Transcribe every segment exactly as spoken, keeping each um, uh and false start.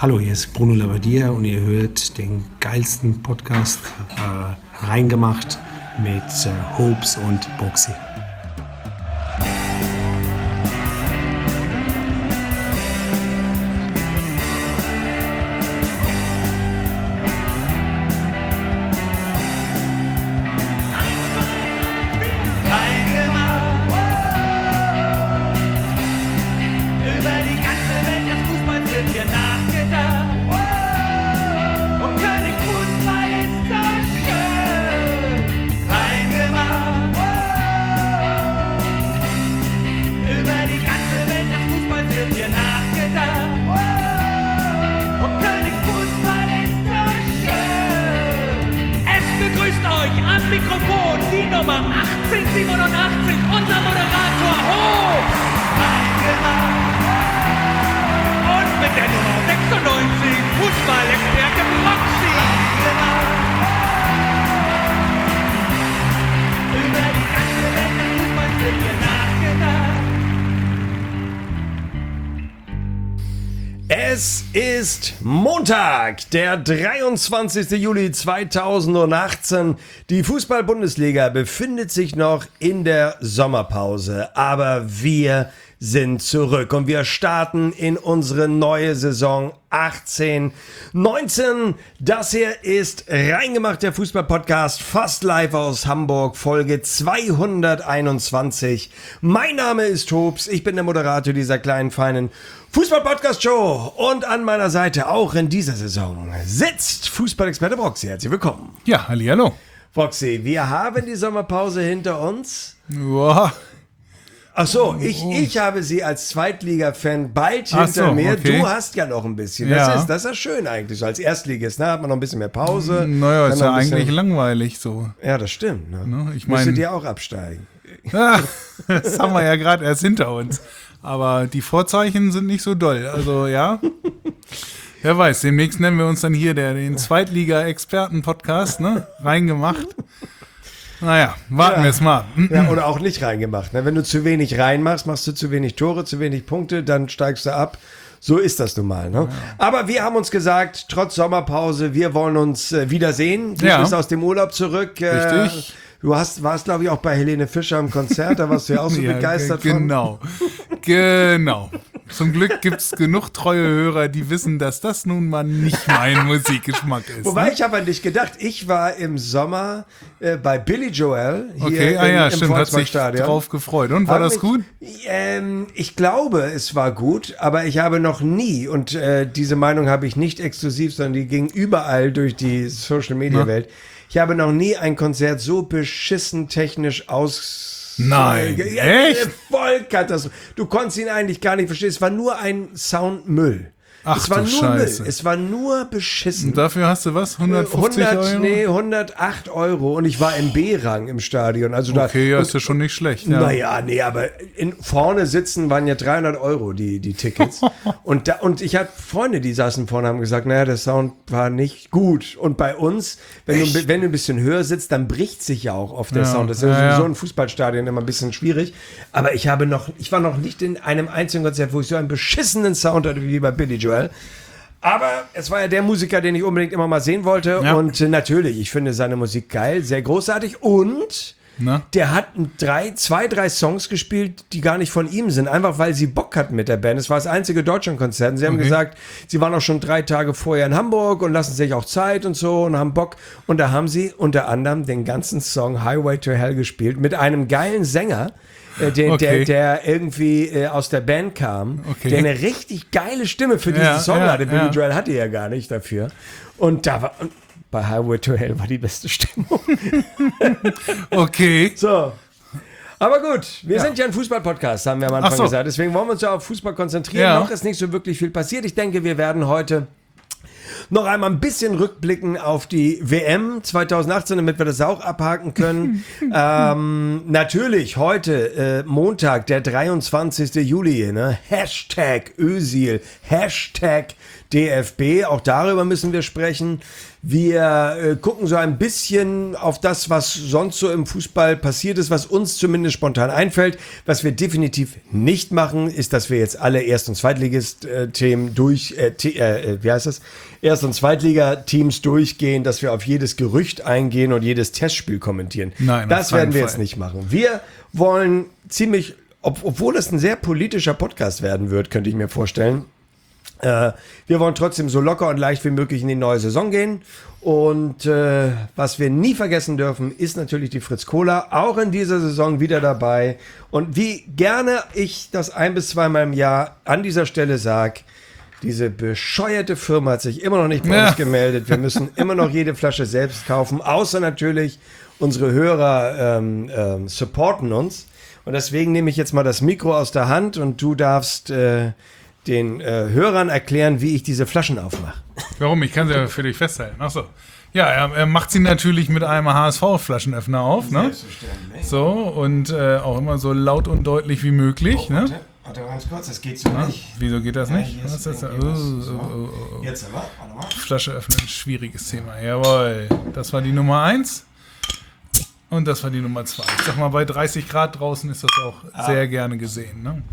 Hallo, hier ist Bruno Labbadia und ihr hört den geilsten Podcast äh, reingemacht mit äh, Hopes und Boxy. Es ist Montag, der dreiundzwanzigster Juli zweitausendachtzehn. Die Fußball-Bundesliga befindet sich noch in der Sommerpause, aber wir sind zurück und wir starten in unsere neue Saison achtzehn neunzehn. Das hier ist Reingemacht, der Fußball-Podcast, fast live aus Hamburg, Folge zweihunderteinundzwanzig. Mein Name ist Hopes, ich bin der Moderator dieser kleinen, feinen Fußball-Podcast-Show und an meiner Seite auch in dieser Saison sitzt Fußballexperte Broxy. Herzlich willkommen. Ja, hallihallo. Broxy, wir haben die Sommerpause hinter uns. Boah. Ach so, ich, ich habe sie als Zweitliga-Fan bald Ach hinter so, mir. okay. Du hast ja noch ein bisschen. Das, Ja. ist, das ist ja schön eigentlich. So als Erstligist, ne, hat man noch ein bisschen mehr Pause. Naja, Kann ist noch ja ein bisschen- eigentlich langweilig so. Ja, das stimmt. Ne? Ne, ich Müsstet mein- ihr auch absteigen. Ah, das haben wir ja gerade erst hinter uns. Aber die Vorzeichen sind nicht so doll. Also ja, wer weiß, demnächst nennen wir uns dann hier der, den Zweitliga-Experten-Podcast, ne? Reingemacht. Naja, warten Ja. wir es mal. Ja, oder auch nicht reingemacht. Ne? Wenn du zu wenig reinmachst, machst du zu wenig Tore, zu wenig Punkte, dann steigst du ab. So ist das nun mal. Ne? Aber wir haben uns gesagt, trotz Sommerpause, wir wollen uns äh, wiedersehen. Du Ja. bist aus dem Urlaub zurück. Äh, Richtig. Du hast, warst, glaube ich, auch bei Helene Fischer im Konzert. Da warst du ja auch so Ja, begeistert ge- von. Genau, genau. Zum Glück gibt es genug treue Hörer, die wissen, dass das nun mal nicht mein Musikgeschmack ist. Wobei, ne? ich habe an dich gedacht. Ich war im Sommer äh, bei Billy Joel hier Okay, ah im, ja, im stimmt, hat sich Volksparkstadion. drauf gefreut. Und war Hab das mich- gut? Ähm, ich glaube, es war gut, aber ich habe noch nie, und äh, diese Meinung habe ich nicht exklusiv, sondern die ging überall durch die Social-Media-Welt. Ich habe noch nie ein Konzert so beschissen technisch aus... Nein, äh, ja, echt? äh, Voll Katastrophe. Du konntest ihn eigentlich gar nicht verstehen. Es war nur ein Soundmüll. Ach es war du nur Scheiße. Müll. Es war nur beschissen. Und dafür hast du was? hundertfünfzig hundert, Euro? Nee, hundertacht Euro und ich war im B-Rang im Stadion. Also da, Okay, ja, und, ist ja schon nicht schlecht. Ja. Naja, nee, aber in, vorne sitzen waren ja dreihundert Euro die, die Tickets. und, da, und ich hatte Freunde, die saßen vorne, haben gesagt, naja, der Sound war nicht gut. Und bei uns, wenn du, wenn du ein bisschen höher sitzt, dann bricht sich ja auch oft der Ja, Sound. Das ist ja, ja, sowieso ja. in Fußballstadien immer ein bisschen schwierig. Aber ich habe noch, ich war noch nicht in einem einzigen Konzert, wo ich so einen beschissenen Sound hatte wie bei Billy Joel. Aber es war ja der Musiker, den ich unbedingt immer mal sehen wollte. Ja. Und äh, natürlich, ich finde seine Musik geil, sehr großartig. Und Na? der hat drei, zwei, drei Songs gespielt, die gar nicht von ihm sind. Einfach, weil sie Bock hatten mit der Band. Es war das einzige Deutschlandkonzert. Und sie haben Okay. gesagt, sie waren auch schon drei Tage vorher in Hamburg und lassen sich auch Zeit und so und haben Bock. Und da haben sie unter anderem den ganzen Song Highway to Hell gespielt mit einem geilen Sänger, äh, der, Okay. der, der irgendwie äh, aus der Band kam, Okay. der eine richtig geile Stimme für diesen Ja, Song ja, hatte. Billy ja. Joel hatte ja gar nicht dafür. Und da war, und bei Highway to Hell war die beste Stimmung. Okay. So. Aber gut, wir sind ja ein Fußball-Podcast, haben wir am Anfang Ach so. gesagt. Deswegen wollen wir uns ja auf Fußball konzentrieren. Ja. Noch ist nicht so wirklich viel passiert. Ich denke, wir werden heute noch einmal ein bisschen rückblicken auf die W M zweitausendachtzehn, damit wir das auch abhaken können. ähm, natürlich heute, äh, Montag, der dreiundzwanzigster Juli, ne? Hashtag Özil, Hashtag D F B, auch darüber müssen wir sprechen. Wir äh, gucken so ein bisschen auf das, was sonst so im Fußball passiert ist, was uns zumindest spontan einfällt. Was wir definitiv nicht machen, ist, dass wir jetzt alle Erst- und Zweitligist-Themen durch, äh, äh, wie heißt das? Erst- und Zweitliga-Teams durchgehen, dass wir auf jedes Gerücht eingehen und jedes Testspiel kommentieren. Nein, das werden wir jetzt nicht machen. Wir wollen ziemlich, ob, obwohl es ein sehr politischer Podcast werden wird, könnte ich mir vorstellen, Äh, wir wollen trotzdem so locker und leicht wie möglich in die neue Saison gehen. Und äh, was wir nie vergessen dürfen, ist natürlich die Fritz Cola. Auch in dieser Saison wieder dabei. Und wie gerne ich das ein- bis zweimal im Jahr an dieser Stelle sage, diese bescheuerte Firma hat sich immer noch nicht bei Ja. uns gemeldet. Wir müssen immer noch jede Flasche selbst kaufen. Außer natürlich unsere Hörer ähm, ähm, supporten uns. Und deswegen nehme ich jetzt mal das Mikro aus der Hand und du darfst... Äh, den äh, Hörern erklären, wie ich diese Flaschen aufmache. Warum? Ich kann sie ja für dich festhalten. Achso. Ja, er, er macht sie natürlich mit einem H S V-Flaschenöffner auf, ne? Selbstverständlich. So, und äh, auch immer so laut und deutlich wie möglich, Oh, ne? warte, warte ganz kurz, das geht so Ja, nicht. wieso geht das nicht? hier Was ist ist das? irgendwie was. Oh, So. oh, oh, oh. Jetzt aber, warte mal. Flasche öffnen, schwieriges Thema. Jawohl. Das war die Nummer eins. Und das war die Nummer zwei. Ich sag mal, bei dreißig Grad draußen ist das auch Ah. sehr gerne gesehen, ne?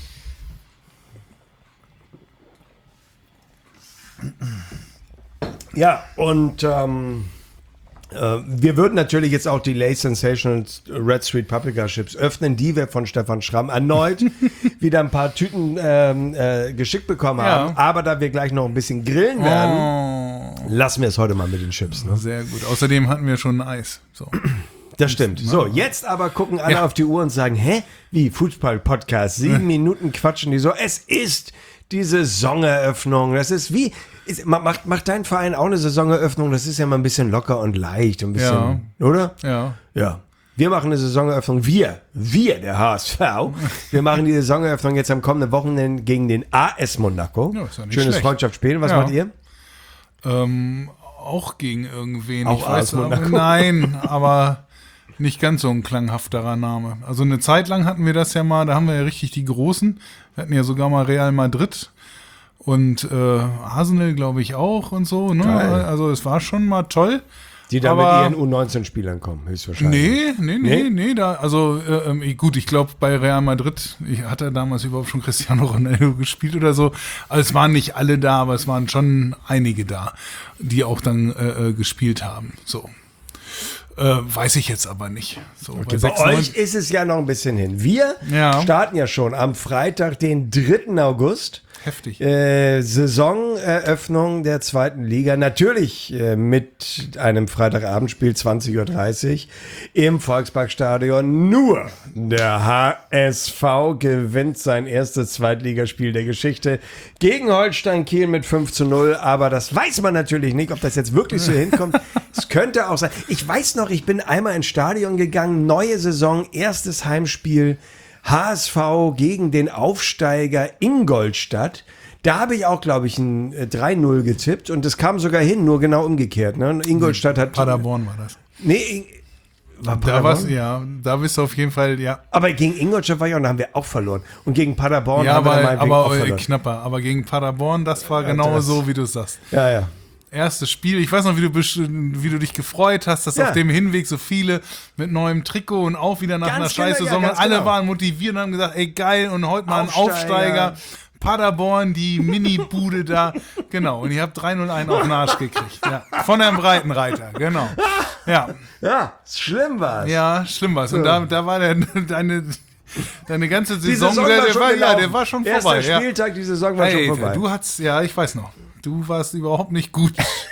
Ja, und ähm, äh, wir würden natürlich jetzt auch die Lay Sensational Red Street Paprika Chips öffnen, die wir von Stefan Schramm erneut wieder ein paar Tüten ähm, äh, geschickt bekommen haben. Ja. Aber da wir gleich noch ein bisschen grillen werden, Oh, lassen wir es heute mal mit den Chips. Ne? sehr gut. Außerdem hatten wir schon Eis. So. Das stimmt. So, jetzt aber gucken alle Ja. auf die Uhr und sagen, hä? Wie? Fußball-Podcast? Sieben Minuten quatschen die so. Es ist die Saisoneröffnung. Das ist wie, ist, macht, macht dein Verein auch eine Saisoneröffnung? Das ist ja mal ein bisschen locker und leicht. Ein bisschen, oder? Ja. Ja. Wir machen eine Saisoneröffnung. Wir, wir, der H S V. Wir machen die Saisoneröffnung jetzt am kommenden Wochenende gegen den A S Monaco. Ja, ist ja nicht Schönes schlecht. Freundschaftsspiel. Was Ja. macht ihr? Ähm, auch gegen irgendwen. Auch ich weiß A S Monaco? aber, nein, aber nicht ganz so ein klanghafterer Name. Also eine Zeit lang hatten wir das ja mal, da haben wir ja richtig die Großen. Wir hatten ja sogar mal Real Madrid und äh, Arsenal, glaube ich, auch und so. Ne? Geil. Also es war schon mal toll. Die da Aber- mit ihren U neunzehn Spielern kommen, höchstwahrscheinlich. Nee, nee, nee, Nee? nee, da, also äh, ähm, gut, ich glaube bei Real Madrid, ich hatte damals überhaupt schon Cristiano Ronaldo gespielt oder so. Also es waren nicht alle da, aber es waren schon einige da, die auch dann äh, äh, gespielt haben. So. Äh, weiß ich jetzt aber nicht. So, bei Bei euch sechsundneunzig ist es ja noch ein bisschen hin. Wir Ja. starten ja schon am Freitag, den dritten August. heftig. Äh, Saisoneröffnung der zweiten Liga. Natürlich äh, mit einem Freitagabendspiel zwanzig Uhr dreißig im Volksparkstadion. Nur der H S V gewinnt sein erstes Zweitligaspiel der Geschichte gegen Holstein Kiel mit fünf zu null. Aber das weiß man natürlich nicht, ob das jetzt wirklich so hinkommt. Es könnte auch sein. Ich weiß noch, ich bin einmal ins Stadion gegangen. Neue Saison, erstes Heimspiel. H S V gegen den Aufsteiger Ingolstadt. Da habe ich auch, glaube ich, ein äh, drei null getippt und das kam sogar hin, nur genau umgekehrt. Ne? Und Ingolstadt hat... Paderborn war das. Nee, In- war Da Paderborn? war's, ja, da bist du auf jeden Fall, ja. Aber gegen Ingolstadt war ich auch, da haben wir auch verloren. Und gegen Paderborn Ja, haben wir aber, dann meinetwegen aber auch äh, verloren. knapper. Aber gegen Paderborn, das war Ja, genau das- so, wie du es sagst. Ja, ja. Erstes Spiel. Ich weiß noch, wie du, besch- wie du dich gefreut hast, dass Ja. auf dem Hinweg so viele mit neuem Trikot und auch wieder nach Ganz einer genau, scheiß ja, Saison. ganz alle genau. waren motiviert und haben gesagt, ey geil, und heute mal ein Aufsteiger. Aufsteiger. Paderborn, die Mini-Bude da. Genau. Und ihr habt drei null eins auf den Arsch gekriegt. Ja. Von einem Breitenreiter. Genau. Ja. Ja, schlimm war's. Ja, schlimm war's. Und da, da war der, deine, deine ganze Die Saison, Saison der, war der schon war, ja, gelaufen. der war schon Erster vorbei. Ja. Spieltag, die Saison war Alter, schon vorbei. du hattest, ja, ich weiß noch, du warst überhaupt nicht gut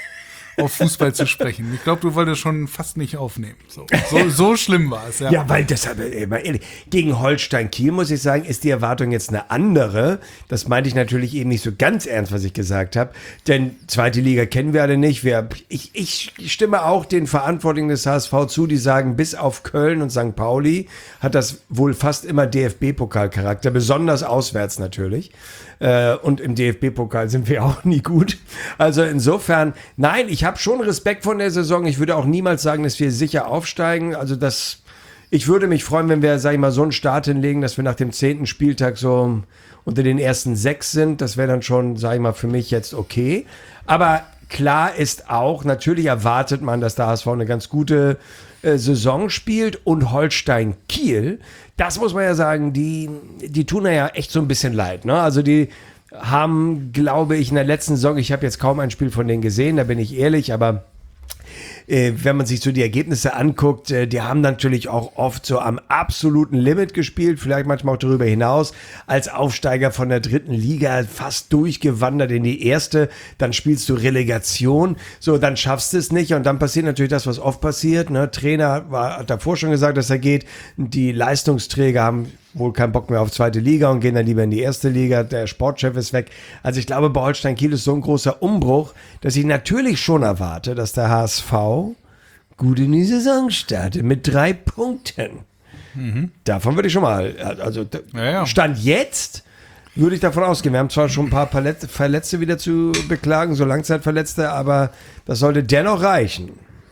auf Fußball zu sprechen. Ich glaube, du wolltest schon fast nicht aufnehmen. So, so, so schlimm war es, ja. Ja, weil deshalb, ey, mal ehrlich, gegen Holstein Kiel, muss ich sagen, ist die Erwartung jetzt eine andere. Das meinte ich natürlich eben nicht so ganz ernst, was ich gesagt habe. Denn zweite Liga kennen wir alle nicht. Wir, ich, ich stimme auch den Verantwortlichen des H S V zu, die sagen, bis auf Köln und Sankt Pauli hat das wohl fast immer D F B-Pokalcharakter, besonders auswärts natürlich. Äh, und im D F B-Pokal sind wir auch nie gut. Also insofern, nein, ich habe schon Respekt von der Saison. Ich würde auch niemals sagen, dass wir sicher aufsteigen. Also das, ich würde mich freuen, wenn wir, sag ich mal, so einen Start hinlegen, dass wir nach dem zehnten Spieltag so unter den ersten sechs sind. Das wäre dann schon, sag ich mal, für mich jetzt okay. Aber klar ist auch, natürlich erwartet man, dass der H S V eine ganz gute äh, Saison spielt und Holstein Kiel, das muss man ja sagen, die, die tun ja echt so ein bisschen leid. Ne? Also die haben, glaube ich, in der letzten Saison, ich habe jetzt kaum ein Spiel von denen gesehen, da bin ich ehrlich, aber äh, wenn man sich so die Ergebnisse anguckt, äh, die haben natürlich auch oft so am absoluten Limit gespielt, vielleicht manchmal auch darüber hinaus, als Aufsteiger von der dritten Liga fast durchgewandert in die erste, dann spielst du Relegation, so, dann schaffst du es nicht und dann passiert natürlich das, was oft passiert, ne? Trainer war, hat davor schon gesagt, dass er geht, die Leistungsträger haben wohl keinen Bock mehr auf zweite Liga und gehen dann lieber in die erste Liga, der Sportchef ist weg. Also ich glaube, bei Holstein Kiel ist so ein großer Umbruch, dass ich natürlich schon erwarte, dass der H S V gut in die Saison startet mit drei Punkten. Mhm. Davon würde ich schon mal, also ja, ja. Stand jetzt würde ich davon ausgehen. Wir haben zwar schon ein paar Verletzte wieder zu beklagen, so Langzeitverletzte, aber das sollte dennoch reichen.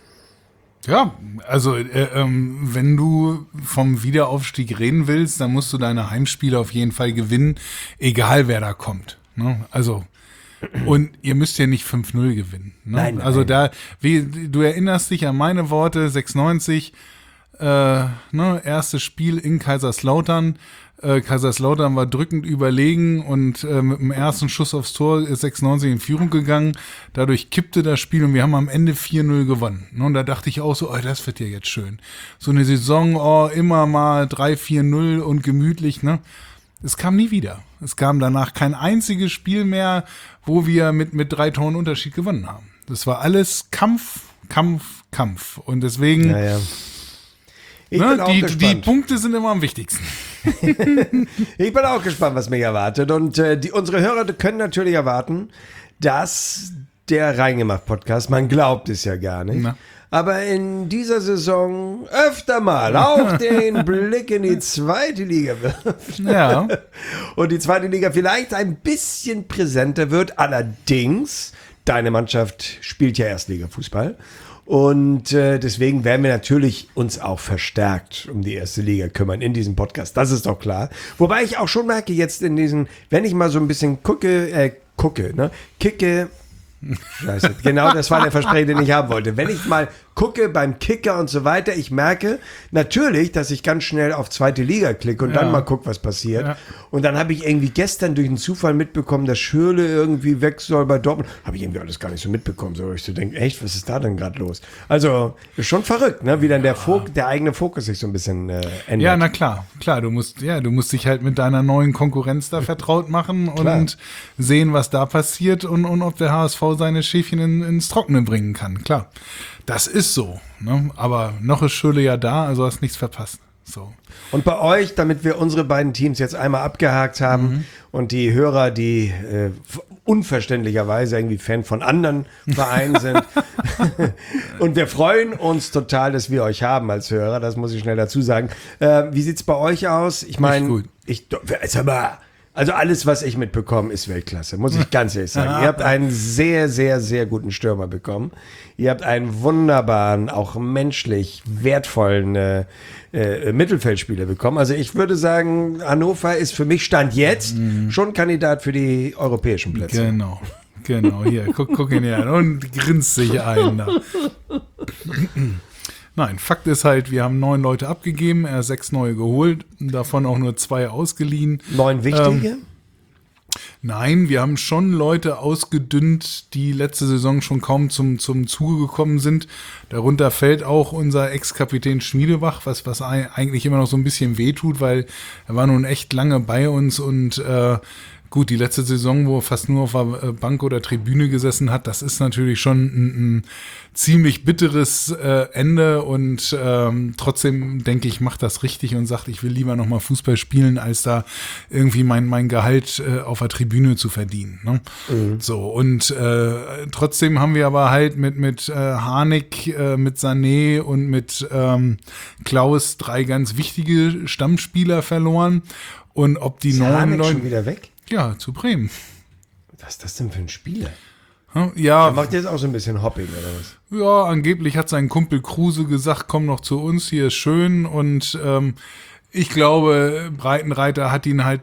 Ja, also äh, ähm, wenn du vom Wiederaufstieg reden willst, dann musst du deine Heimspiele auf jeden Fall gewinnen, egal wer da kommt. Ne? Also und ihr müsst ja nicht fünf null gewinnen. Ne? Nein, nein. Also da, wie, du erinnerst dich an meine Worte, sechsundneunzig, äh, ne, erstes Spiel in Kaiserslautern. Äh, Kaiserslautern war drückend überlegen und äh, mit dem ersten Schuss aufs Tor ist sechsundneunzig in Führung gegangen. Dadurch kippte das Spiel und wir haben am Ende vier null gewonnen. Ne? Und da dachte ich auch so, oh, das wird ja jetzt schön. So eine Saison, oh, immer mal drei vier null und gemütlich. Ne? Es kam nie wieder. Es kam danach kein einziges Spiel mehr, wo wir mit, mit drei Toren Unterschied gewonnen haben. Das war alles Kampf, Kampf, Kampf. Und deswegen... Ja, ja. Ich Ne, bin auch die, gespannt. die Punkte sind immer am wichtigsten. Ich bin auch gespannt, was mich erwartet. Und äh, die, unsere Hörer können natürlich erwarten, dass der Reingemacht-Podcast, man glaubt es ja gar nicht, Na. aber in dieser Saison öfter mal auch den Blick in die zweite Liga wirft. Ja. Und die zweite Liga vielleicht ein bisschen präsenter wird. Allerdings, deine Mannschaft spielt ja Erstliga-Fußball. Und äh, deswegen werden wir natürlich uns auch verstärkt um die erste Liga kümmern in diesem Podcast. Das ist doch klar. Wobei ich auch schon merke jetzt in diesen, wenn ich mal so ein bisschen gucke, äh, gucke, ne, kicke, Scheiße, genau das war der Versprecher, den ich haben wollte. Wenn ich mal gucke beim Kicker und so weiter, ich merke natürlich, dass ich ganz schnell auf zweite Liga klicke und Ja. dann mal gucke, was passiert. Ja. Und dann habe ich irgendwie gestern durch einen Zufall mitbekommen, dass Schürrle irgendwie weg soll bei Dortmund. Habe ich irgendwie alles gar nicht so mitbekommen. So, ich so denke, echt, was ist da denn gerade los? Also, ist schon verrückt, ne? Wie dann der, Fok- der eigene Fokus sich so ein bisschen äh, ändert. Ja, na klar, klar, du musst, ja, du musst dich halt mit deiner neuen Konkurrenz da vertraut machen Klar. und sehen, was da passiert und, und ob der H S V seine Schäfchen in, ins Trockene bringen kann. Klar, das ist so, ne? Aber noch ist Schürrle ja da, also hast nichts verpasst. So. Und bei euch, damit wir unsere beiden Teams jetzt einmal abgehakt haben Mhm. und die Hörer, die äh, unverständlicherweise irgendwie Fan von anderen Vereinen sind. Und wir freuen uns total, dass wir euch haben als Hörer, das muss ich schnell dazu sagen. Äh, wie sieht's bei euch aus? Ich meine, gut. ich, sag mal, also alles, was ich mitbekomme, ist Weltklasse, muss ich ganz ehrlich sagen. Ihr habt einen sehr, sehr, sehr guten Stürmer bekommen. Ihr habt einen wunderbaren, auch menschlich wertvollen äh, äh, Mittelfeldspieler bekommen. Also ich würde sagen, Hannover ist für mich Stand jetzt schon Kandidat für die europäischen Plätze. Genau, genau, hier, guck, guck ihn hier an und grinst sich ein. Da. Nein, Fakt ist halt, wir haben neun Leute abgegeben, er hat sechs neue geholt, davon auch nur zwei ausgeliehen. Neun wichtige? Ähm, Nein, wir haben schon Leute ausgedünnt, die letzte Saison schon kaum zum, zum Zuge gekommen sind. Darunter fällt auch unser Ex-Kapitän Schmiedebach, was, was eigentlich immer noch so ein bisschen wehtut, weil er war nun echt lange bei uns und äh, gut, die letzte Saison, wo er fast nur auf der Bank oder Tribüne gesessen hat, das ist natürlich schon ein, ein ziemlich bitteres äh, Ende und ähm, trotzdem denke ich, macht das richtig und sagt, ich will lieber nochmal Fußball spielen, als da irgendwie mein, mein Gehalt äh, auf der Tribüne zu verdienen. Ne? Mhm. So, und äh, trotzdem haben wir aber halt mit, mit äh, Harnik, äh, mit Sané und mit ähm, Klaus drei ganz wichtige Stammspieler verloren. Und ob die Ist neuen Harnik Leute... schon wieder weg? Ja, zu Bremen. Was ist das denn für ein Spieler? Ja, Er macht jetzt auch so ein bisschen Hopping oder was? ja, angeblich hat sein Kumpel Kruse gesagt, komm noch zu uns, hier ist schön. Und ähm, ich glaube, Breitenreiter hat ihn halt doch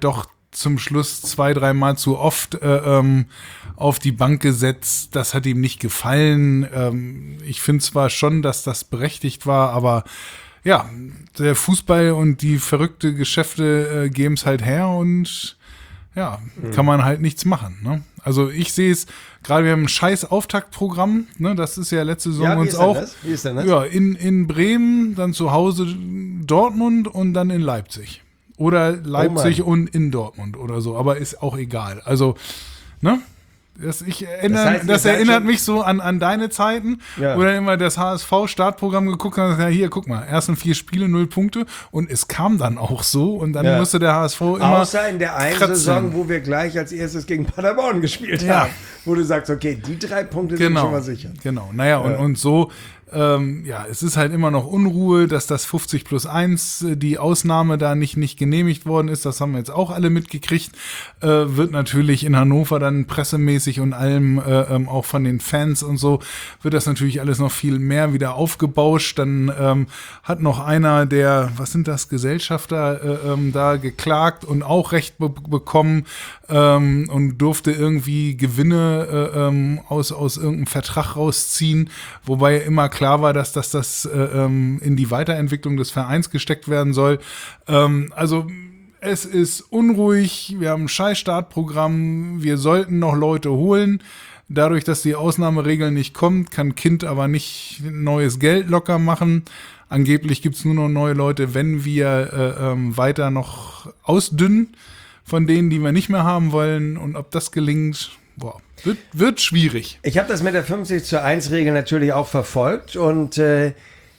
zum Schluss zwei, dreimal zu oft äh, ähm, auf die Bank gesetzt. Das hat ihm nicht gefallen. Ähm, ich finde zwar schon, dass das berechtigt war, aber ja, der Fußball und die verrückte Geschäfte äh, geben es halt her und ja, mhm. kann man halt nichts machen. Ne? Also ich sehe es, gerade wir haben ein scheiß Auftaktprogramm, ne? Das ist ja letzte Saison ja, wie uns ist auch. Denn das? Wie ist denn das? Ja, in, in Bremen, dann zu Hause Dortmund und dann in Leipzig. Oder Leipzig oh und in Dortmund oder so, aber ist auch egal. Also, ne? Das, ich erinnere, das heißt, das erinnert mich so an, an deine Zeiten, ja. wo dann immer das H S V-Startprogramm geguckt hat, ja, hier, guck mal, ersten vier Spiele, null Punkte und es kam dann auch so und dann ja. musste der H S V immer außer in der einen kratzen. Saison, wo wir gleich als erstes gegen Paderborn gespielt ja. haben, wo du sagst, okay, die drei Punkte genau. sind schon mal sicher. Genau, naja, und, ja. und so Ähm, ja, es ist halt immer noch Unruhe, dass das fünfzig plus eins, die Ausnahme da nicht, nicht genehmigt worden ist. Das haben wir jetzt auch alle mitgekriegt. Äh, wird natürlich in Hannover dann pressemäßig und allem, äh, ähm, auch von den Fans und so, wird das natürlich alles noch viel mehr wieder aufgebauscht. Dann ähm, hat noch einer der, was sind das, Gesellschafter äh, ähm, da geklagt und auch Recht be- bekommen ähm, und durfte irgendwie Gewinne äh, ähm, aus, aus irgendeinem Vertrag rausziehen, wobei immer klar war, dass, dass das äh, ähm, in die Weiterentwicklung des Vereins gesteckt werden soll. Ähm, also es ist unruhig, wir haben ein scheiß Startprogramm, wir sollten noch Leute holen. Dadurch, dass die Ausnahmeregel nicht kommt, kann Kind aber nicht neues Geld locker machen. Angeblich gibt es nur noch neue Leute, wenn wir äh, ähm, weiter noch ausdünnen von denen, die wir nicht mehr haben wollen. Und ob das gelingt, boah, wird, wird schwierig. Ich habe das mit der fünfzig zu eins Regel natürlich auch verfolgt und äh,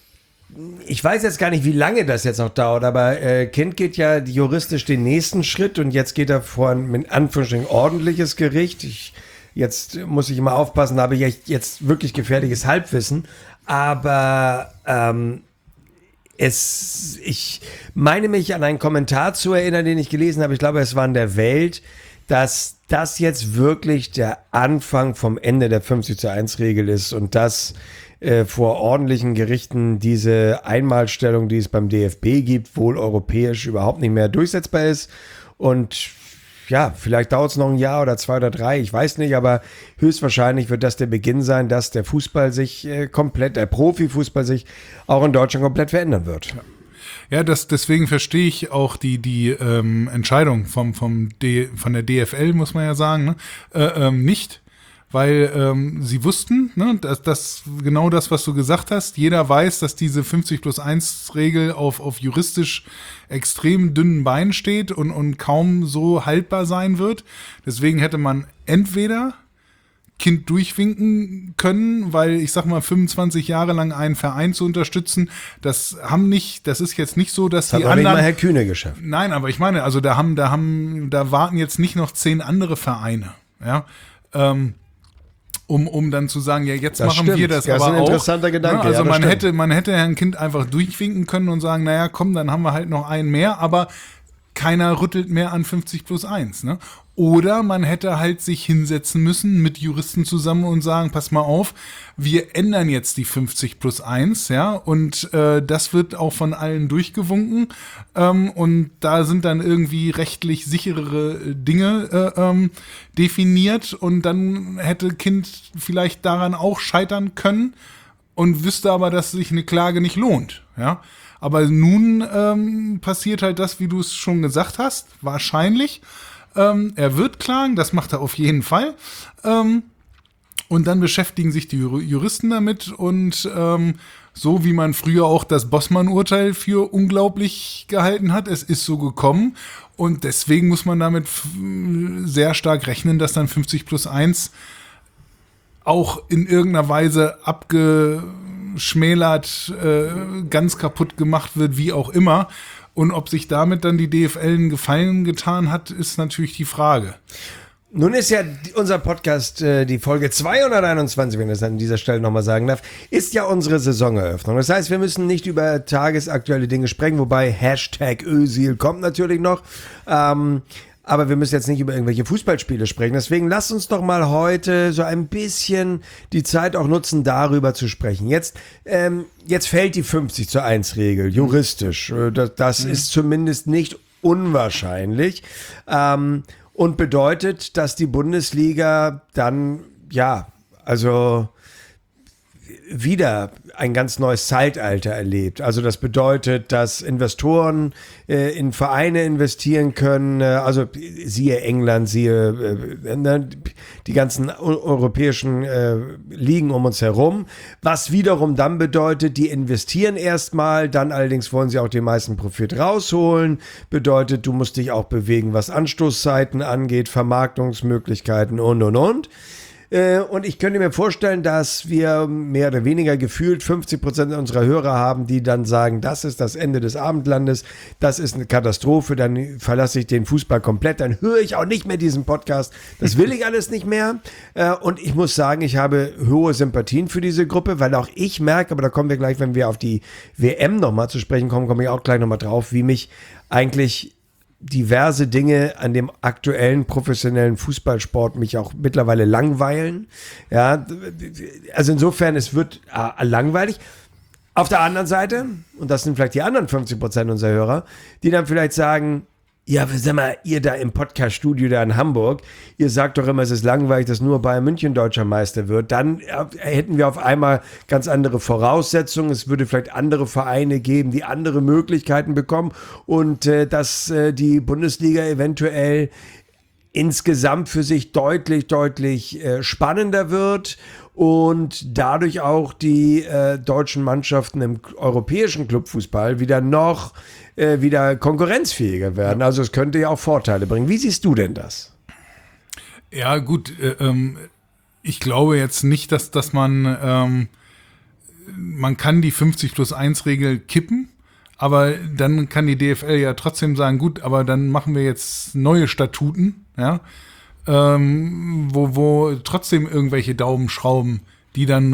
ich weiß jetzt gar nicht, wie lange das jetzt noch dauert, aber äh, Kind geht ja juristisch den nächsten Schritt und jetzt geht er vor ein, mit Anführungsstrichen, ordentliches Gericht. Ich, jetzt muss ich immer aufpassen, da habe ich echt jetzt wirklich gefährliches Halbwissen, aber ähm, es, ich meine mich an einen Kommentar zu erinnern, den ich gelesen habe, ich glaube, es war in der Welt, dass das jetzt wirklich der Anfang vom Ende der fünfzig zu eins Regel ist und dass äh, vor ordentlichen Gerichten diese Einmalstellung, die es beim D F B gibt, wohl europäisch überhaupt nicht mehr durchsetzbar ist. Und ja, vielleicht dauert es noch ein Jahr oder zwei oder drei, ich weiß nicht, aber höchstwahrscheinlich wird das der Beginn sein, dass der Fußball sich äh, komplett, der Profifußball sich auch in Deutschland komplett verändern wird. Ja. Ja, das, deswegen verstehe ich auch die, die ähm, Entscheidung vom, vom D, von der D F L, muss man ja sagen, ne? äh, ähm, nicht, weil ähm, sie wussten, ne, dass das genau das, was du gesagt hast, jeder weiß, dass diese fünfzig plus eins Regel auf, auf juristisch extrem dünnen Beinen steht und, und kaum so haltbar sein wird. Deswegen hätte man entweder Kind durchwinken können, weil ich sag mal, fünfundzwanzig Jahre lang einen Verein zu unterstützen, das haben nicht, das ist jetzt nicht so, dass das die hat anderen. Nicht mal Herr Kühne geschafft. Nein, aber ich meine, also da haben, da haben, da warten jetzt nicht noch zehn andere Vereine, ja, ähm, um, um dann zu sagen, ja, jetzt das machen stimmt. wir das, das aber ist ein auch. interessanter Gedanke. Ja, also ja, das man stimmt. hätte, man hätte Herrn Kind einfach durchwinken können und sagen, naja, komm, dann haben wir halt noch einen mehr, aber keiner rüttelt mehr an fünfzig plus eins, ne? Oder man hätte halt sich hinsetzen müssen mit Juristen zusammen und sagen, pass mal auf, wir ändern jetzt die fünfzig plus eins, ja, und äh, das wird auch von allen durchgewunken ähm, und da sind dann irgendwie rechtlich sicherere Dinge äh, ähm, definiert und dann hätte Kind vielleicht daran auch scheitern können und wüsste aber, dass sich eine Klage nicht lohnt, ja. Aber nun ähm, passiert halt das, wie du es schon gesagt hast, wahrscheinlich. Ähm, er wird klagen, das macht er auf jeden Fall. Ähm, und dann beschäftigen sich die Juristen damit und ähm, so wie man früher auch das Bossmann-Urteil für unglaublich gehalten hat, es ist so gekommen und deswegen muss man damit f- sehr stark rechnen, dass dann fünfzig plus eins auch in irgendeiner Weise abgeschmälert, äh, ganz kaputt gemacht wird, wie auch immer. Und ob sich damit dann die D F L einen Gefallen getan hat, ist natürlich die Frage. Nun ist ja unser Podcast, äh, die Folge zweihunderteinundzwanzig, wenn ich das an dieser Stelle nochmal sagen darf, ist ja unsere Saisoneröffnung. Das heißt, wir müssen nicht über tagesaktuelle Dinge sprechen, wobei Hashtag Özil kommt natürlich noch. Ähm, aber wir müssen jetzt nicht über irgendwelche Fußballspiele sprechen. Deswegen lasst uns doch mal heute so ein bisschen die Zeit auch nutzen, darüber zu sprechen. Jetzt, ähm, jetzt fällt die fünfzig zu eins Regel juristisch. Das, das mhm. ist zumindest nicht unwahrscheinlich. Ähm, und bedeutet, dass die Bundesliga dann, ja, also wieder ein ganz neues Zeitalter erlebt. Also das bedeutet, dass Investoren äh, in Vereine investieren können, äh, also siehe England, siehe äh, ne, die ganzen europäischen äh, Ligen um uns herum, was wiederum dann bedeutet, die investieren erstmal, dann allerdings wollen sie auch den meisten Profit rausholen, bedeutet, du musst dich auch bewegen, was Anstoßzeiten angeht, Vermarktungsmöglichkeiten und und und. Und ich könnte mir vorstellen, dass wir mehr oder weniger gefühlt fünfzig Prozent unserer Hörer haben, die dann sagen, das ist das Ende des Abendlandes, das ist eine Katastrophe, dann verlasse ich den Fußball komplett, dann höre ich auch nicht mehr diesen Podcast, das will ich alles nicht mehr. Und ich muss sagen, ich habe hohe Sympathien für diese Gruppe, weil auch ich merke, aber da kommen wir gleich, wenn wir auf die W M nochmal zu sprechen kommen, komme ich auch gleich nochmal drauf, wie mich eigentlich diverse Dinge an dem aktuellen professionellen Fußballsport mich auch mittlerweile langweilen. Ja, also insofern, es wird äh, langweilig. Auf der anderen Seite, und das sind vielleicht die anderen fünfzig Prozent unserer Hörer, die dann vielleicht sagen, ja, sag mal, ihr da im Podcast-Studio da in Hamburg, ihr sagt doch immer, es ist langweilig, dass nur Bayern München deutscher Meister wird. Dann hätten wir auf einmal ganz andere Voraussetzungen. Es würde vielleicht andere Vereine geben, die andere Möglichkeiten bekommen und äh, dass äh, die Bundesliga eventuell insgesamt für sich deutlich, deutlich äh, spannender wird und dadurch auch die äh, deutschen Mannschaften im europäischen Clubfußball wieder noch äh, wieder konkurrenzfähiger werden. Also es könnte ja auch Vorteile bringen. Wie siehst du denn das? Ja, gut, äh, ähm, ich glaube jetzt nicht, dass, dass man ähm, man kann die fünfzig plus eins Regel kippen, aber dann kann die D F L ja trotzdem sagen, gut, aber dann machen wir jetzt neue Statuten, ja, ähm, wo, wo trotzdem irgendwelche Daumenschrauben, die dann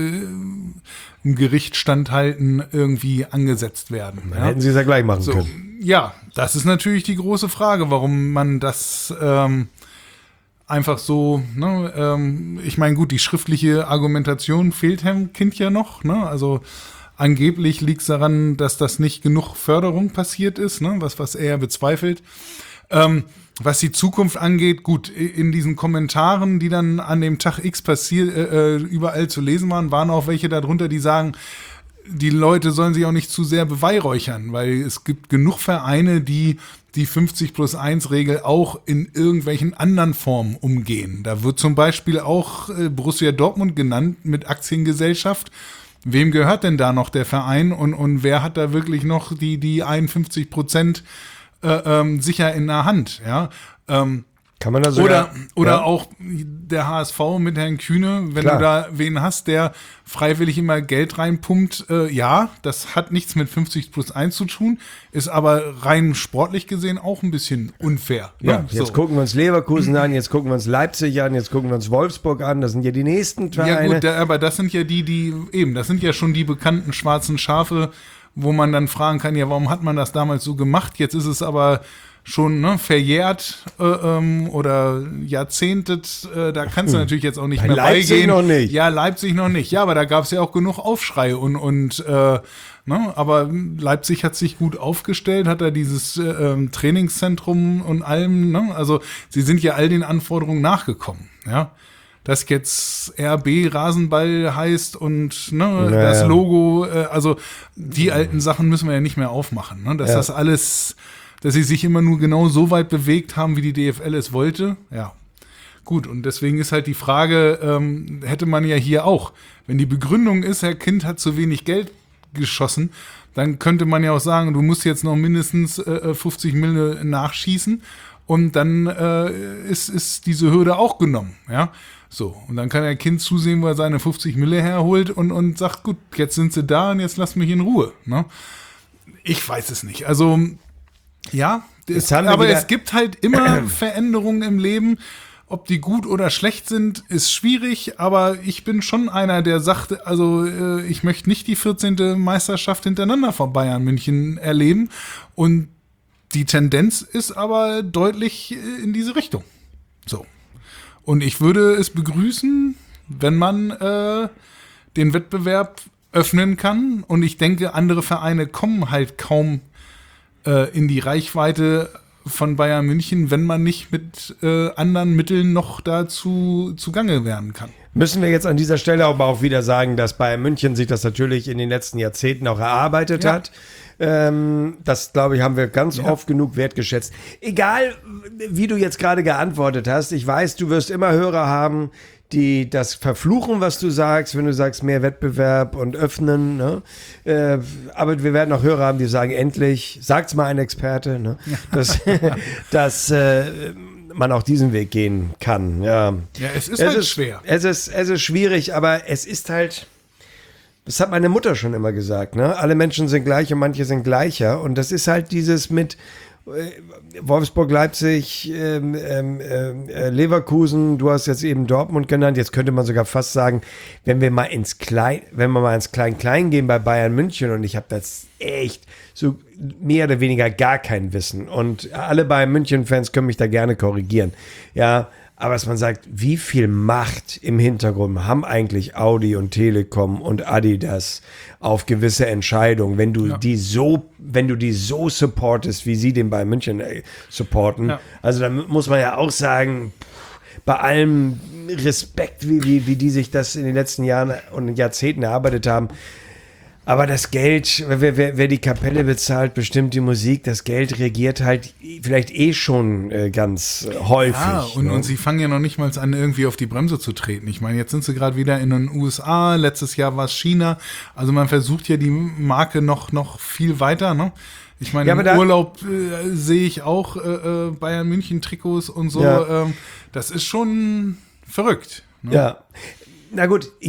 äh, im Gericht standhalten, irgendwie angesetzt werden. Dann ja. hätten sie es ja gleich machen so, können. Ja, das ist natürlich die große Frage, warum man das ähm, einfach so, ne, ähm, ich meine, gut, die schriftliche Argumentation fehlt Herrn Kind ja noch, ne, also angeblich liegt es daran, dass das nicht genug Förderung passiert ist, ne, was, was er bezweifelt. Ähm, was die Zukunft angeht, gut, in diesen Kommentaren, die dann an dem Tag X passiert, äh, überall zu lesen waren, waren auch welche darunter, die sagen, die Leute sollen sich auch nicht zu sehr beweihräuchern, weil es gibt genug Vereine, die die fünfzig plus eins Regel auch in irgendwelchen anderen Formen umgehen. Da wird zum Beispiel auch äh, Borussia Dortmund genannt mit Aktiengesellschaft. Wem gehört denn da noch der Verein und, und wer hat da wirklich noch die, die einundfünfzig Prozent äh, ähm, sicher in der Hand? Ja, ähm, kann man das oder, oder ja. auch der H S V mit Herrn Kühne, wenn Klar. du da wen hast, der freiwillig immer Geld reinpumpt, äh, ja, das hat nichts mit fünfzig plus eins zu tun, ist aber rein sportlich gesehen auch ein bisschen unfair. Ja, ne? jetzt so. gucken wir uns Leverkusen an, jetzt gucken wir uns Leipzig an, jetzt gucken wir uns Wolfsburg an, das sind ja die nächsten Vereine. Ja gut, da, aber das sind ja die, die, eben, das sind ja schon die bekannten schwarzen Schafe, wo man dann fragen kann, ja, warum hat man das damals so gemacht? Jetzt ist es aber schon ne, verjährt äh, ähm, oder jahrzehntet, äh, da kannst du natürlich jetzt auch nicht Bei mehr Leipzig beigehen. noch nicht. Ja, Leipzig noch nicht. Ja, aber da gab es ja auch genug Aufschrei und, und äh, ne, aber Leipzig hat sich gut aufgestellt, hat da dieses äh, ähm, Trainingszentrum und allem, ne? Also sie sind ja all den Anforderungen nachgekommen, ja. Dass jetzt R B Rasenball heißt und ne, naja. das Logo, äh, also die alten Sachen müssen wir ja nicht mehr aufmachen, ne? Dass ja. das alles, dass sie sich immer nur genau so weit bewegt haben, wie die D F L es wollte, ja. Gut, und deswegen ist halt die Frage, ähm, hätte man ja hier auch, wenn die Begründung ist, Herr Kind hat zu wenig Geld geschossen, dann könnte man ja auch sagen, du musst jetzt noch mindestens äh, fünfzig Millionen nachschießen und dann äh, ist, ist diese Hürde auch genommen, ja. So, und dann kann der Kind zusehen, wo er seine fünfzig Mille herholt und, und sagt, gut, jetzt sind sie da und jetzt lasst mich in Ruhe. Ne? Ich weiß es nicht. Also, ja, es, aber es gibt halt immer Veränderungen im Leben. Ob die gut oder schlecht sind, ist schwierig, aber ich bin schon einer, der sagt, also äh, ich möchte nicht die vierzehnte Meisterschaft hintereinander von Bayern München erleben und die Tendenz ist aber deutlich in diese Richtung. So. Und ich würde es begrüßen, wenn man äh, den Wettbewerb öffnen kann. Und ich denke, andere Vereine kommen halt kaum äh, in die Reichweite von Bayern München, wenn man nicht mit äh, anderen Mitteln noch dazu zugange werden kann. Müssen wir jetzt an dieser Stelle aber auch wieder sagen, dass Bayern München sich das natürlich in den letzten Jahrzehnten auch erarbeitet Ja. hat. Ähm, das, glaube ich, haben wir ganz Ja. oft genug wertgeschätzt. Egal, wie du jetzt gerade geantwortet hast, ich weiß, du wirst immer Hörer haben, die das verfluchen, was du sagst, wenn du sagst, mehr Wettbewerb und öffnen. Ne? Äh, aber wir werden auch Hörer haben, die sagen, endlich, sagt's mal ein Experte, ne? dass, dass äh, man auch diesen Weg gehen kann. Ja, Ja, es ist halt schwer. Es ist, es ist schwierig, aber es ist halt, das hat meine Mutter schon immer gesagt, ne? Alle Menschen sind gleich und manche sind gleicher. Und das ist halt dieses mit äh, Wolfsburg, Leipzig, ähm, ähm, äh, Leverkusen, du hast jetzt eben Dortmund genannt. Jetzt könnte man sogar fast sagen, wenn wir mal ins Klein, wenn wir mal ins Klein-Klein gehen bei Bayern München, und ich habe das echt so mehr oder weniger gar kein Wissen. Und alle Bayern München-Fans können mich da gerne korrigieren. Ja, aber dass man sagt, wie viel Macht im Hintergrund haben eigentlich Audi und Telekom und Adidas auf gewisse Entscheidungen, wenn du Ja. die so, wenn du die so supportest, wie sie den Bayern München äh, supporten. Ja. Also da muss man ja auch sagen, pff, bei allem Respekt, wie, wie, wie die sich das in den letzten Jahren und Jahrzehnten erarbeitet haben. Aber das Geld, wer, wer, wer die Kapelle bezahlt, bestimmt die Musik. Das Geld regiert halt vielleicht eh schon äh, ganz äh, häufig. Ja, und, ne? und sie fangen ja noch nicht mal an, irgendwie auf die Bremse zu treten. Ich meine, jetzt sind sie gerade wieder in den U S A, letztes Jahr war es China. Also man versucht ja die Marke noch, noch viel weiter, ne? Ich meine, Ja, aber im da- Urlaub äh, sehe ich auch äh, äh, Bayern München Trikots und so. Ja. Ähm, das ist schon verrückt. Ne? Ja, na gut, ich,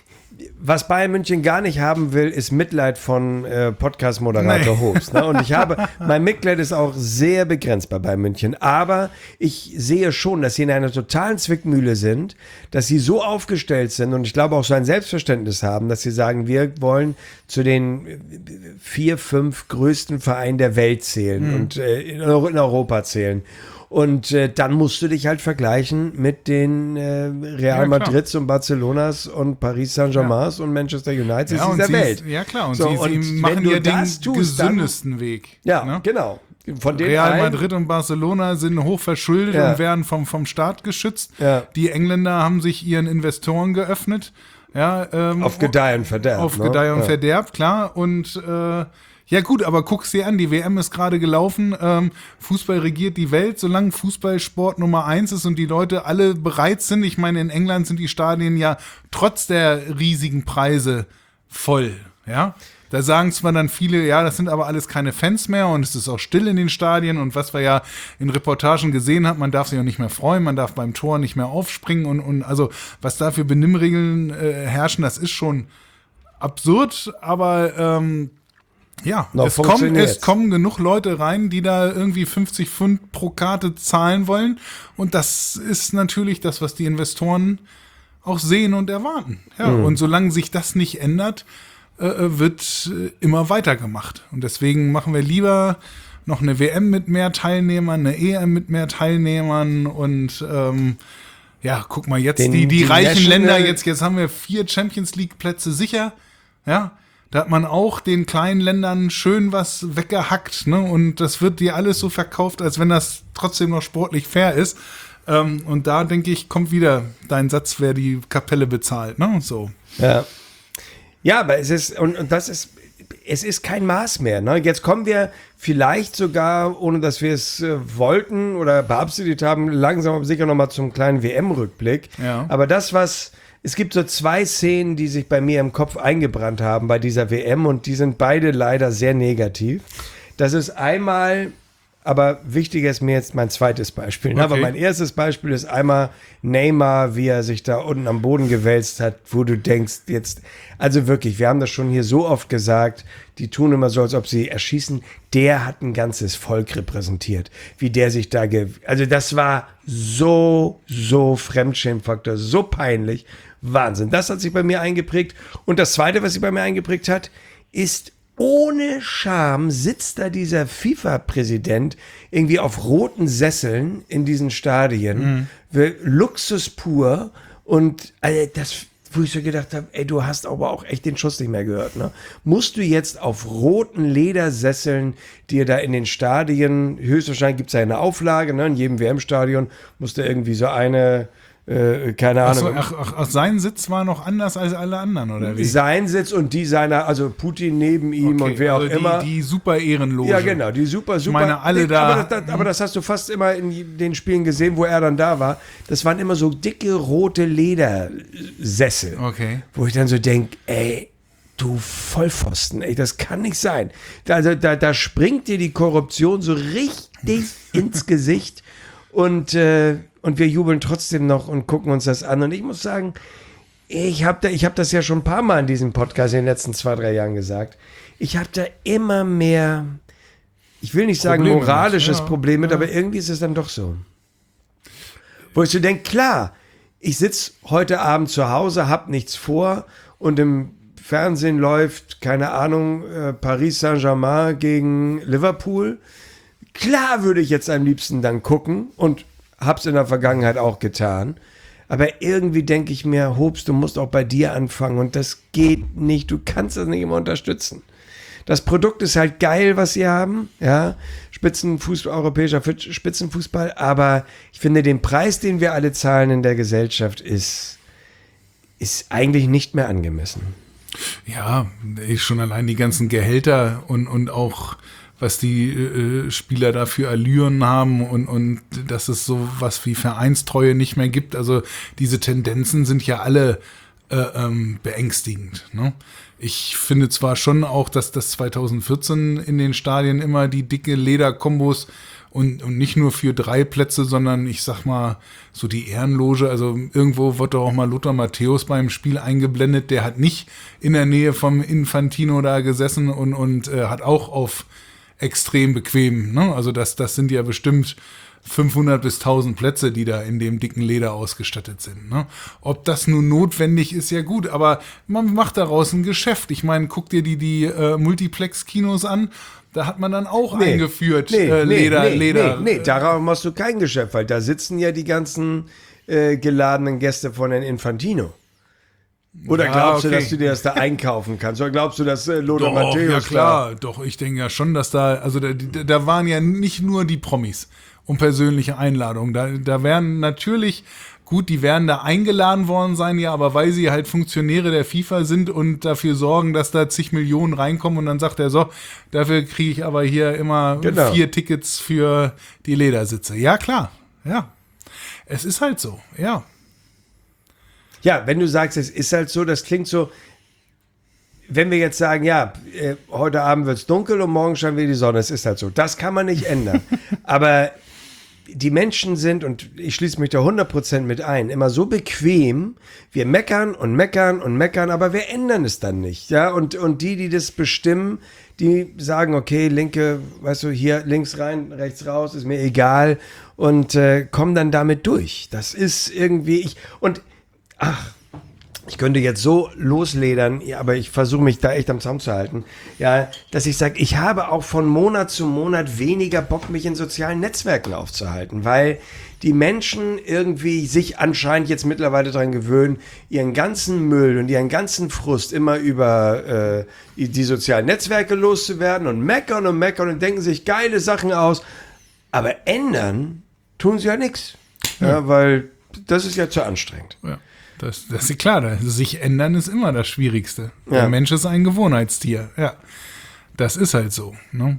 was Bayern München gar nicht haben will, ist Mitleid von äh, Podcast-Moderator Nee. Hobbs. Ne? Und ich habe, mein Mitleid ist auch sehr begrenzt bei Bayern München. Aber ich sehe schon, dass sie in einer totalen Zwickmühle sind, dass sie so aufgestellt sind und ich glaube auch so ein Selbstverständnis haben, dass sie sagen, wir wollen zu den vier, fünf größten Vereinen der Welt zählen Mhm. und äh, in, Euro, in Europa zählen. Und äh, dann musst du dich halt vergleichen mit den äh, Real Ja, klar. Madrids und Barcelonas und Paris Saint-Germains und Manchester United Ja, und dieser sie, Welt. ja klar, und So, sie, und sie wenn machen du ja den das tust, dann- gesündesten Weg. Ja, ne? genau. Von den Real allen- Madrid und Barcelona sind hoch verschuldet Ja. und werden vom, vom Staat geschützt. Ja. Die Engländer haben sich ihren Investoren geöffnet. Ja, ähm, Auf Gedeih und Verderb. Auf ne? Gedeih und ja. Verderb, klar. Und äh, ja gut, aber guck's dir an, die W M ist gerade gelaufen. Ähm, Fußball regiert die Welt, solange Fußball Sport Nummer eins ist und die Leute alle bereit sind. Ich meine, in England sind die Stadien ja trotz der riesigen Preise voll. Ja, da sagen zwar dann viele, ja, das sind aber alles keine Fans mehr und es ist auch still in den Stadien und was wir ja in Reportagen gesehen haben, man darf sich auch nicht mehr freuen, man darf beim Tor nicht mehr aufspringen und, und also was da für Benimmregeln äh, herrschen, das ist schon absurd, aber ähm, ja, Noch es kommen, funktioniert's. es kommen genug Leute rein, die da irgendwie fünfzig Pfund pro Karte zahlen wollen und das ist natürlich das, was die Investoren auch sehen und erwarten. Ja, Mhm. und solange sich das nicht ändert, äh, wird äh, immer weitergemacht. Und deswegen machen wir lieber noch eine W M mit mehr Teilnehmern, eine E M mit mehr Teilnehmern und ähm, ja, guck mal, jetzt Den- die, die, die reichen National- Länder, jetzt, jetzt haben wir vier Champions League Plätze sicher, ja. Da hat man auch den kleinen Ländern schön was weggehackt, ne? Und das wird dir alles so verkauft, als wenn das trotzdem noch sportlich fair ist. Ähm, und da denke ich, kommt wieder dein Satz, wer die Kapelle bezahlt, ne? So. Ja. Ja, aber es ist, und, und das ist, es ist kein Maß mehr. Ne? Jetzt kommen wir vielleicht sogar, ohne dass wir es äh, wollten oder beabsichtigt haben, langsam aber sicher nochmal zum kleinen W M-Rückblick. Ja. Aber das, was, es gibt so zwei Szenen, die sich bei mir im Kopf eingebrannt haben bei dieser W M und die sind beide leider sehr negativ. Das ist einmal, aber wichtiger ist mir jetzt mein zweites Beispiel. Ne? Okay. Aber mein erstes Beispiel ist einmal Neymar, wie er sich da unten am Boden gewälzt hat, wo du denkst, jetzt, also wirklich, wir haben das schon hier so oft gesagt, die tun immer so, als ob sie erschießen. Der hat ein ganzes Volk repräsentiert, wie der sich da, ge also das war so, so Fremdschämfaktor, so peinlich, Wahnsinn. Das hat sich bei mir eingeprägt. Und das Zweite, was sich bei mir eingeprägt hat, ist ohne Scham sitzt da dieser FIFA-Präsident irgendwie auf roten Sesseln in diesen Stadien. Mhm. Luxus pur. Und also das wo ich so gedacht habe, ey, du hast aber auch echt den Schuss nicht mehr gehört, ne? Musst du jetzt auf roten Ledersesseln dir da in den Stadien, höchstwahrscheinlich gibt es ja eine Auflage, ne? In jedem W M-Stadion musst du irgendwie so eine, äh, keine Ach so, Ahnung. ach, ach, ach, sein Sitz war noch anders als alle anderen, oder wie? Sein Sitz und die seiner, also Putin neben ihm Okay, und wer also auch die, immer. Die super Ehrenloge. Ja, genau, die super, super. meine, alle Nee, da- Aber das, das, aber das hast du fast immer in den Spielen gesehen, wo er dann da war. Das waren immer so dicke rote Ledersessel. Okay. Wo ich dann so denke, ey, du Vollpfosten, ey, das kann nicht sein. Da, also, da, da springt dir die Korruption so richtig ins Gesicht und, äh, und wir jubeln trotzdem noch und gucken uns das an. Und ich muss sagen, ich habe da, ich hab das ja schon ein paar Mal in diesem Podcast in den letzten zwei, drei Jahren gesagt. Ich habe da immer mehr, ich will nicht sagen Probleme moralisches mit, ja, Problem mit, ja. aber irgendwie ist es dann doch so. Wo ich so denke, klar, ich sitze heute Abend zu Hause, hab nichts vor und im Fernsehen läuft, keine Ahnung, äh, Paris Saint-Germain gegen Liverpool. Klar würde ich jetzt am liebsten dann gucken und hab's in der Vergangenheit auch getan. Aber irgendwie denke ich mir, Hobbs, du musst auch bei dir anfangen und das geht nicht. Du kannst das nicht immer unterstützen. Das Produkt ist halt geil, was sie haben, ja, Spitzenfußball, europäischer Spitzenfußball, aber ich finde, den Preis, den wir alle zahlen in der Gesellschaft, ist, ist eigentlich nicht mehr angemessen. Ja, schon allein die ganzen Gehälter und, und auch, was die äh, Spieler da für Allüren haben und, und dass es so was wie Vereinstreue nicht mehr gibt. Also diese Tendenzen sind ja alle äh, ähm, beängstigend. Ne? Ich finde zwar schon auch, dass das zwanzig vierzehn in den Stadien immer die dicke Lederkombos und, und nicht nur für drei Plätze, sondern ich sag mal so die Ehrenloge, also irgendwo wird doch auch mal Lothar Matthäus beim Spiel eingeblendet, der hat nicht in der Nähe vom Infantino da gesessen und, und äh, hat auch auf extrem bequem, ne? Also das, das sind ja bestimmt fünfhundert bis tausend Plätze, die da in dem dicken Leder ausgestattet sind. Ne? Ob das nun notwendig ist, ja gut, aber man macht daraus ein Geschäft. Ich meine, guck dir die, die äh, Multiplex-Kinos an, da hat man dann auch Nee, eingeführt, nee, äh, nee, Leder, nee, Leder. Nee, nee, darauf machst du kein Geschäft, weil da sitzen ja die ganzen äh, geladenen Gäste von den Infantino. Oder Ja, glaubst okay. du, dass du dir das da einkaufen kannst? Oder glaubst du, dass äh, Lothar Doch, Matthäus ja da- klar, doch, ich denke ja schon, dass da, also da, da da waren ja nicht nur die Promis um persönliche Einladungen. Da, da wären natürlich, gut, die werden da eingeladen worden sein, ja, aber weil sie halt Funktionäre der FIFA sind und dafür sorgen, dass da zig Millionen reinkommen und dann sagt er so, dafür kriege ich aber hier immer Genau. vier Tickets für die Ledersitze. Ja, klar, ja. Es ist halt so, ja. Ja, wenn du sagst, es ist halt so, das klingt so, wenn wir jetzt sagen, ja, äh, heute Abend wird es dunkel und morgen scheint wieder die Sonne, es ist halt so. Das kann man nicht ändern. Aber die Menschen sind, und ich schließe mich da hundert Prozent mit ein, immer so bequem, wir meckern und meckern und meckern, aber wir ändern es dann nicht. Ja? Und, und die, die das bestimmen, die sagen, okay, linke, weißt du, hier links rein, rechts raus, ist mir egal und äh, kommen dann damit durch. Das ist irgendwie, ich, und ach, ich könnte jetzt so losledern, ja, aber ich versuche mich da echt am Zaum zu halten, ja, dass ich sage, ich habe auch von Monat zu Monat weniger Bock, mich in sozialen Netzwerken aufzuhalten, weil die Menschen irgendwie sich anscheinend jetzt mittlerweile daran gewöhnen, ihren ganzen Müll und ihren ganzen Frust immer über äh, die sozialen Netzwerke loszuwerden und meckern und meckern und denken sich geile Sachen aus, aber ändern tun sie ja nichts, ja, weil das ist ja zu anstrengend. Ja. Das, das ist klar, das, sich ändern ist immer das Schwierigste. Ja. Der Mensch ist ein Gewohnheitstier. Ja, das ist halt so. Ne?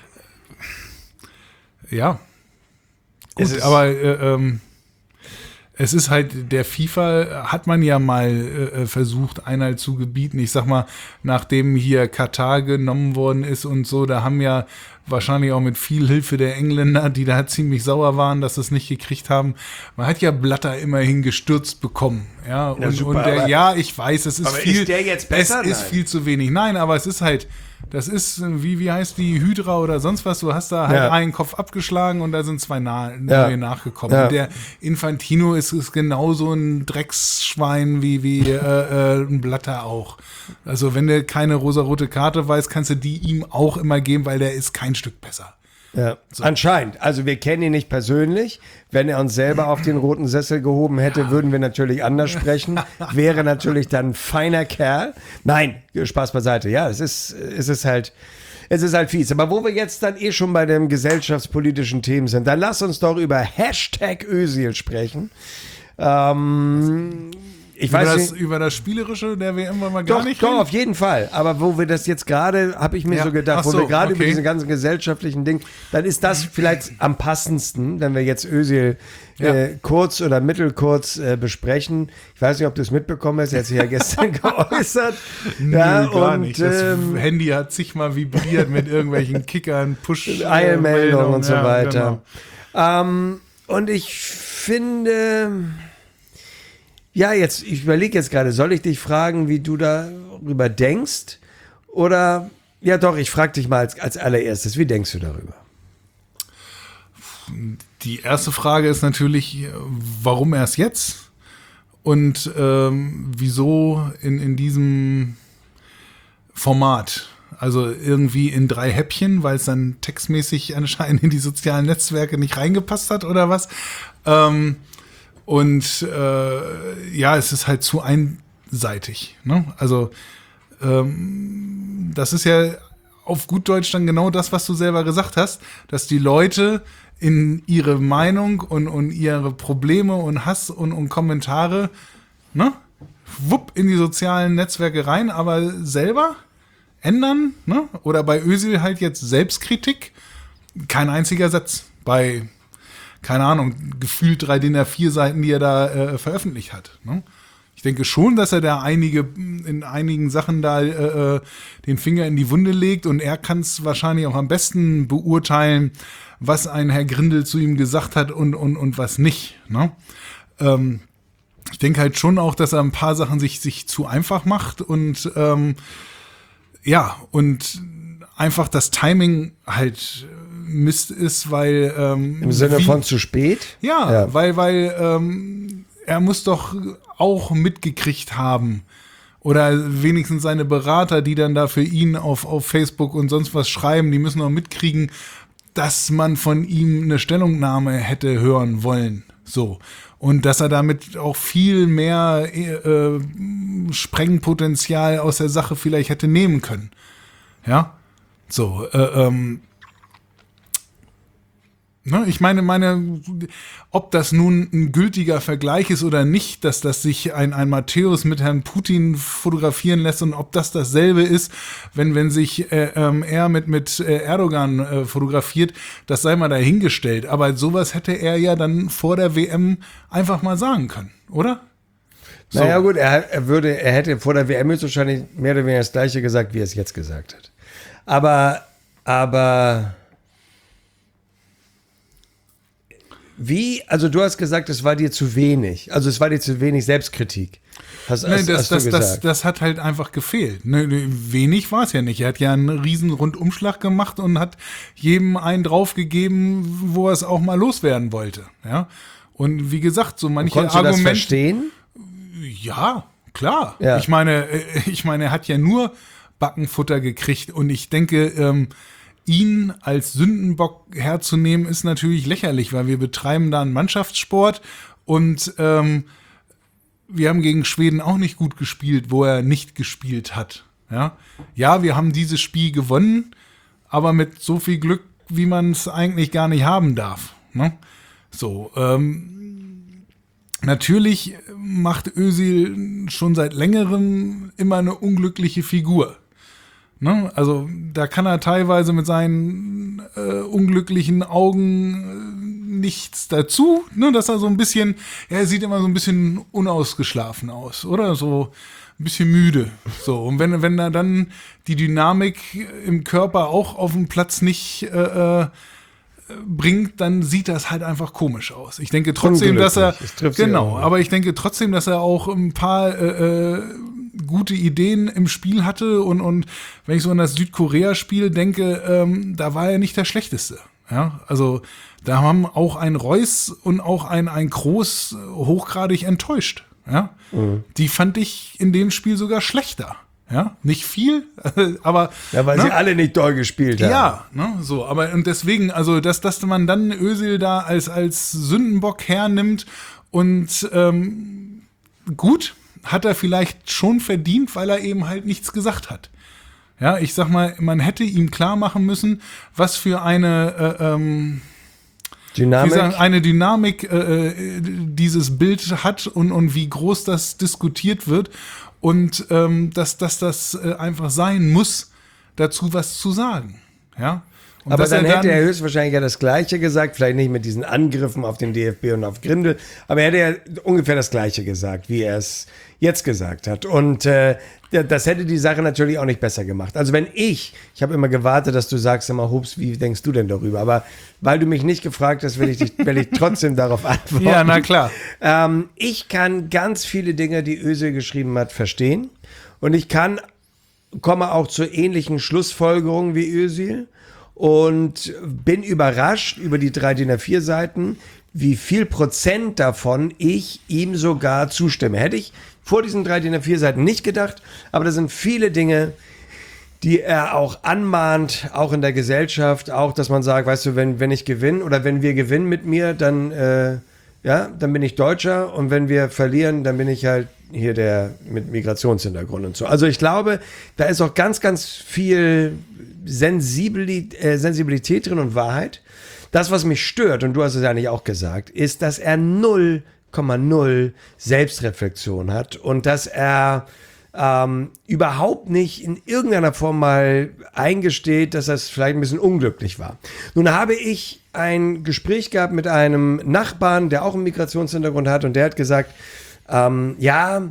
Ja, gut, Es ist- aber äh, ähm, es ist halt, der FIFA hat man ja mal äh, versucht, Einhalt zu gebieten. Ich sag mal, nachdem hier Katar genommen worden ist und so, da haben ja wahrscheinlich auch mit viel Hilfe der Engländer, die da ziemlich sauer waren, dass sie es nicht gekriegt haben. Man hat ja Blatter immerhin gestürzt bekommen. Ja, und, super, und der, aber- ja, ich weiß, es ist aber viel. ist der jetzt besser? Es ist Nein. viel zu wenig. Nein, aber es ist halt, das ist, wie, wie heißt die Hydra oder sonst was? Du hast da halt Ja. einen Kopf abgeschlagen und da sind zwei na- Ja. neue nachgekommen. Ja. Und der Infantino ist, ist genauso ein Drecksschwein wie, wie äh, äh, ein Blatter auch. Also wenn du keine rosarote Karte weißt, kannst du die ihm auch immer geben, weil der ist kein Stück besser. Ja, so. Anscheinend. Also wir kennen ihn nicht persönlich. Wenn er uns selber auf den roten Sessel gehoben hätte, ja. würden wir natürlich anders sprechen. Wäre natürlich dann ein feiner Kerl. Nein, Spaß beiseite. Ja, es ist, es ist halt, es ist halt fies. Aber wo wir jetzt dann eh schon bei dem gesellschaftspolitischen Themen sind, dann lass uns doch über Hashtag Özil sprechen. Ähm... Ich über, weiß das, nicht, über das Spielerische der W M wollen wir gar doch, nicht Doch, reden? auf jeden Fall. Aber wo wir das jetzt gerade, habe ich mir ja. so gedacht, so, wo wir gerade okay. über diese ganzen gesellschaftlichen Dinge, dann ist das vielleicht am passendsten, wenn wir jetzt Özil ja. äh, kurz oder mittelkurz äh, besprechen. Ich weiß nicht, ob du es mitbekommen hast, er hat sich ja gestern geäußert. Nö, ja, gar und, nicht. Das ähm, Handy hat zigmal vibriert mit irgendwelchen Kickern, Push, Eilmeldungen und so ja, weiter. Genau. Ähm, und ich finde... Ja, jetzt, ich überlege jetzt gerade, soll ich dich fragen, wie du darüber denkst? Oder, ja doch, ich frage dich mal als, als allererstes, wie denkst du darüber? Die erste Frage ist natürlich, warum erst jetzt? Und ähm, wieso in, in diesem Format? Also irgendwie in drei Häppchen, weil es dann textmäßig anscheinend in die sozialen Netzwerke nicht reingepasst hat oder was? Ähm, Und äh, ja, es ist halt zu einseitig. Ne? Also ähm, das ist ja auf gut Deutsch dann genau das, was du selber gesagt hast, dass die Leute in ihre Meinung und, und ihre Probleme und Hass und, und Kommentare, ne, wupp in die sozialen Netzwerke rein, aber selber ändern. Ne? Oder bei Özil halt jetzt Selbstkritik, kein einziger Satz. Bei keine Ahnung, gefühlt drei D I N A vier Seiten, die er da äh, veröffentlicht hat. Ne? Ich denke schon, dass er da einige in einigen Sachen da äh, den Finger in die Wunde legt und er kann es wahrscheinlich auch am besten beurteilen, was ein Herr Grindel zu ihm gesagt hat und, und, und was nicht. Ne? Ähm, ich denke halt schon auch, dass er ein paar Sachen sich, sich zu einfach macht und ähm, ja, und einfach das Timing halt Mist ist, weil ähm, im Sinne wie, von zu spät? Ja, ja. weil, weil ähm, er muss doch auch mitgekriegt haben. Oder wenigstens seine Berater, die dann da für ihn auf, auf Facebook und sonst was schreiben, die müssen auch mitkriegen, dass man von ihm eine Stellungnahme hätte hören wollen. So. Und dass er damit auch viel mehr äh, Sprengpotenzial aus der Sache vielleicht hätte nehmen können. Ja. So, äh, ähm, Ne, ich meine, meine, ob das nun ein gültiger Vergleich ist oder nicht, dass das sich ein, ein Matthäus mit Herrn Putin fotografieren lässt und ob das dasselbe ist, wenn, wenn sich äh, ähm, er mit, mit äh, Erdogan äh, fotografiert, das sei mal dahingestellt. Aber sowas hätte er ja dann vor der W M einfach mal sagen können, oder? So. Naja gut, er, er, würde, er hätte vor der W M jetzt wahrscheinlich mehr oder weniger das Gleiche gesagt, wie er es jetzt gesagt hat. Aber, aber... Wie, also du hast gesagt, es war dir zu wenig. Also es war dir zu wenig Selbstkritik. Hast, Nein, hast, das, hast das, du das, gesagt. das hat halt einfach gefehlt. Ne, wenig war es ja nicht. Er hat ja einen riesen Rundumschlag gemacht und hat jedem einen draufgegeben, wo er es auch mal loswerden wollte. Ja? Und wie gesagt, so manche Konntest du das Argumente. verstehen? Ja, klar. Ja. Ich meine, ich meine, er hat ja nur Backenfutter gekriegt und ich denke, ähm, ihn als Sündenbock herzunehmen, ist natürlich lächerlich, weil wir betreiben da einen Mannschaftssport und ähm, wir haben gegen Schweden auch nicht gut gespielt, wo er nicht gespielt hat. Ja, ja, wir haben dieses Spiel gewonnen, aber mit so viel Glück, wie man es eigentlich gar nicht haben darf. Ne? So, ähm, natürlich macht Özil schon seit längerem immer eine unglückliche Figur. Ne? Also da kann er teilweise mit seinen äh, unglücklichen Augen äh, nichts dazu, ne? Dass er so ein bisschen, ja, er sieht immer so ein bisschen unausgeschlafen aus, oder? So ein bisschen müde. So, und wenn, wenn er dann die Dynamik im Körper auch auf dem Platz nicht äh, äh, bringt, dann sieht das halt einfach komisch aus. Ich denke trotzdem, dass er, genau, aber ich denke trotzdem, dass er auch ein paar äh, gute Ideen im Spiel hatte und, und wenn ich so an das Südkorea-Spiel denke, ähm, da war er nicht der Schlechteste. Ja, also da haben auch ein Reus und auch ein, ein Kroos hochgradig enttäuscht. Ja, mhm. Die fand ich in dem Spiel sogar schlechter. Ja, nicht viel, aber. Ja, weil ne? sie alle nicht doll gespielt haben. Ja, ne, so, aber und deswegen, also, dass, dass man dann Özil da als, als Sündenbock hernimmt und ähm, gut, hat er vielleicht schon verdient, weil er eben halt nichts gesagt hat. Ja, ich sag mal, man hätte ihm klar machen müssen, was für eine äh, ähm, Dynamik. Wie sagen, eine Dynamik äh, dieses Bild hat und, und wie groß das diskutiert wird. Und ähm, dass, dass das äh, einfach sein muss, dazu was zu sagen. Ja? Und aber dann, er hätte er höchstwahrscheinlich ja das Gleiche gesagt, vielleicht nicht mit diesen Angriffen auf den D F B und auf Grindel, aber er hätte ja ungefähr das Gleiche gesagt, wie er es jetzt gesagt hat. Und äh, das hätte die Sache natürlich auch nicht besser gemacht. Also wenn ich, ich habe immer gewartet, dass du sagst, immer, Hups, wie denkst du denn darüber? Aber weil du mich nicht gefragt hast, will ich, dich, will ich trotzdem darauf antworten. Ja, na klar. Ähm, ich kann ganz viele Dinge, die Özil geschrieben hat, verstehen. Und ich kann, komme auch zu ähnlichen Schlussfolgerungen wie Özil. Und bin überrascht über die drei D I N A vier Seiten, wie viel Prozent davon ich ihm sogar zustimme. Hätte ich vor diesen drei D I N A vier Seiten nicht gedacht, aber da sind viele Dinge, die er auch anmahnt, auch in der Gesellschaft, auch, dass man sagt, weißt du, wenn, wenn ich gewinne oder wenn wir gewinnen mit mir, dann, äh, ja, dann bin ich Deutscher und wenn wir verlieren, dann bin ich halt hier der mit Migrationshintergrund und so. Also ich glaube, da ist auch ganz, ganz viel Sensibilität, äh, Sensibilität drin und Wahrheit. Das, was mich stört, und du hast es ja nicht auch gesagt, ist, dass er null Komma null Selbstreflexion hat und dass er ähm, überhaupt nicht in irgendeiner Form mal eingesteht, dass das vielleicht ein bisschen unglücklich war. Nun habe ich ein Gespräch gehabt mit einem Nachbarn, der auch einen Migrationshintergrund hat, und der hat gesagt, ähm, ja,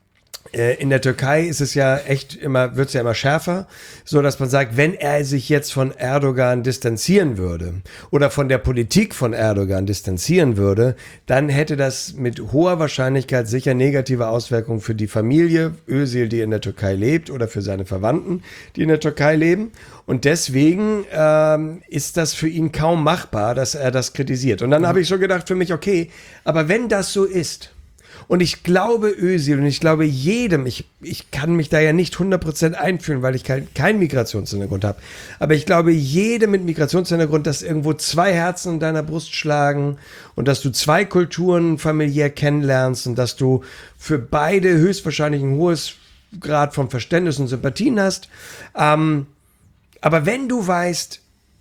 in der Türkei ist es ja echt immer, wird es ja immer schärfer, so dass man sagt, wenn er sich jetzt von Erdogan distanzieren würde oder von der Politik von Erdogan distanzieren würde, dann hätte das mit hoher Wahrscheinlichkeit sicher negative Auswirkungen für die Familie Özil, die in der Türkei lebt, oder für seine Verwandten, die in der Türkei leben. Und deswegen ähm, ist das für ihn kaum machbar, dass er das kritisiert. Und dann habe ich schon gedacht für mich, okay, aber wenn das so ist, und ich glaube Özil und ich glaube jedem, ich, ich kann mich da ja nicht hundert Prozent einfühlen, weil ich keinen kein Migrationshintergrund habe, aber ich glaube jedem mit Migrationshintergrund, dass irgendwo zwei Herzen in deiner Brust schlagen und dass du zwei Kulturen familiär kennenlernst und dass du für beide höchstwahrscheinlich ein hohes Grad von Verständnis und Sympathien hast. Ähm, aber wenn du weißt,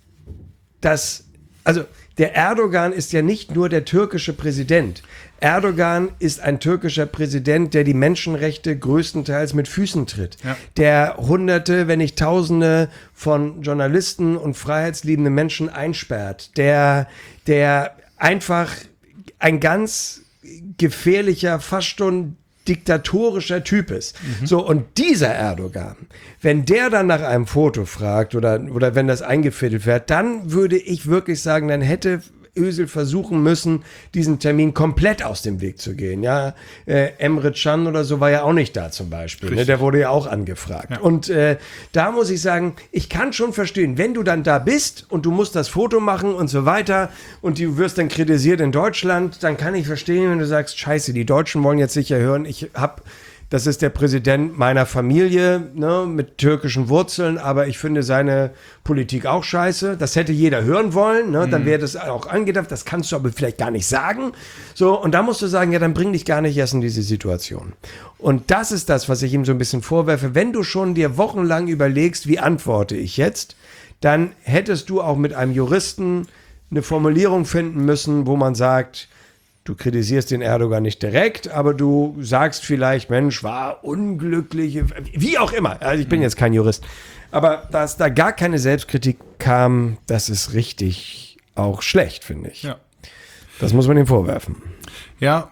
dass, also der Erdogan ist ja nicht nur der türkische Präsident. Erdogan ist ein türkischer Präsident, der die Menschenrechte größtenteils mit Füßen tritt. Ja. Der Hunderte, wenn nicht Tausende von Journalisten und freiheitsliebende Menschen einsperrt. Der, der einfach ein ganz gefährlicher, fast schon diktatorischer Typ ist. Mhm. So, und dieser Erdogan, wenn der dann nach einem Foto fragt oder, oder wenn das eingefädelt wird, dann würde ich wirklich sagen, dann hätte Özil versuchen müssen, diesen Termin komplett aus dem Weg zu gehen. Ja, äh, Emre Can oder so war ja auch nicht da zum Beispiel. Ne? Der wurde ja auch angefragt. Ja. Und äh, da muss ich sagen, ich kann schon verstehen, wenn du dann da bist und du musst das Foto machen und so weiter und du wirst dann kritisiert in Deutschland, dann kann ich verstehen, wenn du sagst, scheiße, die Deutschen wollen jetzt sicher hören, ich habe das ist der Präsident meiner Familie, ne, mit türkischen Wurzeln, aber ich finde seine Politik auch scheiße. Das hätte jeder hören wollen, ne, dann wäre das auch angedacht. Das kannst du aber vielleicht gar nicht sagen. So, und da musst du sagen, ja, dann bring dich gar nicht erst in diese Situation. Und das ist das, was ich ihm so ein bisschen vorwerfe. Wenn du schon dir wochenlang überlegst, wie antworte ich jetzt, dann hättest du auch mit einem Juristen eine Formulierung finden müssen, wo man sagt, du kritisierst den Erdogan nicht direkt, aber du sagst vielleicht, Mensch, war unglücklich, wie auch immer. Also ich bin jetzt kein Jurist. Aber dass da gar keine Selbstkritik kam, das ist richtig auch schlecht, finde ich. Ja. Das muss man ihm vorwerfen. Ja,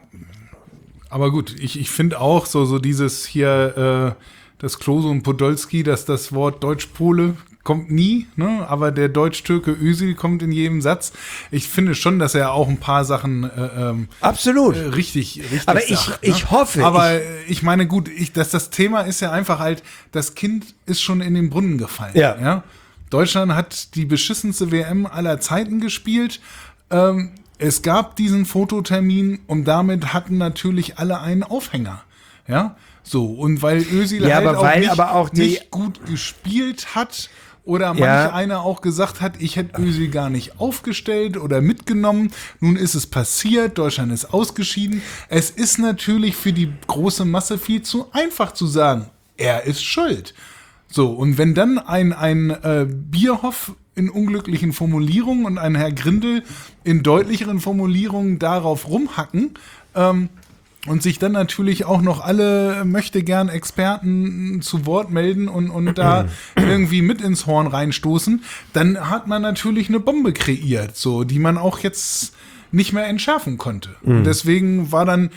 aber gut, ich, ich finde auch so, so dieses hier, äh, das Klose und Podolski, dass das Wort Deutsch-Pole kommt nie, ne? Aber der Deutsch-Türke Özil kommt in jedem Satz. Ich finde schon, dass er auch ein paar Sachen äh, ähm, absolut äh, richtig, richtig aber ich, sagt, ich ne? hoffe. Aber ich, ich meine, gut, ich, dass das Thema ist ja einfach halt, das Kind ist schon in den Brunnen gefallen. Ja. Ja? Deutschland hat die beschissenste W M aller Zeiten gespielt. Ähm, es gab diesen Fototermin und damit hatten natürlich alle einen Aufhänger. Ja, so. Und weil Özil Ja, halt aber auch, weil nicht, aber auch die- nicht gut gespielt hat oder manch Ja. einer auch gesagt hat, ich hätte Özil gar nicht aufgestellt oder mitgenommen. Nun ist es passiert, Deutschland ist ausgeschieden. Es ist natürlich für die große Masse viel zu einfach zu sagen, er ist schuld. So, und wenn dann ein, ein äh, Bierhoff in unglücklichen Formulierungen und ein Herr Grindel in deutlicheren Formulierungen darauf rumhacken, ähm, und sich dann natürlich auch noch alle möchte gern Experten zu Wort melden und, und da irgendwie mit ins Horn reinstoßen, dann hat man natürlich eine Bombe kreiert, so, die man auch jetzt nicht mehr entschärfen konnte. Mhm. Und deswegen war dann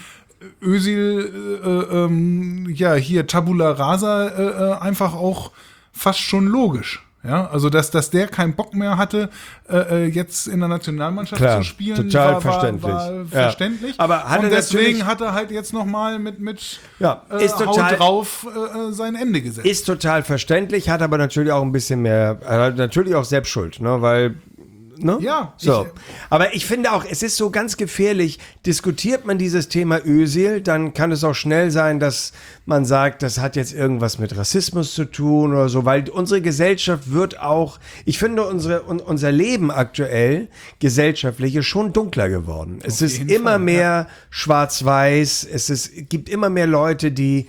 Özil, äh, ähm, ja, hier Tabula Rasa äh, äh, einfach auch fast schon logisch. Ja, also dass, dass der keinen Bock mehr hatte, äh, jetzt in der Nationalmannschaft Klar, zu spielen, total war, verständlich. war, war Ja. verständlich. Aber hat und er deswegen natürlich- hat er halt jetzt nochmal mit, mit Ja, äh, ist total- Haut drauf äh, sein Ende gesetzt. Ist total verständlich, hat aber natürlich auch ein bisschen mehr, hat natürlich auch selbst Schuld, ne, weil, ne? Ja, So. ich- Aber ich finde auch, es ist so ganz gefährlich, diskutiert man dieses Thema Özil, dann kann es auch schnell sein, dass man sagt, das hat jetzt irgendwas mit Rassismus zu tun oder so, weil unsere Gesellschaft wird auch, ich finde unsere, un, unser Leben aktuell, gesellschaftlich, ist schon dunkler geworden. Es ist jeden immer Fall, mehr schwarz-weiß, es ist, gibt immer mehr Leute, die,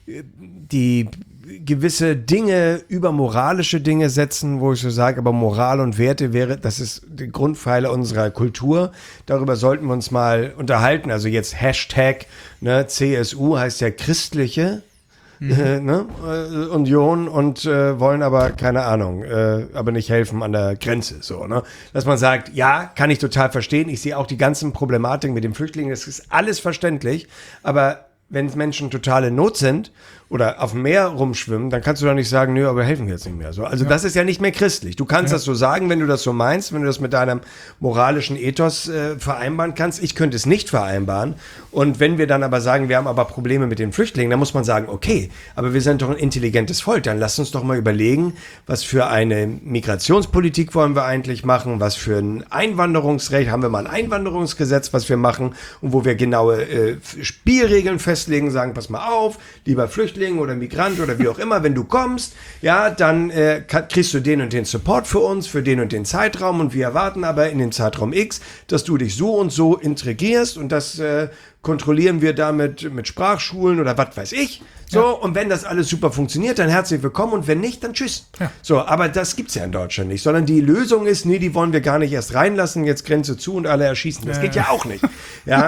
die gewisse Dinge über moralische Dinge setzen, wo ich so sage, aber Moral und Werte wäre, das ist die Grundpfeiler unserer Kultur. Darüber sollten wir uns mal unterhalten. Also jetzt Hashtag, ne, C S U heißt ja christliche Mhm. äh, ne, äh, Union und äh, wollen aber, keine Ahnung, äh, aber nicht helfen an der Grenze. So, ne? Dass man sagt, ja, kann ich total verstehen. Ich sehe auch die ganzen Problematiken mit den Flüchtlingen. Das ist alles verständlich. Aber wenn Menschen total in Not sind oder auf dem Meer rumschwimmen, dann kannst du doch nicht sagen, nö, aber helfen wir jetzt nicht mehr. So, also ja. Das ist ja nicht mehr christlich. Du kannst ja. das so sagen, wenn du das so meinst, wenn du das mit deinem moralischen Ethos äh, vereinbaren kannst. Ich könnte es nicht vereinbaren. Und wenn wir dann aber sagen, wir haben aber Probleme mit den Flüchtlingen, dann muss man sagen, okay, aber wir sind doch ein intelligentes Volk. Dann lass uns doch mal überlegen, was für eine Migrationspolitik wollen wir eigentlich machen, was für ein Einwanderungsrecht, haben wir mal ein Einwanderungsgesetz, was wir machen und wo wir genaue äh, Spielregeln festlegen, sagen, pass mal auf, lieber Flüchtling oder Migrant oder wie auch immer, wenn du kommst, ja, dann äh, kriegst du den und den Support für uns, für den und den Zeitraum und wir erwarten aber in dem Zeitraum X, dass du dich so und so integrierst und das äh, kontrollieren wir damit mit Sprachschulen oder was weiß ich. So, ja. Und wenn das alles super funktioniert, dann herzlich willkommen und wenn nicht, dann tschüss. Ja. So, aber das gibt's ja in Deutschland nicht, sondern die Lösung ist, nee, die wollen wir gar nicht erst reinlassen, jetzt Grenze zu und alle erschießen. Das ja. geht ja auch nicht. Ja.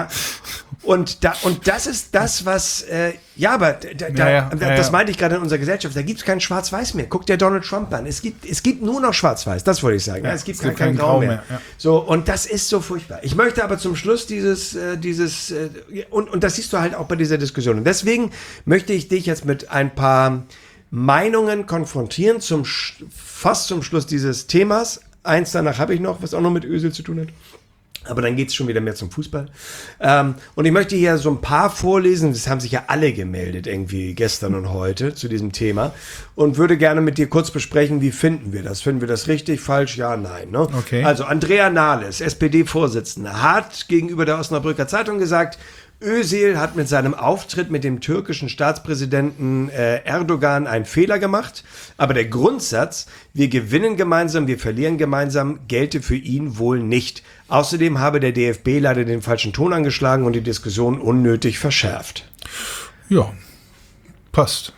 Und, da, und das ist das, was, äh, ja, aber da, da, ja, ja, ja, das ja. meinte ich gerade in unserer Gesellschaft, da gibt es kein Schwarz-Weiß mehr. Guck dir Donald Trump an. Es gibt, es gibt nur noch Schwarz-Weiß, das wollte ich sagen. Ja, es gibt es kein, kein Grau mehr. mehr ja. So, und das ist so furchtbar. Ich möchte aber zum Schluss dieses, äh, dieses äh, und, und das siehst du halt auch bei dieser Diskussion. Und deswegen möchte ich dich jetzt mit ein paar Meinungen konfrontieren, zum fast zum Schluss dieses Themas. Eins danach habe ich noch, was auch noch mit Özil zu tun hat. Aber dann geht es schon wieder mehr zum Fußball. Ähm, und ich möchte hier so ein paar vorlesen. Das haben sich ja alle gemeldet, irgendwie gestern und heute zu diesem Thema. Und würde gerne mit dir kurz besprechen, wie finden wir das? Finden wir das richtig, falsch? Ja, nein. Ne? Okay. Also Andrea Nahles, S P D-Vorsitzende, hat gegenüber der Osnabrücker Zeitung gesagt, Özil hat mit seinem Auftritt mit dem türkischen Staatspräsidenten äh, Erdogan einen Fehler gemacht, aber der Grundsatz, wir gewinnen gemeinsam, wir verlieren gemeinsam, gelte für ihn wohl nicht. Außerdem habe der D F B leider den falschen Ton angeschlagen und die Diskussion unnötig verschärft. Ja, passt.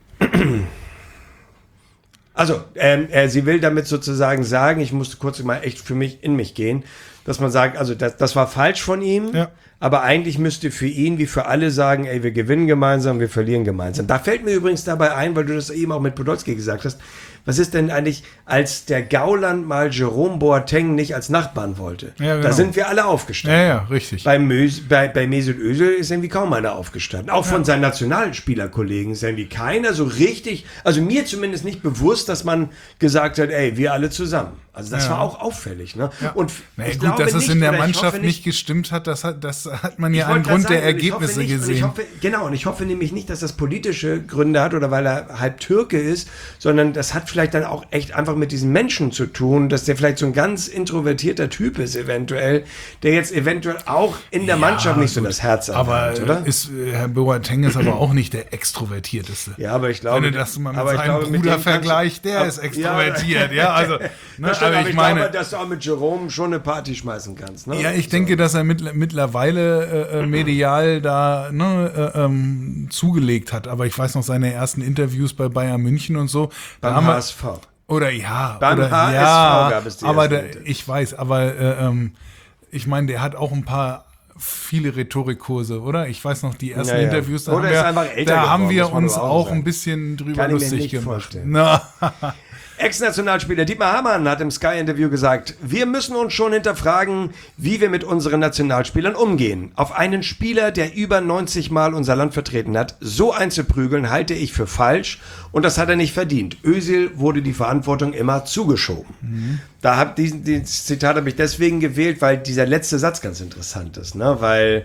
Also, ähm, äh, sie will damit sozusagen sagen, ich musste kurz mal echt für mich in mich gehen, dass man sagt, also das, das war falsch von ihm, ja. aber eigentlich müsste für ihn wie für alle sagen, ey, wir gewinnen gemeinsam, wir verlieren gemeinsam. Da fällt mir übrigens dabei ein, weil du das eben auch mit Podolski gesagt hast, was ist denn eigentlich, als der Gauland mal Jerome Boateng nicht als Nachbarn wollte? Ja, genau. Da sind wir alle aufgestanden. Ja, ja, richtig. Bei, Mös, bei, bei Mesut Özil ist irgendwie kaum einer aufgestanden. Auch von ja. seinen Nationalspielerkollegen ist irgendwie keiner so richtig, also mir zumindest nicht bewusst, dass man gesagt hat, ey, wir alle zusammen. Also das Ja. war auch auffällig. Ne? Ja. Und Na ich gut, glaube dass es nicht, in der oder ich Mannschaft hoffe nicht gestimmt hat, das hat, das hat man ja Ich wollte angrund gerade der sagen, und ich Ergebnisse hoffe nicht, und gesehen. ich hoffe, genau, und ich hoffe nämlich nicht, dass das politische Gründe hat oder weil er halb Türke ist, sondern das hat vielleicht dann auch echt einfach mit diesem Menschen zu tun, dass der vielleicht so ein ganz introvertierter Typ ist eventuell, der jetzt eventuell auch in der Mannschaft nicht so gut. das Herz Aber erwärmt, oder? ist, äh, Herr Boateng ist aber auch nicht der Extrovertierteste. Ja, aber ich glaube, Wenn du das mal mit aber ich seinem glaube, mit Bruder dem kannst du- vergleichst, der Ab- ist extrovertiert. Ja, also, ne, Das stimmt, aber aber ich ich meine, glaube, dass du auch mit Jerome schon eine Party schmeißen kannst. Ne? ja, ich denke, dass er mittler- mittlerweile äh, äh, medial da ne, äh, ähm, zugelegt hat. Aber ich weiß noch seine ersten Interviews bei Bayern München und so. Da Beim haben wir- H S V. Oder ja, Beim oder H S V ja, gab es die aber ersten der, Interviews. ich weiß, aber äh, ähm, ich meine, der hat auch ein paar viele Rhetorikkurse, oder? Ich weiß noch, die ersten Ja, ja. Interviews, da Oder haben ist wir, einfach älter da haben geworden, wir muss man uns aber auch auch sagen. ein bisschen drüber Kann ich mir lustig nicht gemacht. vorstellen. Na, Ex-Nationalspieler Dietmar Hamann hat im Sky-Interview gesagt, wir müssen uns schon hinterfragen, wie wir mit unseren Nationalspielern umgehen. Auf einen Spieler, der über neunzig Mal unser Land vertreten hat, so einzuprügeln, halte ich für falsch und das hat er nicht verdient. Özil wurde die Verantwortung immer zugeschoben. Mhm. Da hab diesen, dieses Zitat habe ich deswegen gewählt, weil dieser letzte Satz ganz interessant ist, ne? Weil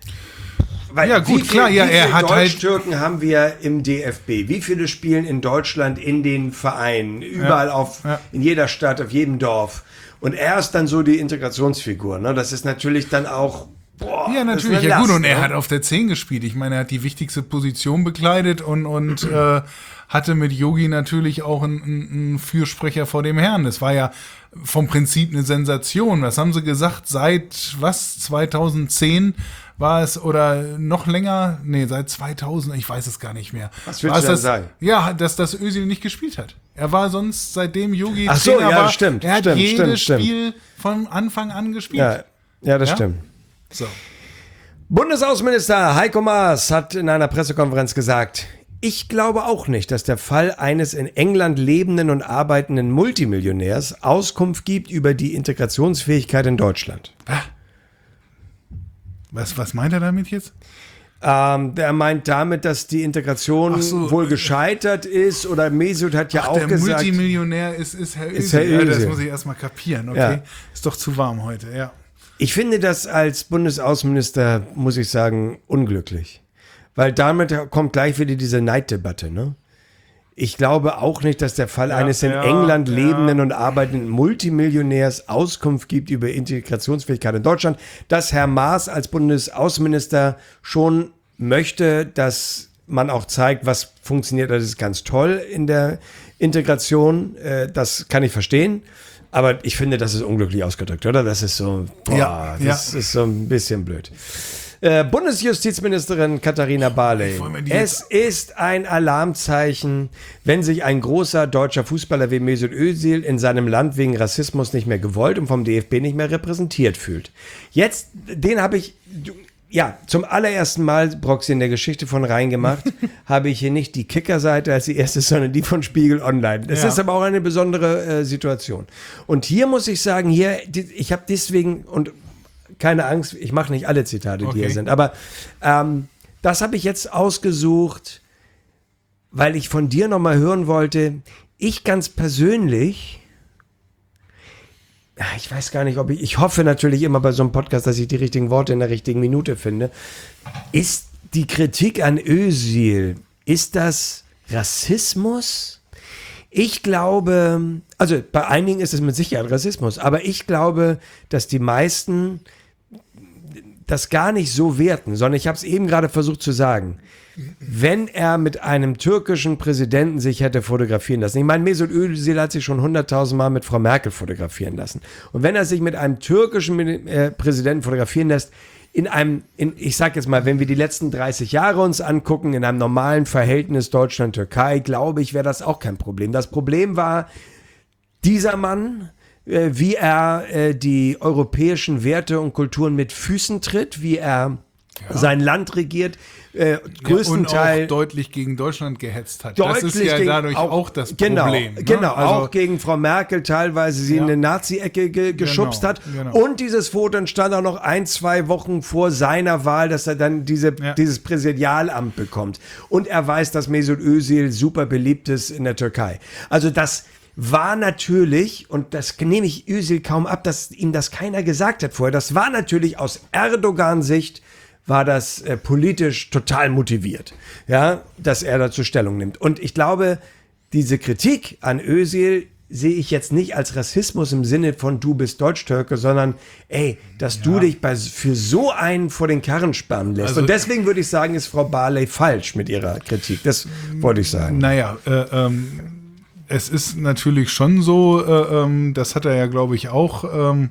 Weil Ja, gut, wie klar, ja, wie er viele hat halt- Deutsch-Türken haben wir im D F B? Wie viele spielen in Deutschland in den Vereinen? Überall Ja, auf, ja. in jeder Stadt, auf jedem Dorf. Und er ist dann so die Integrationsfigur. Ne? Das ist natürlich dann auch. Boah, ja, das natürlich. ist eine Ja, gut, Last, und er ne? hat auf der zehn gespielt. Ich meine, er hat die wichtigste Position bekleidet und, und äh, hatte mit Yogi natürlich auch einen, einen Fürsprecher vor dem Herrn. Das war ja vom Prinzip eine Sensation. Was haben sie gesagt? Seit was? zweitausendzehn war es oder noch länger? Nee, seit zweitausend, ich weiß es gar nicht mehr. Was willst War du es denn das, sagen? Ja, dass das Özil nicht gespielt hat. Er war sonst, seitdem Yogi Ach so, Trainer ja, war, stimmt, er hat stimmt, jedes stimmt, stimmt. Spiel von Anfang an gespielt. Ja, ja, das Ja? stimmt. So. Bundesaußenminister Heiko Maas hat in einer Pressekonferenz gesagt, ich glaube auch nicht, dass der Fall eines in England lebenden und arbeitenden Multimillionärs Auskunft gibt über die Integrationsfähigkeit in Deutschland. Was, was meint er damit jetzt? Ähm, der meint damit, dass die Integration Ach so. wohl gescheitert ist oder Mesut hat ja Ach, auch der gesagt... Multimillionär ist, ist Herr Özil. Ist Herr Ja, das Özil. muss ich erstmal kapieren. Okay, Ja. ist doch zu warm heute. Ja. Ich finde das als Bundesaußenminister, muss ich sagen, unglücklich. Weil damit kommt gleich wieder diese Neiddebatte, ne? Ich glaube auch nicht, dass der Fall Ja, eines in ja, England ja. lebenden und arbeitenden Multimillionärs Auskunft gibt über Integrationsfähigkeit in Deutschland, dass Herr Maas als Bundesaußenminister schon möchte, dass man auch zeigt, was funktioniert. Das ist ganz toll in der Integration. Äh, Das kann ich verstehen. Aber ich finde, das ist unglücklich ausgedrückt, oder? Das ist so, boah, Ja, das ja. ist so ein bisschen blöd. Äh, Bundesjustizministerin Katharina Barley. wollen wir die Es ist ein Alarmzeichen, wenn sich ein großer deutscher Fußballer wie Mesut Özil in seinem Land wegen Rassismus nicht mehr gewollt und vom D F B nicht mehr repräsentiert fühlt. Jetzt, den habe ich, ja, zum allerersten Mal, Broxy, in der Geschichte von Rhein gemacht, habe ich hier nicht die Kicker-Seite als die erste, sondern die von Spiegel Online. Das Ja. ist aber auch eine besondere äh, Situation. Und hier muss ich sagen, hier, die, ich habe deswegen, und keine Angst, ich mache nicht alle Zitate, die Okay. hier sind, aber ähm, das habe ich jetzt ausgesucht, weil ich von dir nochmal hören wollte. Ich ganz persönlich, ja, ich weiß gar nicht, ob ich, ich hoffe natürlich immer bei so einem Podcast, dass ich die richtigen Worte in der richtigen Minute finde. Ist die Kritik an Özil, ist das Rassismus? Ich glaube, also bei einigen ist es mit Sicherheit Rassismus, aber ich glaube, dass die meisten das gar nicht so werten, sondern ich habe es eben gerade versucht zu sagen. Wenn er mit einem türkischen Präsidenten sich hätte fotografieren lassen, ich meine, Mesut Özil hat sich schon hunderttausend Mal mit Frau Merkel fotografieren lassen. Und wenn er sich mit einem türkischen äh, Präsidenten fotografieren lässt, in einem, in, ich sag jetzt mal, wenn wir die letzten dreißig Jahre uns angucken, in einem normalen Verhältnis Deutschland-Türkei, glaube ich, wäre das auch kein Problem. Das Problem war, dieser Mann, äh, wie er äh, die europäischen Werte und Kulturen mit Füßen tritt, wie er sein Land regiert, äh, größtenteils und auch deutlich gegen Deutschland gehetzt hat. deutlich Das ist ja gegen- dadurch auch, das genau, Problem. Ne? Genau, Also, auch gegen Frau Merkel teilweise sie Ja. in eine Nazi-Ecke ge geschubst Genau, hat. genau. Und dieses Foto entstand auch noch ein, zwei Wochen vor seiner Wahl, dass er dann diese, Ja. dieses Präsidialamt bekommt. Und er weiß, dass Mesut Özil super beliebt ist in der Türkei. Also das war natürlich, und das nehme ich Özil kaum ab, dass ihm das keiner gesagt hat vorher, das war natürlich aus Erdogan-Sicht, war das äh, politisch total motiviert, ja, dass er dazu Stellung nimmt. Und ich glaube, diese Kritik an Özil sehe ich jetzt nicht als Rassismus im Sinne von du bist Deutsch-Türke, sondern ey, dass ja. du dich bei, für so einen vor den Karren spannen lässt. Also, und deswegen würde ich sagen, ist Frau Barley falsch mit ihrer Kritik. Das wollte ich sagen. Naja, äh, ähm, es ist natürlich schon so, äh, ähm, das hat er ja, glaube ich, auch ähm,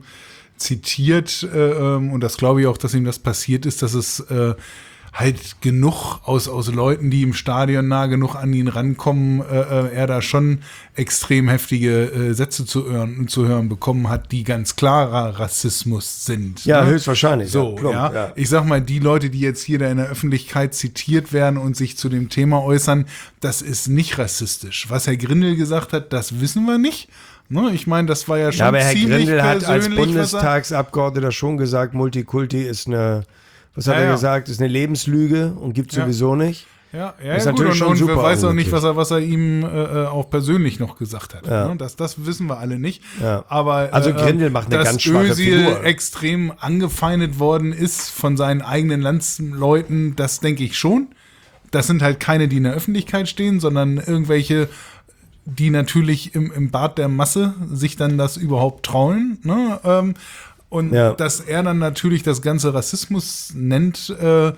zitiert äh, ähm, und das glaube ich auch, dass ihm das passiert ist, dass es äh, halt genug aus, aus Leuten, die im Stadion nah genug an ihn rankommen, äh, er da schon extrem heftige äh, Sätze zu hören, zu hören bekommen hat, die ganz klarer Rassismus sind. Ja, ne? höchstwahrscheinlich. So, ja, plump, ja. ja. Ich sag mal, die Leute, die jetzt hier da in der Öffentlichkeit zitiert werden und sich zu dem Thema äußern, das ist nicht rassistisch. Was Herr Grindel gesagt hat, das wissen wir nicht. Ne, ich meine, das war ja schon ja, aber Herr ziemlich Grindel hat als persönlich, Bundestagsabgeordneter schon gesagt, Multikulti ist eine, was hat ja, er ja. gesagt, ist eine Lebenslüge und gibt Ja. sowieso nicht. Ja, ja, ist ja gut, natürlich und, schon und super wer weiß auch nicht, unglücklich. was er, was er ihm äh, auch persönlich noch gesagt hat. Ja. Ne? Das, das wissen wir alle nicht. Ja. Aber, Also äh, Grindel macht eine dass ganz schwache Özil Figur. extrem angefeindet worden ist von seinen eigenen Landsleuten, das denke ich schon. Das sind halt keine, die in der Öffentlichkeit stehen, sondern irgendwelche, die natürlich im, im Bad der Masse sich dann das überhaupt trauen. Ne? Ähm, und Ja. dass er dann natürlich das ganze Rassismus nennt, äh,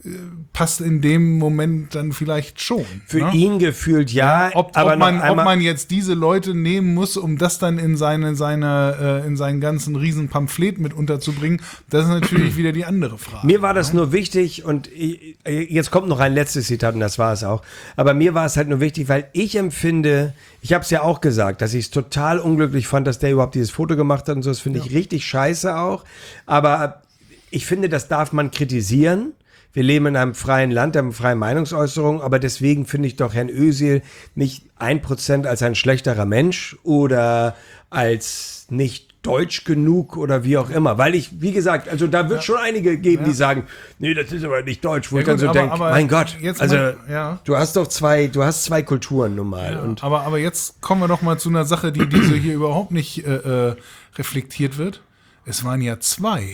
passt in dem Moment dann vielleicht schon. Für ne? ihn gefühlt ja, Ob, aber ob, man, noch ob einmal, man jetzt diese Leute nehmen muss, um das dann in seine, seine, äh, in seinen ganzen riesen Pamphlet mit unterzubringen, das ist natürlich wieder die andere Frage. mir war das nur wichtig und ich, jetzt kommt noch ein letztes Zitat und das war es auch, aber mir war es halt nur wichtig, weil ich empfinde, ich habe es ja auch gesagt, dass ich es total unglücklich fand, dass der überhaupt dieses Foto gemacht hat und so, das finde ich richtig scheiße auch, aber ich finde, das darf man kritisieren. Wir leben in einem freien Land, haben freie Meinungsäußerung, aber deswegen finde ich doch Herrn Özil nicht ein Prozent als ein schlechterer Mensch oder als nicht deutsch genug oder wie auch immer. Weil ich, wie gesagt, also da wird ja. schon einige geben, ja. die sagen, nee, das ist aber nicht deutsch, wo ja, ich dann so denke, mein Gott, jetzt also mal, ja. du hast doch zwei, du hast zwei Kulturen nun mal. Ja, und aber, aber jetzt kommen wir doch mal zu einer Sache, die, die so hier überhaupt nicht äh, reflektiert wird. Es waren ja zwei.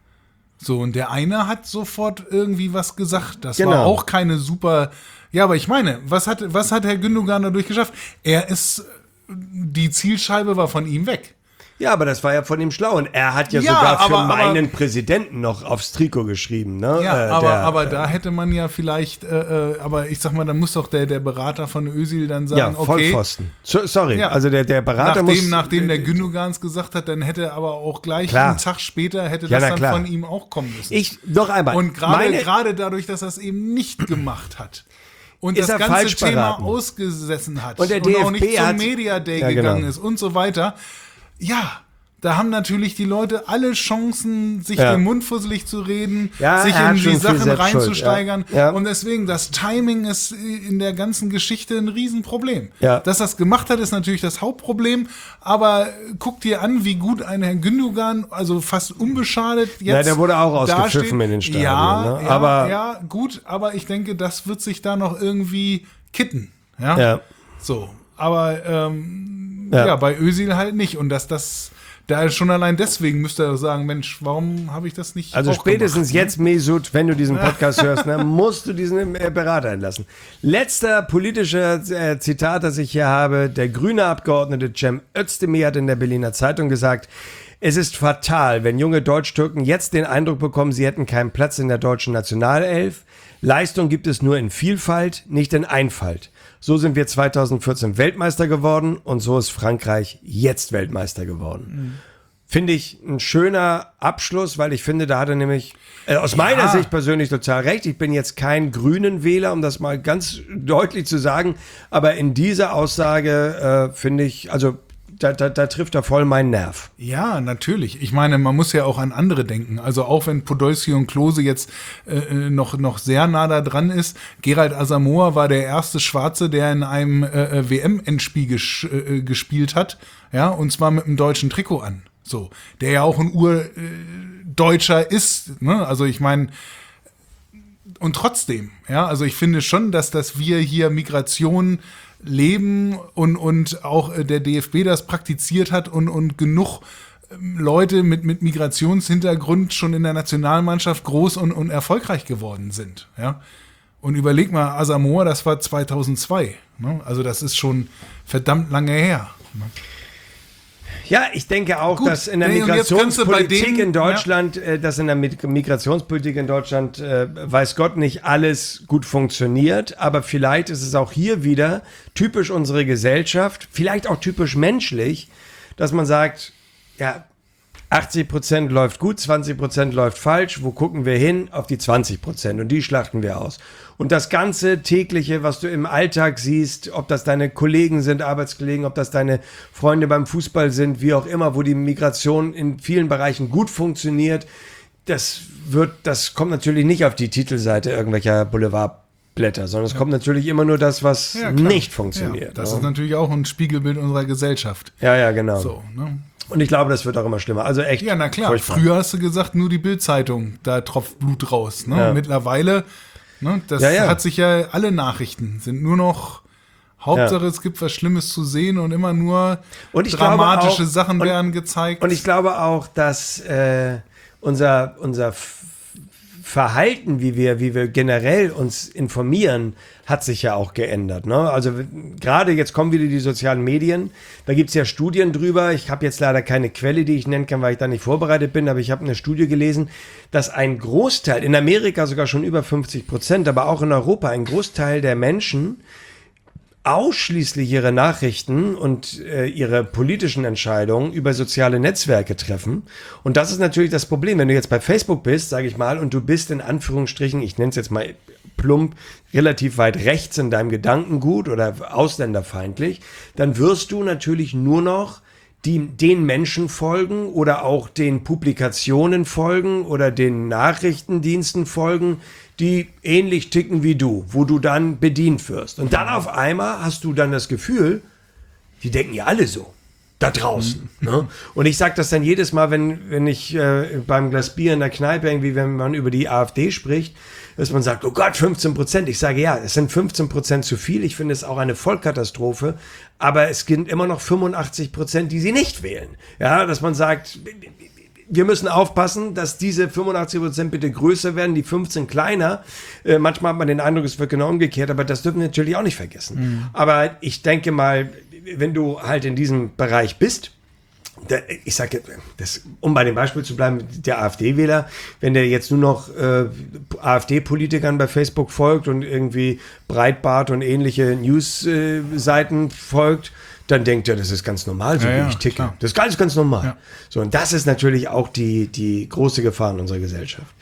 So, und der eine hat sofort irgendwie was gesagt. Das genau. war auch keine super. Ja, aber ich meine, was hat, was hat Herr Gündogan dadurch geschafft? Er ist, die Zielscheibe war von ihm weg. Ja, aber das war ja von ihm schlau. Und er hat ja, Ja, sogar für aber- meinen aber- Präsidenten noch aufs Trikot geschrieben. Ne? Ja, Äh, aber, der, aber da hätte man ja vielleicht, äh, äh, aber ich sag mal, da muss doch der, der Berater von Özil dann ja, sagen, okay. Vollpfosten. So, sorry, Ja. also der, der Berater Nachdem, muss... nachdem der Gündogans gesagt hat, dann hätte aber auch gleich Klar. einen Tag später hätte Ja, das na dann klar. von ihm auch kommen müssen. Ich, noch einmal. Und gerade meine- gerade dadurch, dass er es eben nicht gemacht hat und Ist das er ganze falsch Thema beraten. ausgesessen hat Und der auch D F B nicht zum hat- Media Day Ja, gegangen genau. ist und so weiter, ja, da haben natürlich die Leute alle Chancen, sich Ja. den Mund fusselig zu reden, Ja, sich er hat in schon die viel Sachen Selbstschuld, reinzusteigern. ja. Ja. Und deswegen, das Timing ist in der ganzen Geschichte ein Riesenproblem. Ja. Dass das gemacht hat, ist natürlich das Hauptproblem. Aber guck dir an, wie gut ein Herr Gündogan, also fast unbeschadet jetzt Ja, der wurde auch dasteht. ausgepfiffen in den Stadien, Ja, ne? ja, Aber- ja, gut, aber ich denke, das wird sich da noch irgendwie kitten. Ja, Ja. so. Aber ähm, ja. Ja. bei Özil halt nicht. Und dass das, da schon allein deswegen müsste er sagen, Mensch, warum habe ich das nicht Also auch spätestens gemacht, ne? jetzt, Mesut, wenn du diesen Podcast hörst, ne, musst du diesen äh, Berater entlassen. Letzter politischer äh, Zitat, das ich hier habe. Der grüne Abgeordnete Cem Özdemir hat in der Berliner Zeitung gesagt, es ist fatal, wenn junge Deutsch-Türken jetzt den Eindruck bekommen, sie hätten keinen Platz in der deutschen Nationalelf. Leistung gibt es nur in Vielfalt, nicht in Einfalt. So sind wir zweitausendvierzehn Weltmeister geworden und so ist Frankreich jetzt Weltmeister geworden. Finde ich ein schöner Abschluss, weil ich finde, da hat er nämlich äh, aus meiner Sicht persönlich total recht. Ich bin jetzt kein grünen Wähler, um das mal ganz deutlich zu sagen, aber in dieser Aussage äh, finde ich, also da, da, da trifft er voll meinen Nerv. Ja, natürlich. Ich meine, man muss ja auch an andere denken. Also auch wenn Podolski und Klose jetzt äh, noch, noch sehr nah da dran ist. Gerald Asamoah war der erste Schwarze, der in einem äh, W M-Endspiel ges äh, gespielt hat. Ja, und zwar mit einem deutschen Trikot an. So, der ja auch ein Urdeutscher äh, ist. Ne? Also ich meine, und trotzdem, ja, also ich finde schon, dass, dass wir hier Migration leben und, und auch der D F B das praktiziert hat und, und genug Leute mit, mit Migrationshintergrund schon in der Nationalmannschaft groß und, und erfolgreich geworden sind, ja. Und überleg mal, Asamoah, das war zweitausendzwei, ne? Also das ist schon verdammt lange her, ne? Ja, ich denke auch, Gut, dass in der Migrationspolitik denen, in Deutschland, ja. äh, dass in der Migrationspolitik in Deutschland, äh, weiß Gott, nicht alles gut funktioniert, aber vielleicht ist es auch hier wieder typisch unsere Gesellschaft, vielleicht auch typisch menschlich, dass man sagt, ja, achtzig Prozent läuft gut, zwanzig Prozent läuft falsch. Wo gucken wir hin? Auf die zwanzig Prozent und die schlachten wir aus. Und das ganze tägliche, was du im Alltag siehst, ob das deine Kollegen sind, Arbeitskollegen, ob das deine Freunde beim Fußball sind, wie auch immer, wo die Migration in vielen Bereichen gut funktioniert, das wird, das kommt natürlich nicht auf die Titelseite irgendwelcher Boulevardblätter, sondern es ja. kommt natürlich immer nur das, was ja, nicht funktioniert. Ja, das ne? ist natürlich auch ein Spiegelbild unserer Gesellschaft. Ja, ja, genau. So, ne? Und ich glaube, das wird auch immer schlimmer. Also echt. Ja, na klar. Furchtbar. Früher hast du gesagt, nur die Bild-Zeitung, da tropft Blut raus. Ne? Ja. Mittlerweile, ne, das ja, ja. hat sich ja, alle Nachrichten sind nur noch, Hauptsache ja. es gibt was Schlimmes zu sehen und immer nur und ich dramatische auch, Sachen und, werden gezeigt. Und ich glaube auch, dass äh, unser, unser Verhalten, wie wir, wie wir generell uns informieren, hat sich ja auch geändert. Ne? Also gerade jetzt kommen wieder die sozialen Medien, da gibt es ja Studien drüber. Ich habe jetzt leider keine Quelle, die ich nennen kann, weil ich da nicht vorbereitet bin, aber ich habe eine Studie gelesen, dass ein Großteil, in Amerika sogar schon über fünfzig Prozent, aber auch in Europa ein Großteil der Menschen ausschließlich ihre Nachrichten und äh, ihre politischen Entscheidungen über soziale Netzwerke treffen. Und das ist natürlich das Problem. Wenn du jetzt bei Facebook bist, sage ich mal, und du bist in Anführungsstrichen, ich nenne es jetzt mal plump, relativ weit rechts in deinem Gedankengut oder ausländerfeindlich, dann wirst du natürlich nur noch die, den Menschen folgen oder auch den Publikationen folgen oder den Nachrichtendiensten folgen, die ähnlich ticken wie du, wo du dann bedient wirst. Und dann auf einmal hast du dann das Gefühl, die denken ja alle so, da draußen. Mhm. Ne? Und ich sage das dann jedes Mal, wenn, wenn ich äh, beim Glas Bier in der Kneipe irgendwie, wenn man über die AfD spricht, dass man sagt, oh Gott, fünfzehn Prozent. Ich sage, ja, es sind fünfzehn Prozent zu viel. Ich finde es auch eine Vollkatastrophe. Aber es gibt immer noch fünfundachtzig Prozent, die sie nicht wählen. Ja, dass man sagt, wir müssen aufpassen, dass diese fünfundachtzig Prozent bitte größer werden, die fünfzehn kleiner. Äh, manchmal hat man den Eindruck, es wird genau umgekehrt, aber das dürfen wir natürlich auch nicht vergessen. Mhm. Aber ich denke mal, wenn du halt in diesem Bereich bist, da, ich sage, das, um bei dem Beispiel zu bleiben, der AfD-Wähler, wenn der jetzt nur noch äh, AfD-Politikern bei Facebook folgt und irgendwie Breitbart und ähnliche News-Seiten äh, folgt, dann denkt er, das ist ganz normal, so ja, wie ja, ich ticke. Klar. Das ist ganz, ganz normal. Ja. So, und das ist natürlich auch die, die große Gefahr in unserer Gesellschaft.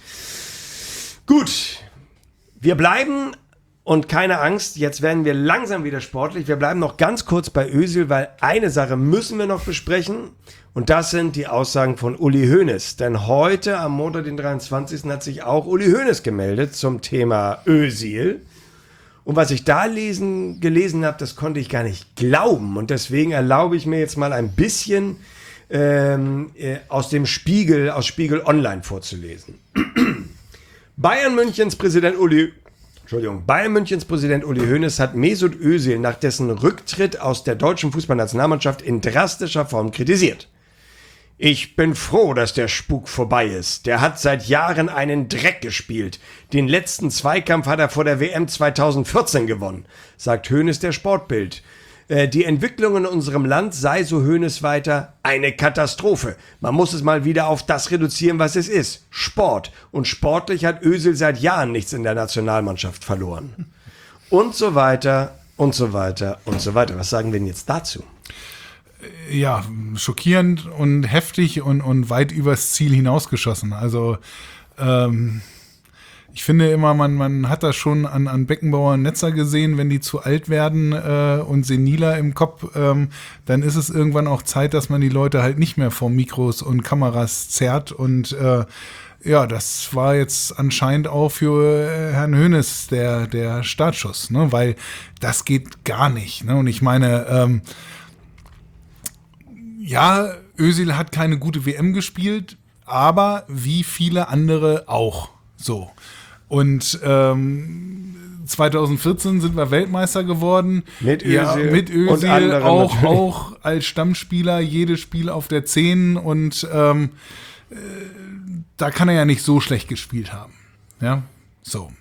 Gut, wir bleiben und keine Angst, jetzt werden wir langsam wieder sportlich. Wir bleiben noch ganz kurz bei Özil, weil eine Sache müssen wir noch besprechen und das sind die Aussagen von Uli Hoeneß. Denn heute, am Montag, den dreiundzwanzigsten hat sich auch Uli Hoeneß gemeldet zum Thema Özil. Und was ich da lesen, gelesen habe, das konnte ich gar nicht glauben. Und deswegen erlaube ich mir jetzt mal ein bisschen ähm, äh, aus dem Spiegel, aus Spiegel Online vorzulesen. Bayern Münchens Präsident Uli, Entschuldigung, Bayern Münchens Präsident Uli Hoeneß hat Mesut Özil nach dessen Rücktritt aus der deutschen Fußballnationalmannschaft in drastischer Form kritisiert. Ich bin froh, dass der Spuk vorbei ist. Der hat seit Jahren einen Dreck gespielt. Den letzten Zweikampf hat er vor der W M zweitausendvierzehn gewonnen, sagt Hoeneß der Sportbild. Äh, die Entwicklung in unserem Land sei, so Hoeneß weiter, eine Katastrophe. Man muss es mal wieder auf das reduzieren, was es ist. Sport. Und sportlich hat Özil seit Jahren nichts in der Nationalmannschaft verloren. Und so weiter, und so weiter, und so weiter. Was sagen wir denn jetzt dazu? Ja, schockierend und heftig und, und weit übers Ziel hinausgeschossen. Also ähm, ich finde immer, man, man hat das schon an, an Beckenbauer und Netzer gesehen, wenn die zu alt werden äh, und seniler im Kopf, ähm, dann ist es irgendwann auch Zeit, dass man die Leute halt nicht mehr vor Mikros und Kameras zerrt. Und äh, ja, das war jetzt anscheinend auch für äh, Herrn Hoeneß der, der Startschuss, ne? Weil das geht gar nicht. Ne? Und ich meine, ähm, ja, Özil hat keine gute W M gespielt, aber wie viele andere auch so. Und ähm, zweitausendvierzehn sind wir Weltmeister geworden. Mit Özil. Ja, mit und Özil, anderen auch, natürlich. auch als Stammspieler, jedes Spiel auf der zehn und ähm, äh, da kann er ja nicht so schlecht gespielt haben. Ja, so.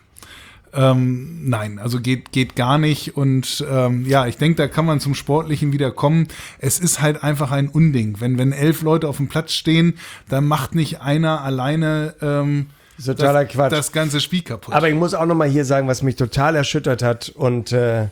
Ähm, nein, also geht, geht gar nicht und ähm, ja, ich denke, da kann man zum Sportlichen wieder kommen. Es ist halt einfach ein Unding. Wenn, wenn elf Leute auf dem Platz stehen, dann macht nicht einer alleine ähm, Totaler das, Quatsch. das ganze Spiel kaputt. Aber ich muss auch nochmal hier sagen, was mich total erschüttert hat. Und äh,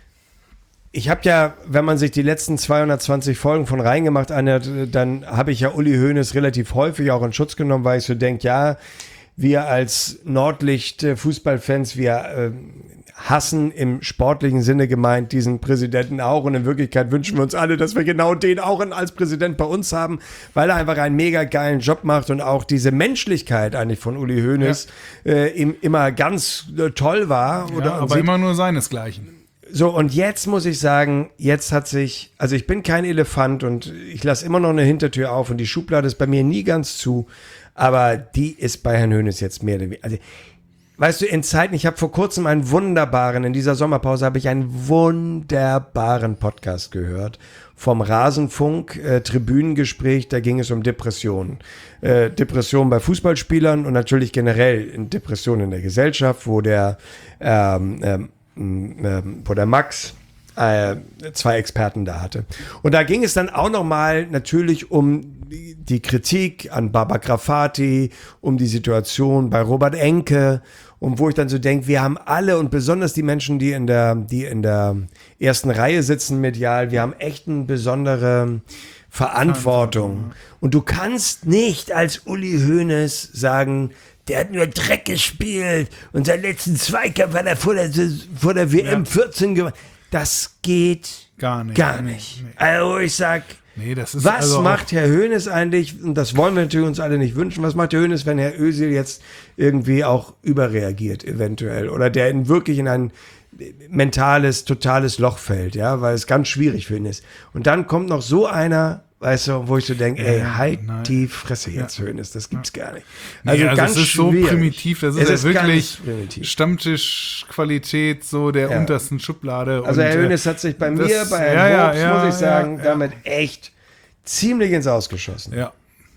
ich habe ja, wenn man sich die letzten zweihundertzwanzig Folgen von Reingemacht anhört, dann habe ich ja Uli Hoeneß relativ häufig auch in Schutz genommen, weil ich so denke, ja, wir als Nordlicht-Fußballfans, wir äh, hassen im sportlichen Sinne gemeint diesen Präsidenten auch und in Wirklichkeit wünschen wir uns alle, dass wir genau den auch als Präsident bei uns haben, weil er einfach einen mega geilen Job macht und auch diese Menschlichkeit eigentlich von Uli Hoeneß ja. äh, ihm immer ganz äh, toll war. Oder ja, aber immer nur seinesgleichen. So, und jetzt muss ich sagen, jetzt hat sich, also ich bin kein Elefant und ich lasse immer noch eine Hintertür auf und die Schublade ist bei mir nie ganz zu, aber die ist bei Herrn Hoeneß jetzt mehr oder weniger. Also, weißt du, in Zeiten, ich habe vor kurzem einen wunderbaren, in dieser Sommerpause habe ich einen wunderbaren Podcast gehört vom Rasenfunk, äh, Tribünengespräch, da ging es um Depressionen. Äh, Depressionen bei Fußballspielern und natürlich generell in Depressionen in der Gesellschaft, wo der, ähm, ähm, ähm, wo der Max äh, zwei Experten da hatte. Und da ging es dann auch nochmal natürlich um die Kritik an Baba Grafati, um die Situation bei Robert Enke und wo ich dann so denke, wir haben alle und besonders die Menschen, die in der, die in der ersten Reihe sitzen medial, wir haben echt eine besondere Verantwortung. Und du kannst nicht als Uli Hoeneß sagen, der hat nur Dreck gespielt und seinen letzten Zweikampf hat er vor der, vor der W M ja. vierzehn gewonnen. Das geht gar nicht. Gar nicht. Nee, nee. Also ich sag, nee, das ist was also macht Herr Hoeneß eigentlich, und das wollen wir natürlich uns alle nicht wünschen, was macht Herr Hoeneß, wenn Herr Özil jetzt irgendwie auch überreagiert eventuell oder der in wirklich in ein mentales, totales Loch fällt, ja, weil es ganz schwierig für ihn ist. Und dann kommt noch so einer, weißt du, wo ich so denke, ey, halt nein. die Fresse jetzt, ja. Hoeneß, das gibt's gar nicht. Also, nee, also ganz es ist schwierig. So primitiv, das ist, es ja ist wirklich primitiv. Stammtischqualität so der ja. untersten Schublade. Also und, Herr Hoeneß hat sich bei das, mir, bei Herrn ja, Hobbs, ja, muss ich sagen, ja, damit echt ziemlich ins Ausgeschossen. Ja.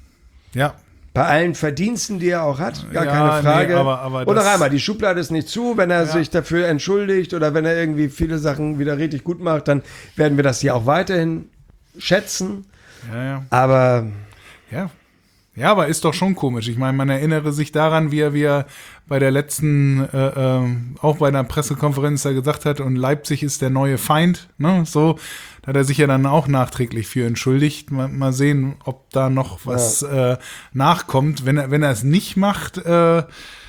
Ja. Bei allen Verdiensten, die er auch hat, gar ja, keine Frage. Nee, aber, aber und noch einmal, die Schublade ist nicht zu, wenn er ja. sich dafür entschuldigt oder wenn er irgendwie viele Sachen wieder richtig gut macht, dann werden wir das hier auch weiterhin schätzen. Ja, ja. Aber ja. Ja, aber ist doch schon komisch. Ich meine, man erinnere sich daran, wie er, wie er bei der letzten, äh, äh, auch bei einer Pressekonferenz da gesagt hat, und Leipzig ist der neue Feind, ne, so, da hat er sich ja dann auch nachträglich für entschuldigt. Mal, mal sehen, ob da noch was ja. äh, nachkommt. Wenn er, wenn er es nicht macht, äh,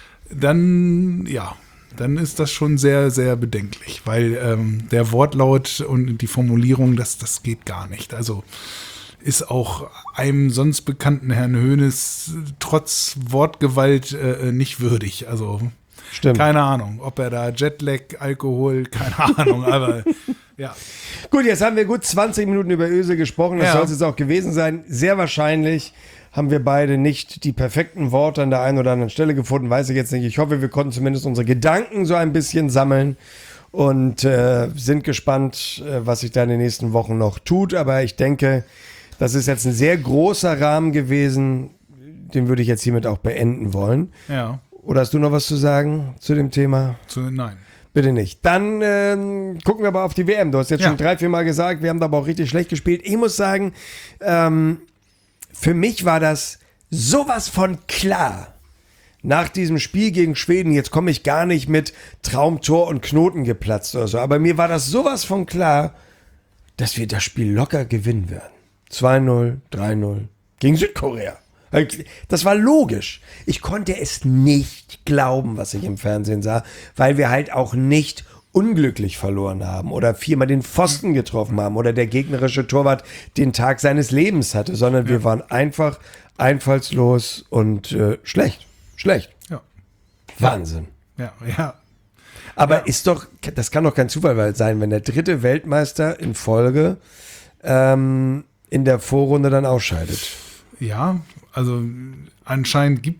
dann, ja, dann ist das schon sehr, sehr bedenklich, weil ähm, der Wortlaut und die Formulierung, das, das geht gar nicht. Also, ist auch einem sonst bekannten Herrn Hoeneß trotz Wortgewalt äh, nicht würdig. Also Stimmt. keine Ahnung, ob er da Jetlag, Alkohol, keine Ahnung, aber ja. Gut, jetzt haben wir gut zwanzig Minuten über Özil gesprochen, das ja. soll es jetzt auch gewesen sein. Sehr wahrscheinlich haben wir beide nicht die perfekten Worte an der einen oder anderen Stelle gefunden, weiß ich jetzt nicht. Ich hoffe, wir konnten zumindest unsere Gedanken so ein bisschen sammeln. Und äh, sind gespannt, äh, was sich da in den nächsten Wochen noch tut. Aber ich denke, das ist jetzt ein sehr großer Rahmen gewesen, den würde ich jetzt hiermit auch beenden wollen. Ja. Oder hast du noch was zu sagen zu dem Thema? Zu, nein. Bitte nicht. Dann ähm, gucken wir aber auf die W M. Du hast jetzt ja. schon drei, vier Mal gesagt, wir haben da aber auch richtig schlecht gespielt. Ich muss sagen, ähm, für mich war das sowas von klar. Nach diesem Spiel gegen Schweden, jetzt komme ich gar nicht mit Traumtor und Knoten geplatzt oder so, aber mir war das sowas von klar, dass wir das Spiel locker gewinnen werden. zwei null, drei null gegen Südkorea. Das war logisch. Ich konnte es nicht glauben, was ich im Fernsehen sah, weil wir halt auch nicht unglücklich verloren haben oder viermal den Pfosten getroffen haben oder der gegnerische Torwart den Tag seines Lebens hatte, sondern wir waren einfach einfallslos und äh, schlecht. Schlecht. Ja. Wahnsinn. Ja, ja. Aber ja. ist doch, das kann doch kein Zufall sein, wenn der dritte Weltmeister in Folge ähm, in der Vorrunde dann ausscheidet. Ja, also anscheinend gibt es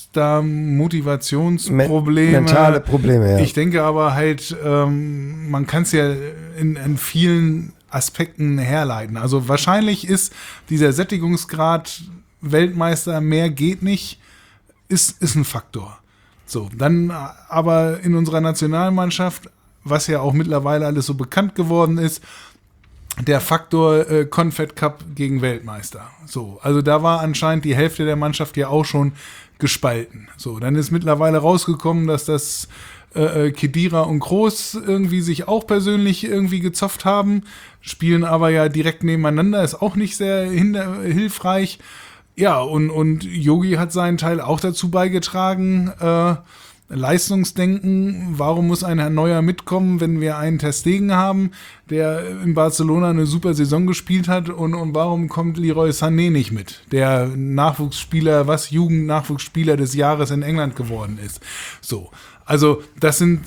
es da Motivationsprobleme. Men- mentale Probleme, ja. Ich denke aber halt, ähm, man kann es ja in, in vielen Aspekten herleiten. Also wahrscheinlich ist dieser Sättigungsgrad Weltmeister, mehr geht nicht, ist, ist ein Faktor. So, dann aber in unserer Nationalmannschaft, was ja auch mittlerweile alles so bekannt geworden ist, der Faktor äh, Confed Cup gegen Weltmeister. So, also da war anscheinend die Hälfte der Mannschaft ja auch schon gespalten. So, dann ist mittlerweile rausgekommen, dass das äh, Khedira und Groß irgendwie sich auch persönlich irgendwie gezofft haben, spielen aber ja direkt nebeneinander, ist auch nicht sehr hinder- hilfreich. Ja, und und Yogi hat seinen Teil auch dazu beigetragen, äh, Leistungsdenken, warum muss ein Herr Neuer mitkommen, wenn wir einen Ter Stegen haben, der in Barcelona eine super Saison gespielt hat, und, und warum kommt Leroy Sané nicht mit, der Nachwuchsspieler, was Jugend-Nachwuchsspieler des Jahres in England geworden ist. So, also das sind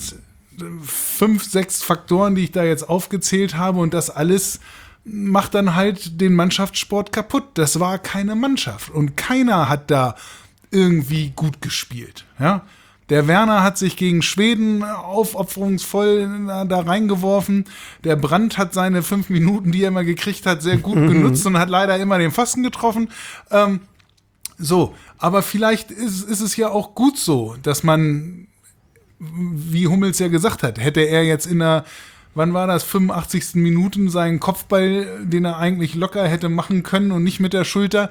fünf, sechs Faktoren, die ich da jetzt aufgezählt habe, und das alles macht dann halt den Mannschaftssport kaputt. Das war keine Mannschaft und keiner hat da irgendwie gut gespielt, ja. Der Werner hat sich gegen Schweden aufopferungsvoll da reingeworfen. Der Brandt hat seine fünf Minuten, die er immer gekriegt hat, sehr gut genutzt und hat leider immer den Pfosten getroffen. Ähm, so, aber vielleicht ist, ist es ja auch gut so, dass man, wie Hummels ja gesagt hat, hätte er jetzt in der, wann war das, fünfundachtzigsten Minuten seinen Kopfball, den er eigentlich locker hätte machen können und nicht mit der Schulter,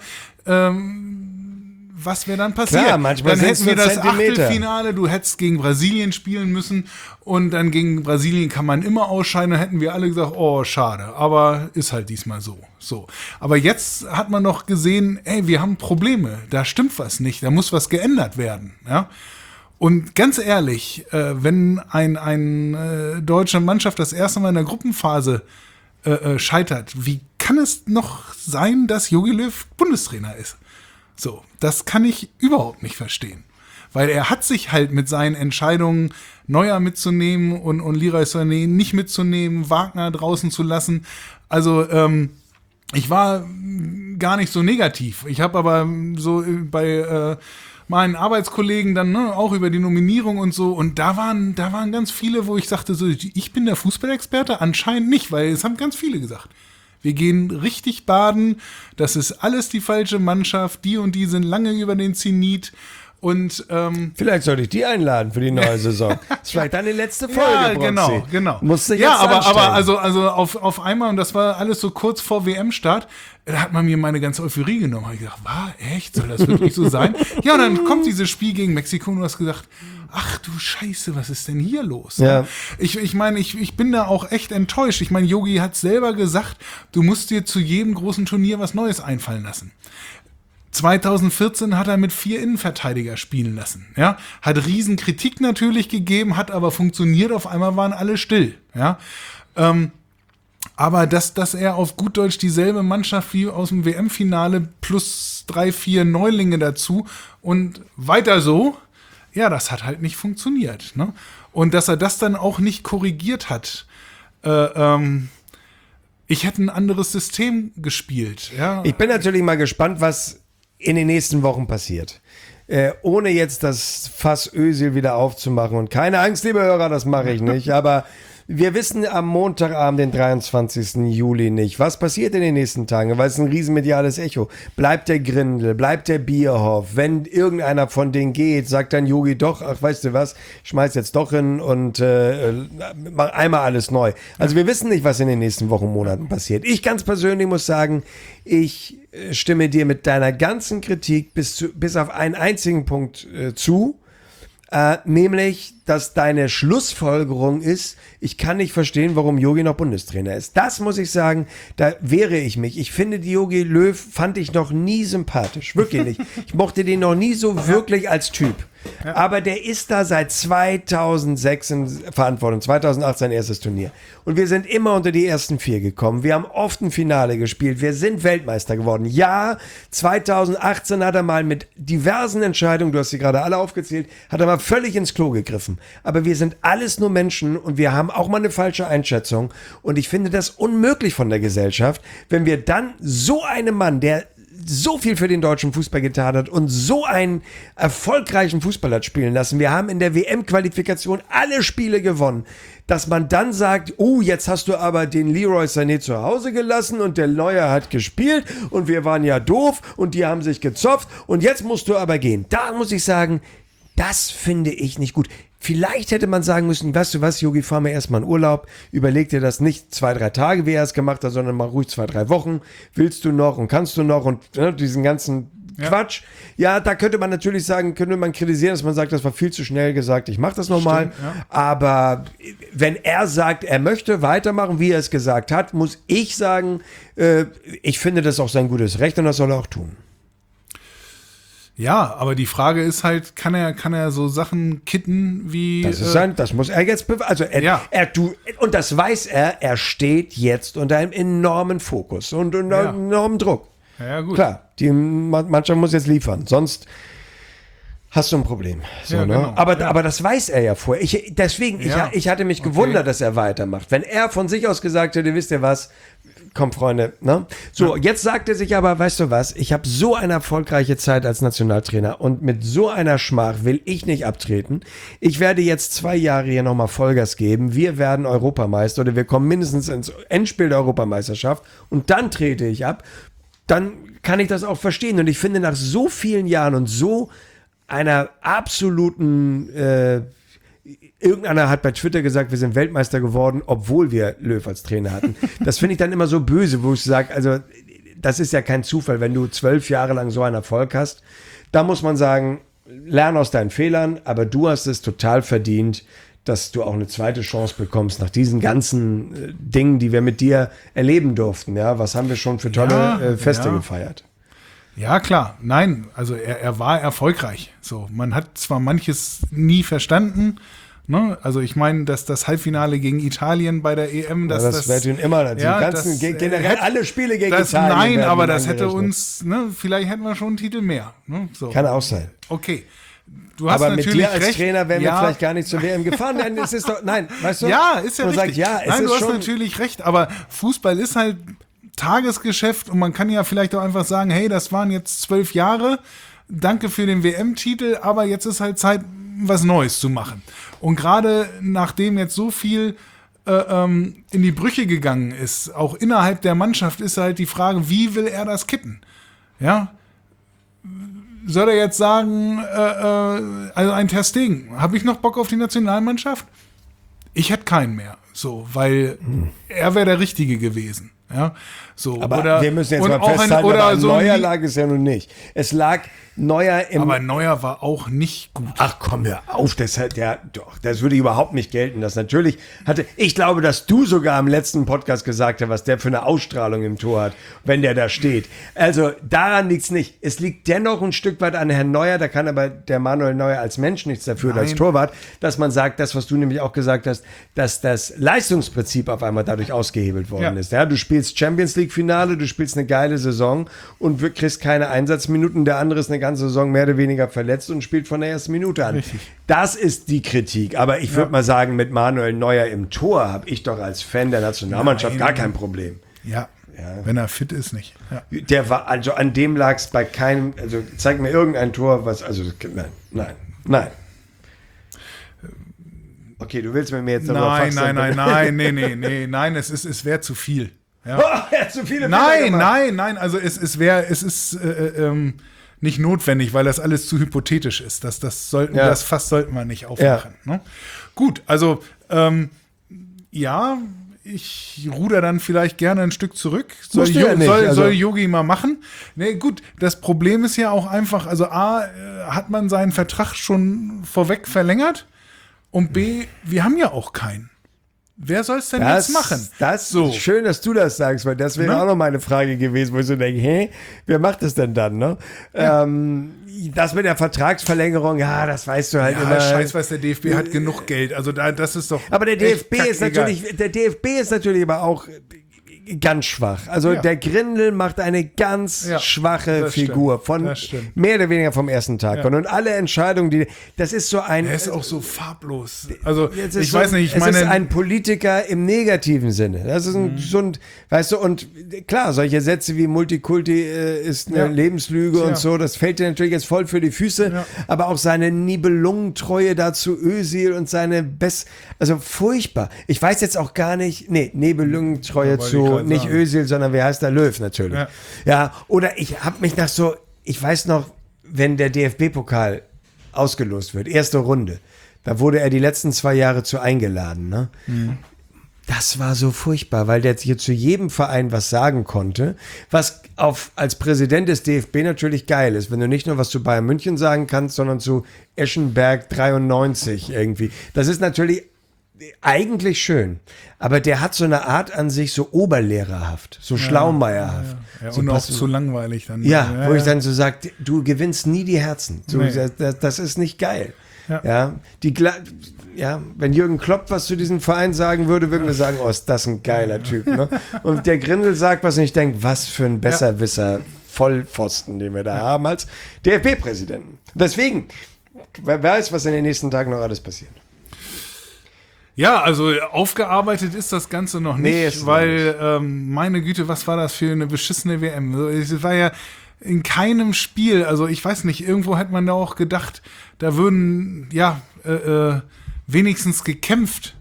ähm, was wäre dann passiert? Klar, manchmal dann hätten wir das Zentimeter. Achtelfinale, du hättest gegen Brasilien spielen müssen und dann gegen Brasilien kann man immer ausscheiden, dann hätten wir alle gesagt, oh, schade, aber ist halt diesmal so. So. Aber jetzt hat man doch gesehen, ey, wir haben Probleme, da stimmt was nicht, da muss was geändert werden, ja. Und ganz ehrlich, äh, wenn ein, ein äh, deutsche Mannschaft das erste Mal in der Gruppenphase äh, äh, scheitert, wie kann es noch sein, dass Jogi Löw Bundestrainer ist? So, das kann ich überhaupt nicht verstehen. Weil er hat sich halt mit seinen Entscheidungen, Neuer mitzunehmen und, und Leroy Sané nicht mitzunehmen, Wagner draußen zu lassen. Also, ähm, ich war gar nicht so negativ. Ich habe aber so bei äh, meinen Arbeitskollegen dann ne, auch über die Nominierung und so, und da waren, da waren ganz viele, wo ich sagte, so, ich bin der Fußballexperte, anscheinend nicht, weil es haben ganz viele gesagt. Wir gehen richtig baden, das ist alles die falsche Mannschaft, die und die sind lange über den Zenit und ähm, vielleicht sollte ich die einladen für die neue Saison. Das ist vielleicht deine letzte Folge, ja, Broxy. genau, genau. Musst du jetzt ja, aber, anstellen. aber also, also auf, auf einmal, und das war alles so kurz vor W M-Start, da hat man mir meine ganze Euphorie genommen. Habe ich gedacht, war echt? Soll das wirklich so sein? Ja, und dann kommt dieses Spiel gegen Mexiko und du hast gesagt, ach du Scheiße, was ist denn hier los? Ja. Ich, ich meine, ich, ich bin da auch echt enttäuscht. Ich meine, Yogi hat selber gesagt, du musst dir zu jedem großen Turnier was Neues einfallen lassen. zweitausendvierzehn hat er mit vier Innenverteidiger spielen lassen. Ja, hat Riesenkritik natürlich gegeben, hat aber funktioniert. Auf einmal waren alle still. Ja, ähm, aber dass, dass er auf gut Deutsch dieselbe Mannschaft wie aus dem W M-Finale plus drei, vier Neulinge dazu und weiter so, ja, das hat halt nicht funktioniert. Ne? Und dass er das dann auch nicht korrigiert hat. Äh, ähm, ich hätte ein anderes System gespielt. Ja? Ich bin natürlich mal gespannt, was in den nächsten Wochen passiert. Äh, ohne jetzt das Fass Özil wieder aufzumachen. Und keine Angst, liebe Hörer, das mache ich nicht. Aber wir wissen am Montagabend, den dreiundzwanzigsten Juli nicht. Was passiert in den nächsten Tagen? Weil es ist ein riesenmediales Echo. Bleibt der Grindel? Bleibt der Bierhoff? Wenn irgendeiner von denen geht, sagt dann Yogi doch, ach, weißt du was, ich schmeiß jetzt doch hin und äh, mach einmal alles neu. Also wir wissen nicht, was in den nächsten Wochen, Monaten passiert. Ich ganz persönlich muss sagen, ich stimme dir mit deiner ganzen Kritik bis, zu, bis auf einen einzigen Punkt äh, zu. Äh, nämlich, dass deine Schlussfolgerung ist, ich kann nicht verstehen, warum Jogi noch Bundestrainer ist. Das muss ich sagen, da wehre ich mich. Ich finde, die Jogi Löw fand ich noch nie sympathisch. Wirklich nicht. Ich mochte den noch nie so wirklich als Typ. Ja. Aber der ist da seit zweitausendsechs in Verantwortung. zweitausendacht sein erstes Turnier. Und wir sind immer unter die ersten vier gekommen. Wir haben oft ein Finale gespielt. Wir sind Weltmeister geworden. Ja, zweitausendachtzehn hat er mal mit diversen Entscheidungen, du hast sie gerade alle aufgezählt, hat er mal völlig ins Klo gegriffen. Aber wir sind alles nur Menschen und wir haben auch mal eine falsche Einschätzung. Und ich finde das unmöglich von der Gesellschaft, wenn wir dann so einem Mann, der so viel für den deutschen Fußball getan hat und so einen erfolgreichen Fußball hat spielen lassen. Wir haben in der W M-Qualifikation alle Spiele gewonnen. Dass man dann sagt, oh, jetzt hast du aber den Leroy Sané zu Hause gelassen und der Neuer hat gespielt und wir waren ja doof und die haben sich gezopft und jetzt musst du aber gehen. Da muss ich sagen, das finde ich nicht gut. Vielleicht hätte man sagen müssen, weißt du was, Jogi, fahr mir erstmal in Urlaub, überleg dir das nicht zwei, drei Tage, wie er es gemacht hat, sondern mal ruhig zwei, drei Wochen. Willst du noch und kannst du noch und ne, diesen ganzen ja. Quatsch. Ja, da könnte man natürlich sagen, könnte man kritisieren, dass man sagt, das war viel zu schnell gesagt, ich mach das nochmal. Ja. Aber wenn er sagt, er möchte weitermachen, wie er es gesagt hat, muss ich sagen, äh, ich finde das auch sein gutes Recht und das soll er auch tun. Ja, aber die Frage ist halt, kann er, kann er so Sachen kitten wie. Das ist sein, das muss er jetzt beweisen. Also er, ja. er, du, und das weiß er, er steht jetzt unter einem enormen Fokus und unter ja. enormen Druck. Ja, gut. Klar, die Mannschaft muss jetzt liefern, sonst hast du ein Problem. So, ja, ne? genau. aber, ja. aber das weiß er ja vorher. Ich, deswegen, ja. ich, ich hatte mich okay. gewundert, dass er weitermacht. Wenn er von sich aus gesagt hätte, wisst ihr was, komm Freunde, ne? So, ja. jetzt sagt er sich aber, weißt du was, ich habe so eine erfolgreiche Zeit als Nationaltrainer und mit so einer Schmach will ich nicht abtreten. Ich werde jetzt zwei Jahre hier nochmal Vollgas geben. Wir werden Europameister oder wir kommen mindestens ins Endspiel der Europameisterschaft und dann trete ich ab. Dann kann ich das auch verstehen. Und ich finde, nach so vielen Jahren und so einer absoluten, äh, irgendeiner hat bei Twitter gesagt, wir sind Weltmeister geworden, obwohl wir Löw als Trainer hatten. Das finde ich dann immer so böse, wo ich sage, also das ist ja kein Zufall, wenn du zwölf Jahre lang so einen Erfolg hast. Da muss man sagen, lern aus deinen Fehlern, aber du hast es total verdient, dass du auch eine zweite Chance bekommst nach diesen ganzen äh, Dingen, die wir mit dir erleben durften. Ja, was haben wir schon für tolle ja, äh, Feste ja. gefeiert? Ja, klar. Nein, also er, er war erfolgreich. So, man hat zwar manches nie verstanden, ne? Also ich meine, dass das Halbfinale gegen Italien bei der E M, dass ja, das, das wird immer, die ja, ganzen, das, generell hätte, alle Spiele gegen das, Italien. Nein, aber das hätte uns, ne, vielleicht hätten wir schon einen Titel mehr. Ne? So. Kann auch sein. Okay. Du hast aber mit natürlich dir als recht. Trainer wären ja. wir vielleicht gar nicht zur W M gefahren. Nein, es ist doch, nein, weißt du? Ja, ist ja man richtig. Sagt, ja, es nein, ist du hast schon natürlich recht, aber Fußball ist halt Tagesgeschäft und man kann ja vielleicht auch einfach sagen, hey, das waren jetzt zwölf Jahre, danke für den W M-Titel, aber jetzt ist halt Zeit, was Neues zu machen. Und gerade nachdem jetzt so viel äh, ähm, in die Brüche gegangen ist, auch innerhalb der Mannschaft, ist halt die Frage, wie will er das kitten? Ja, soll er jetzt sagen, äh, äh, also ein Ter Stegen, habe ich noch Bock auf die Nationalmannschaft? Ich hätte keinen mehr, so, weil hm. er wäre der Richtige gewesen. Ja, so, aber oder, wir müssen jetzt mal auch festhalten, ein, oder aber an so Neuer lag es ja nun nicht. Es lag Neuer im... Aber Neuer war auch nicht gut. Ach komm, hör auf, das hat der, doch, das würde überhaupt nicht gelten. Das natürlich hatte, ich glaube, dass du sogar im letzten Podcast gesagt hast, was der für eine Ausstrahlung im Tor hat, wenn der da steht. Also daran liegt es nicht. Es liegt dennoch ein Stück weit an Herrn Neuer, da kann aber der Manuel Neuer als Mensch nichts dafür, als Torwart, dass man sagt, das, was du nämlich auch gesagt hast, dass das Leistungsprinzip auf einmal dadurch ausgehebelt worden ja. ist. Ja, du spielst Champions League Finale, du spielst eine geile Saison und kriegst keine Einsatzminuten, der andere ist eine ganze Saison mehr oder weniger verletzt und spielt von der ersten Minute an. Richtig. Das ist die Kritik, aber ich würde ja. mal sagen, mit Manuel Neuer im Tor habe ich doch als Fan der Nationalmannschaft Nein. gar kein Problem. Ja, ja, wenn er fit ist, nicht. Ja. Der war, also an dem lag es bei keinem, also zeig mir irgendein Tor, was, also nein, nein, nein. Okay, du willst mit mir jetzt Nein, nein, nein, nein, nee, nee, nee, nein, es ist, es wäre zu viel. Ja. Oh, er hat zu viele nein, nein, nein, also es, es wäre, es ist äh, ähm, nicht notwendig, weil das alles zu hypothetisch ist. Das, das sollten, ja. das Fass sollten wir nicht aufmachen. Ja. Ne? Gut, also ähm, ja, ich ruder dann vielleicht gerne ein Stück zurück. Soll, jo- ja nicht, soll, also soll Yogi mal machen? Nee, gut, das Problem ist ja auch einfach, also A, äh, hat man seinen Vertrag schon vorweg verlängert und B, wir haben ja auch keinen. Wer soll es denn das, jetzt machen? Das ist so. Schön, dass du das sagst, weil das wäre ne? auch noch meine Frage gewesen, wo ich so denke, hä, wer macht das denn dann? Ne? Ja. Ähm, das mit der Vertragsverlängerung, ja, das weißt du halt ja, immer. Scheiß, was der D F B hat genug Geld. Also da, das ist doch. Aber der D F B ist natürlich, der D F B ist natürlich aber auch ganz schwach. Also Ja. der Grindel macht eine ganz Ja, schwache das Figur. stimmt, Von das stimmt. mehr oder weniger vom ersten Tag. Ja. Und, und alle Entscheidungen, die. Das ist so ein. Er ist auch so farblos. Also, Jetzt ist ich so, weiß nicht, ich es meine. ist ein Politiker im negativen Sinne. Das ist ein, Mhm. so ein, weißt du, und klar, solche Sätze wie Multikulti äh, ist eine Ja. Lebenslüge Tja. und so, das fällt dir natürlich jetzt voll für die Füße, Ja. aber auch seine Nibelungentreue dazu Özil und seine Best, also furchtbar. Ich weiß jetzt auch gar nicht, nee, Nibelungentreue Ja, wollte ich zu, grad nicht sagen. Özil, sondern wie heißt der Löw natürlich. Ja. Ja, oder ich habe mich nach so, ich weiß noch, wenn der D F B-Pokal ausgelost wird, erste Runde, da wurde er die letzten zwei Jahre zu eingeladen, ne? Mhm. Das war so furchtbar, weil der hier zu jedem Verein was sagen konnte, was auf, als Präsident des D F B natürlich geil ist, wenn du nicht nur was zu Bayern München sagen kannst, sondern zu Eschenberg dreiundneunzig irgendwie. Das ist natürlich eigentlich schön, aber der hat so eine Art an sich, so oberlehrerhaft, so schlaumeierhaft. Ja, so und auch pass- zu langweilig dann. ja, wo ich dann so sage, du gewinnst nie die Herzen. Du, Nee. das, das ist nicht geil. Ja. Ja. die, Gla- ja, wenn Jürgen Klopp was zu diesem Verein sagen würde, würden wir sagen, oh, ist das ein geiler Typ. Ne? Und der Grindel sagt was und ich denke, was für ein Besserwisser, Vollpfosten, den wir da haben als D F B-Präsidenten. Deswegen, wer weiß, was in den nächsten Tagen noch alles passiert. Ja, also aufgearbeitet ist das Ganze noch nicht, Nee, ist noch weil, ähm, meine Güte, was war das für eine beschissene W M? So, es war ja in keinem Spiel, also ich weiß nicht, irgendwo hat man da auch gedacht, da würden, ja, äh, äh, wenigstens gekämpft.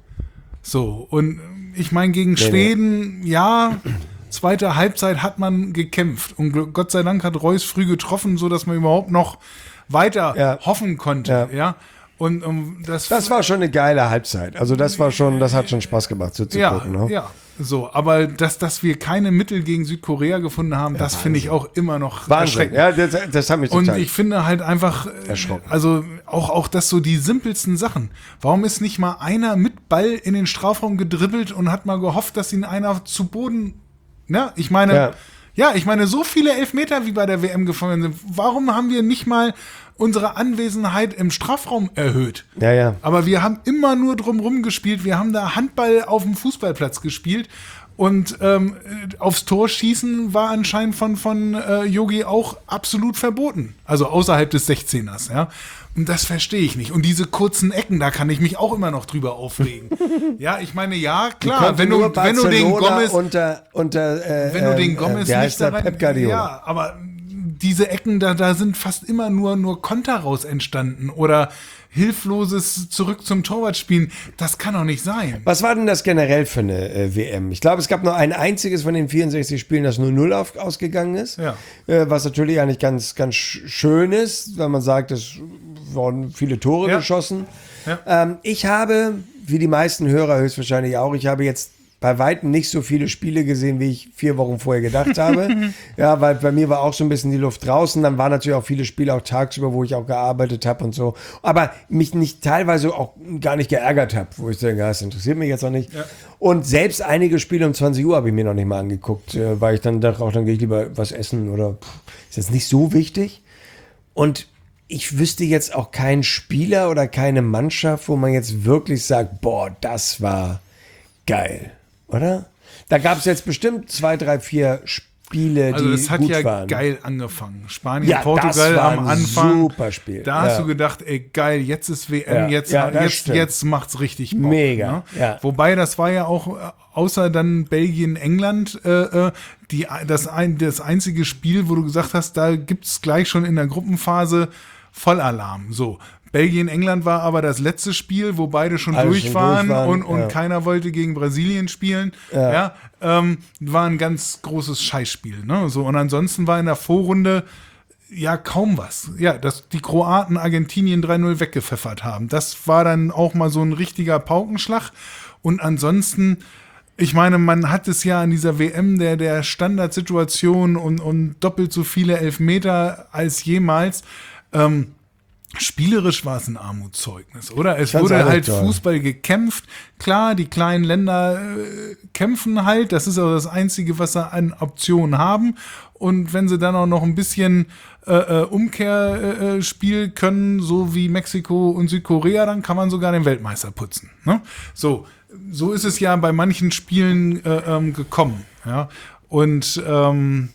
So, und ich meine, gegen Schweden, ja, zweite Halbzeit hat man gekämpft. Und gl- Gott sei Dank hat Reus früh getroffen, so dass man überhaupt noch weiter Ja. hoffen konnte, Ja. ja. Und um, das, Das war schon eine geile Halbzeit. Also das war schon, das hat schon Spaß gemacht so zu ja, gucken. Ne? ja, so. Aber dass, dass wir keine Mittel gegen Südkorea gefunden haben, das finde ich auch immer noch Wahnsinn. erschreckend. Ja, das, das hat mich Und total ich finde halt einfach, äh, erschrocken. also auch, auch das so die simpelsten Sachen. Warum ist nicht mal einer mit Ball in den Strafraum gedribbelt und hat mal gehofft, dass ihn einer zu Boden, ne? Ich meine, Ja. ja, ich meine, so viele Elfmeter wie bei der W M gefallen sind. Warum haben wir nicht mal unsere Anwesenheit im Strafraum erhöht? Ja, ja. Aber wir haben immer nur drumrum gespielt. Wir haben da Handball auf dem Fußballplatz gespielt. Und ähm, aufs Tor schießen war anscheinend von von äh, Yogi auch absolut verboten. Also außerhalb des sechzehners, ja. Und das verstehe ich nicht. Und diese kurzen Ecken, da kann ich mich auch immer noch drüber aufregen. Ja, ich meine, ja, klar, Konnte wenn du, nur wenn du den Barcelona Gomez, unter, unter äh, wenn du den äh, Gomez wie heißt nicht der? daran, Pep Guardiola. ja, aber diese Ecken, da, da sind fast immer nur, nur Konter raus entstanden oder hilfloses Zurück zum Torwart spielen. Das kann doch nicht sein. Was war denn das generell für eine äh, W M? Ich glaube, es gab nur ein einziges von den vierundsechzig Spielen, das nur null auf, ausgegangen ist. Ja. Äh, was natürlich eigentlich ganz, ganz sch- schön ist, wenn man sagt, es wurden viele Tore Ja. geschossen. Ja. Ähm, ich habe, wie die meisten Hörer höchstwahrscheinlich auch, ich habe jetzt bei Weitem nicht so viele Spiele gesehen, wie ich vier Wochen vorher gedacht habe. Ja, weil bei mir war auch so ein bisschen die Luft draußen. Dann waren natürlich auch viele Spiele auch tagsüber, wo ich auch gearbeitet habe und so. Aber mich nicht teilweise auch gar nicht geärgert habe, wo ich denke, ja, das interessiert mich jetzt auch nicht. Ja. Und selbst einige Spiele um zwanzig Uhr habe ich mir noch nicht mal angeguckt, äh, weil ich dann dachte, auch dann gehe ich lieber was essen oder pff, ist jetzt nicht so wichtig. Und ich wüsste jetzt auch keinen Spieler oder keine Mannschaft, wo man jetzt wirklich sagt, boah, das war geil. Oder? Da gab es jetzt bestimmt zwei, drei, vier Spiele, Also die das hat gut ja waren. geil angefangen. Spanien, Ja, Portugal das war am ein Anfang. super Spiel. Da hast Ja. du gedacht, ey geil, jetzt ist W M, Ja, jetzt, ja, das jetzt, stimmt. jetzt macht's richtig Bock. Mega, Ne? ja. Wobei das war ja auch, äh, außer dann Belgien, England, äh, äh, die, das, ein, das einzige Spiel, wo du gesagt hast, da gibt's gleich schon in der Gruppenphase Vollalarm. So. Belgien, England war aber das letzte Spiel, wo beide schon Alle durch schon waren, durch waren, und, und ja. keiner wollte gegen Brasilien spielen. Ja. Ja, ähm, war ein ganz großes Scheißspiel. Ne? So, und ansonsten war in der Vorrunde ja kaum was. Ja, dass die Kroaten Argentinien drei null weggepfeffert haben. Das war dann auch mal so ein richtiger Paukenschlag. Und ansonsten, ich meine, man hat es ja an dieser W M der, der Standardsituation und, und doppelt so viele Elfmeter als jemals. Ähm, Spielerisch war es ein Armutszeugnis, oder? Es fand's wurde auch halt toll. Fußball gekämpft. Klar, die kleinen Länder äh, kämpfen halt. Das ist auch das Einzige, was sie an Optionen haben. Und wenn sie dann auch noch ein bisschen äh, äh, Umkehrspiel äh, können, so wie Mexiko und Südkorea, dann kann man sogar den Weltmeister putzen. Ne? So, so ist es ja bei manchen Spielen äh, ähm, gekommen. Ja, und ähm,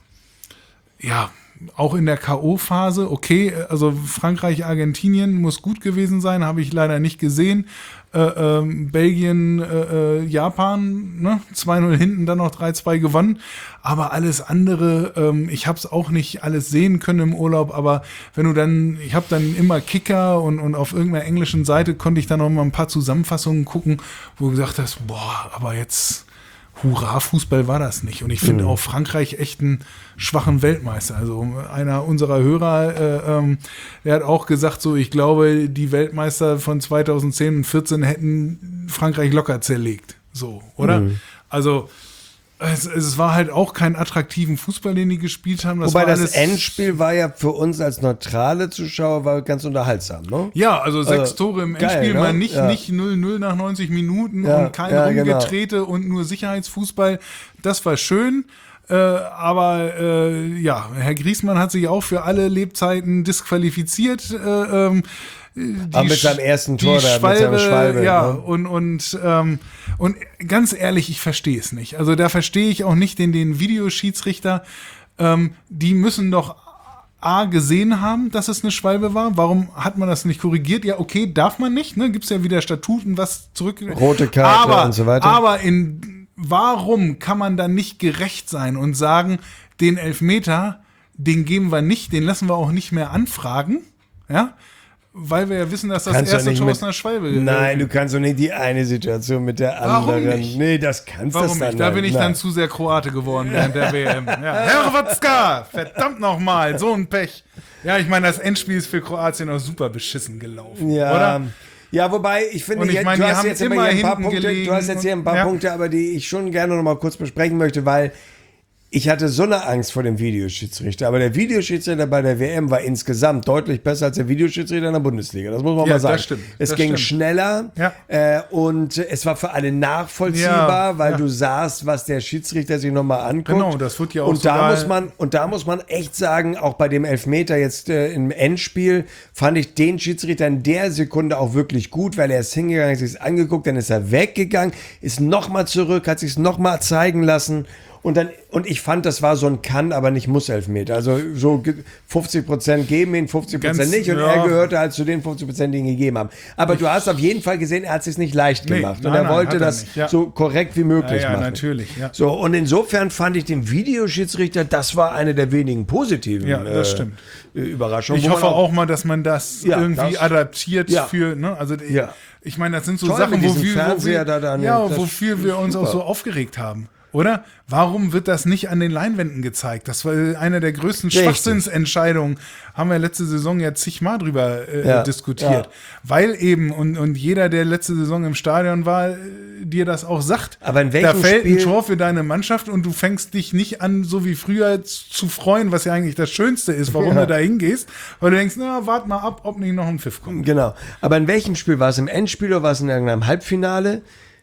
ja, auch in der K O-Phase, okay, also Frankreich, Argentinien muss gut gewesen sein, habe ich leider nicht gesehen. Äh, ähm, Belgien, äh, äh, Japan, ne? zwei null hinten, dann noch drei zwei gewonnen. Aber alles andere, ähm, ich habe es auch nicht alles sehen können im Urlaub, aber wenn du dann, ich habe dann immer Kicker und, und auf irgendeiner englischen Seite konnte ich dann noch mal ein paar Zusammenfassungen gucken, wo du gesagt hast, boah, aber jetzt Hurra, Fußball war das nicht. Und ich finde mhm. auch Frankreich echt einen schwachen Weltmeister. Also einer unserer Hörer, äh, ähm, der hat auch gesagt, so ich glaube, die Weltmeister von zweitausendzehn und vierzehn hätten Frankreich locker zerlegt. So, oder? Mhm. Also es, es war halt auch kein attraktiven Fußball, den die gespielt haben. Das Wobei war das alles Endspiel war ja für uns als neutrale Zuschauer war ganz unterhaltsam, ne? Ja, also sechs also, Tore im geil, Endspiel, ne? mal nicht, ja. nicht null null nach neunzig Minuten ja, und kein ja, Rumgetrete genau. und nur Sicherheitsfußball. Das war schön. Äh, aber äh, ja, Herr Griezmann hat sich auch für alle Lebzeiten disqualifiziert. Äh, ähm, Die aber mit seinem ersten Tor da, Schwalbe, mit seinem Schwalbe. Ja, ne? und, und, ähm, und ganz ehrlich, ich verstehe es nicht. Also da verstehe ich auch nicht den, den Videoschiedsrichter. Ähm, die müssen doch A, gesehen haben, dass es eine Schwalbe war. Warum hat man das nicht korrigiert? Ja, okay, darf man nicht. Ne? Gibt es ja wieder Statuten, was zurück... Rote Karte aber, und so weiter. Aber in, warum kann man dann nicht gerecht sein und sagen, den Elfmeter, den geben wir nicht, den lassen wir auch nicht mehr anfragen, ja? Weil wir ja wissen, dass das Kannst erste Tor mit, aus einer Schwalbe... Nein, du kannst doch nicht die eine Situation mit der Warum anderen. nicht? Nee, das kannst du Warum dann nicht? Da bin ich nein. dann zu sehr Kroate geworden während der W M. Ja. Herwatzka, verdammt nochmal, so ein Pech. Ja, ich meine, das Endspiel ist für Kroatien auch super beschissen gelaufen, ja. oder? Ja, wobei, ich finde, Und ich jetzt, meine, du, die hast haben jetzt aber immer hier ein paar hinten Punkte, gelegen du hast jetzt hier ein paar und- ja. Punkte, aber die ich schon gerne noch mal kurz besprechen möchte, weil ich hatte so eine Angst vor dem Videoschiedsrichter, aber der Videoschiedsrichter bei der W M war insgesamt deutlich besser als der Videoschiedsrichter in der Bundesliga. Das muss man Ja, mal sagen. das stimmt, es das ging stimmt. schneller Ja. äh, und es war für alle nachvollziehbar, Ja, weil ja. du sahst, was der Schiedsrichter sich nochmal anguckt. Genau, das wird ja auch und da sogar- muss man Und da muss man echt sagen, auch bei dem Elfmeter jetzt äh, im Endspiel, fand ich den Schiedsrichter in der Sekunde auch wirklich gut, weil er ist hingegangen, hat sich angeguckt, dann ist er weggegangen, ist nochmal zurück, hat sich nochmal zeigen lassen. Und dann, und ich fand, das war so ein Kann, aber nicht Muss Elfmeter. Also so ge- fünfzig Prozent geben ihn, fünfzig Prozent Ganz- nicht. Und ja. er gehörte halt zu den fünfzig Prozent, die ihn gegeben haben. Aber du hast auf jeden Fall gesehen, er hat es sich nicht leicht Nee, gemacht. nein, und er nein, wollte hat er das nicht, ja. so korrekt wie möglich Ja, ja, machen. natürlich, ja. So, und insofern fand ich den Videoschiedsrichter, das war eine der wenigen positiven Ja, das äh, stimmt. Überraschungen. Ich wo hoffe man auch mal, dass man das Ja, irgendwie das- adaptiert Ja. für, ne, also ich, Ja. ich meine, das sind so Toll, Sachen, mit diesem wofür, Fernseher wofür, da dann, ja, das wofür wir uns super. auch so aufgeregt haben. Oder? Warum wird das nicht an den Leinwänden gezeigt? Das war eine der größten Richtig. Schwachsinnsentscheidungen. Haben wir letzte Saison ja zigmal drüber äh, Ja, diskutiert. ja. Weil eben, und, und jeder, der letzte Saison im Stadion war, äh, dir das auch sagt. Aber in da welchem fällt Spiel- ein Tor für deine Mannschaft und du fängst dich nicht an, so wie früher z- zu freuen, was ja eigentlich das Schönste ist, warum Ja. du da hingehst. Weil du denkst, na, wart mal ab, ob nicht noch ein Pfiff kommt. Genau. Aber in welchem Spiel? War es im Endspiel oder war es in irgendeinem Halbfinale,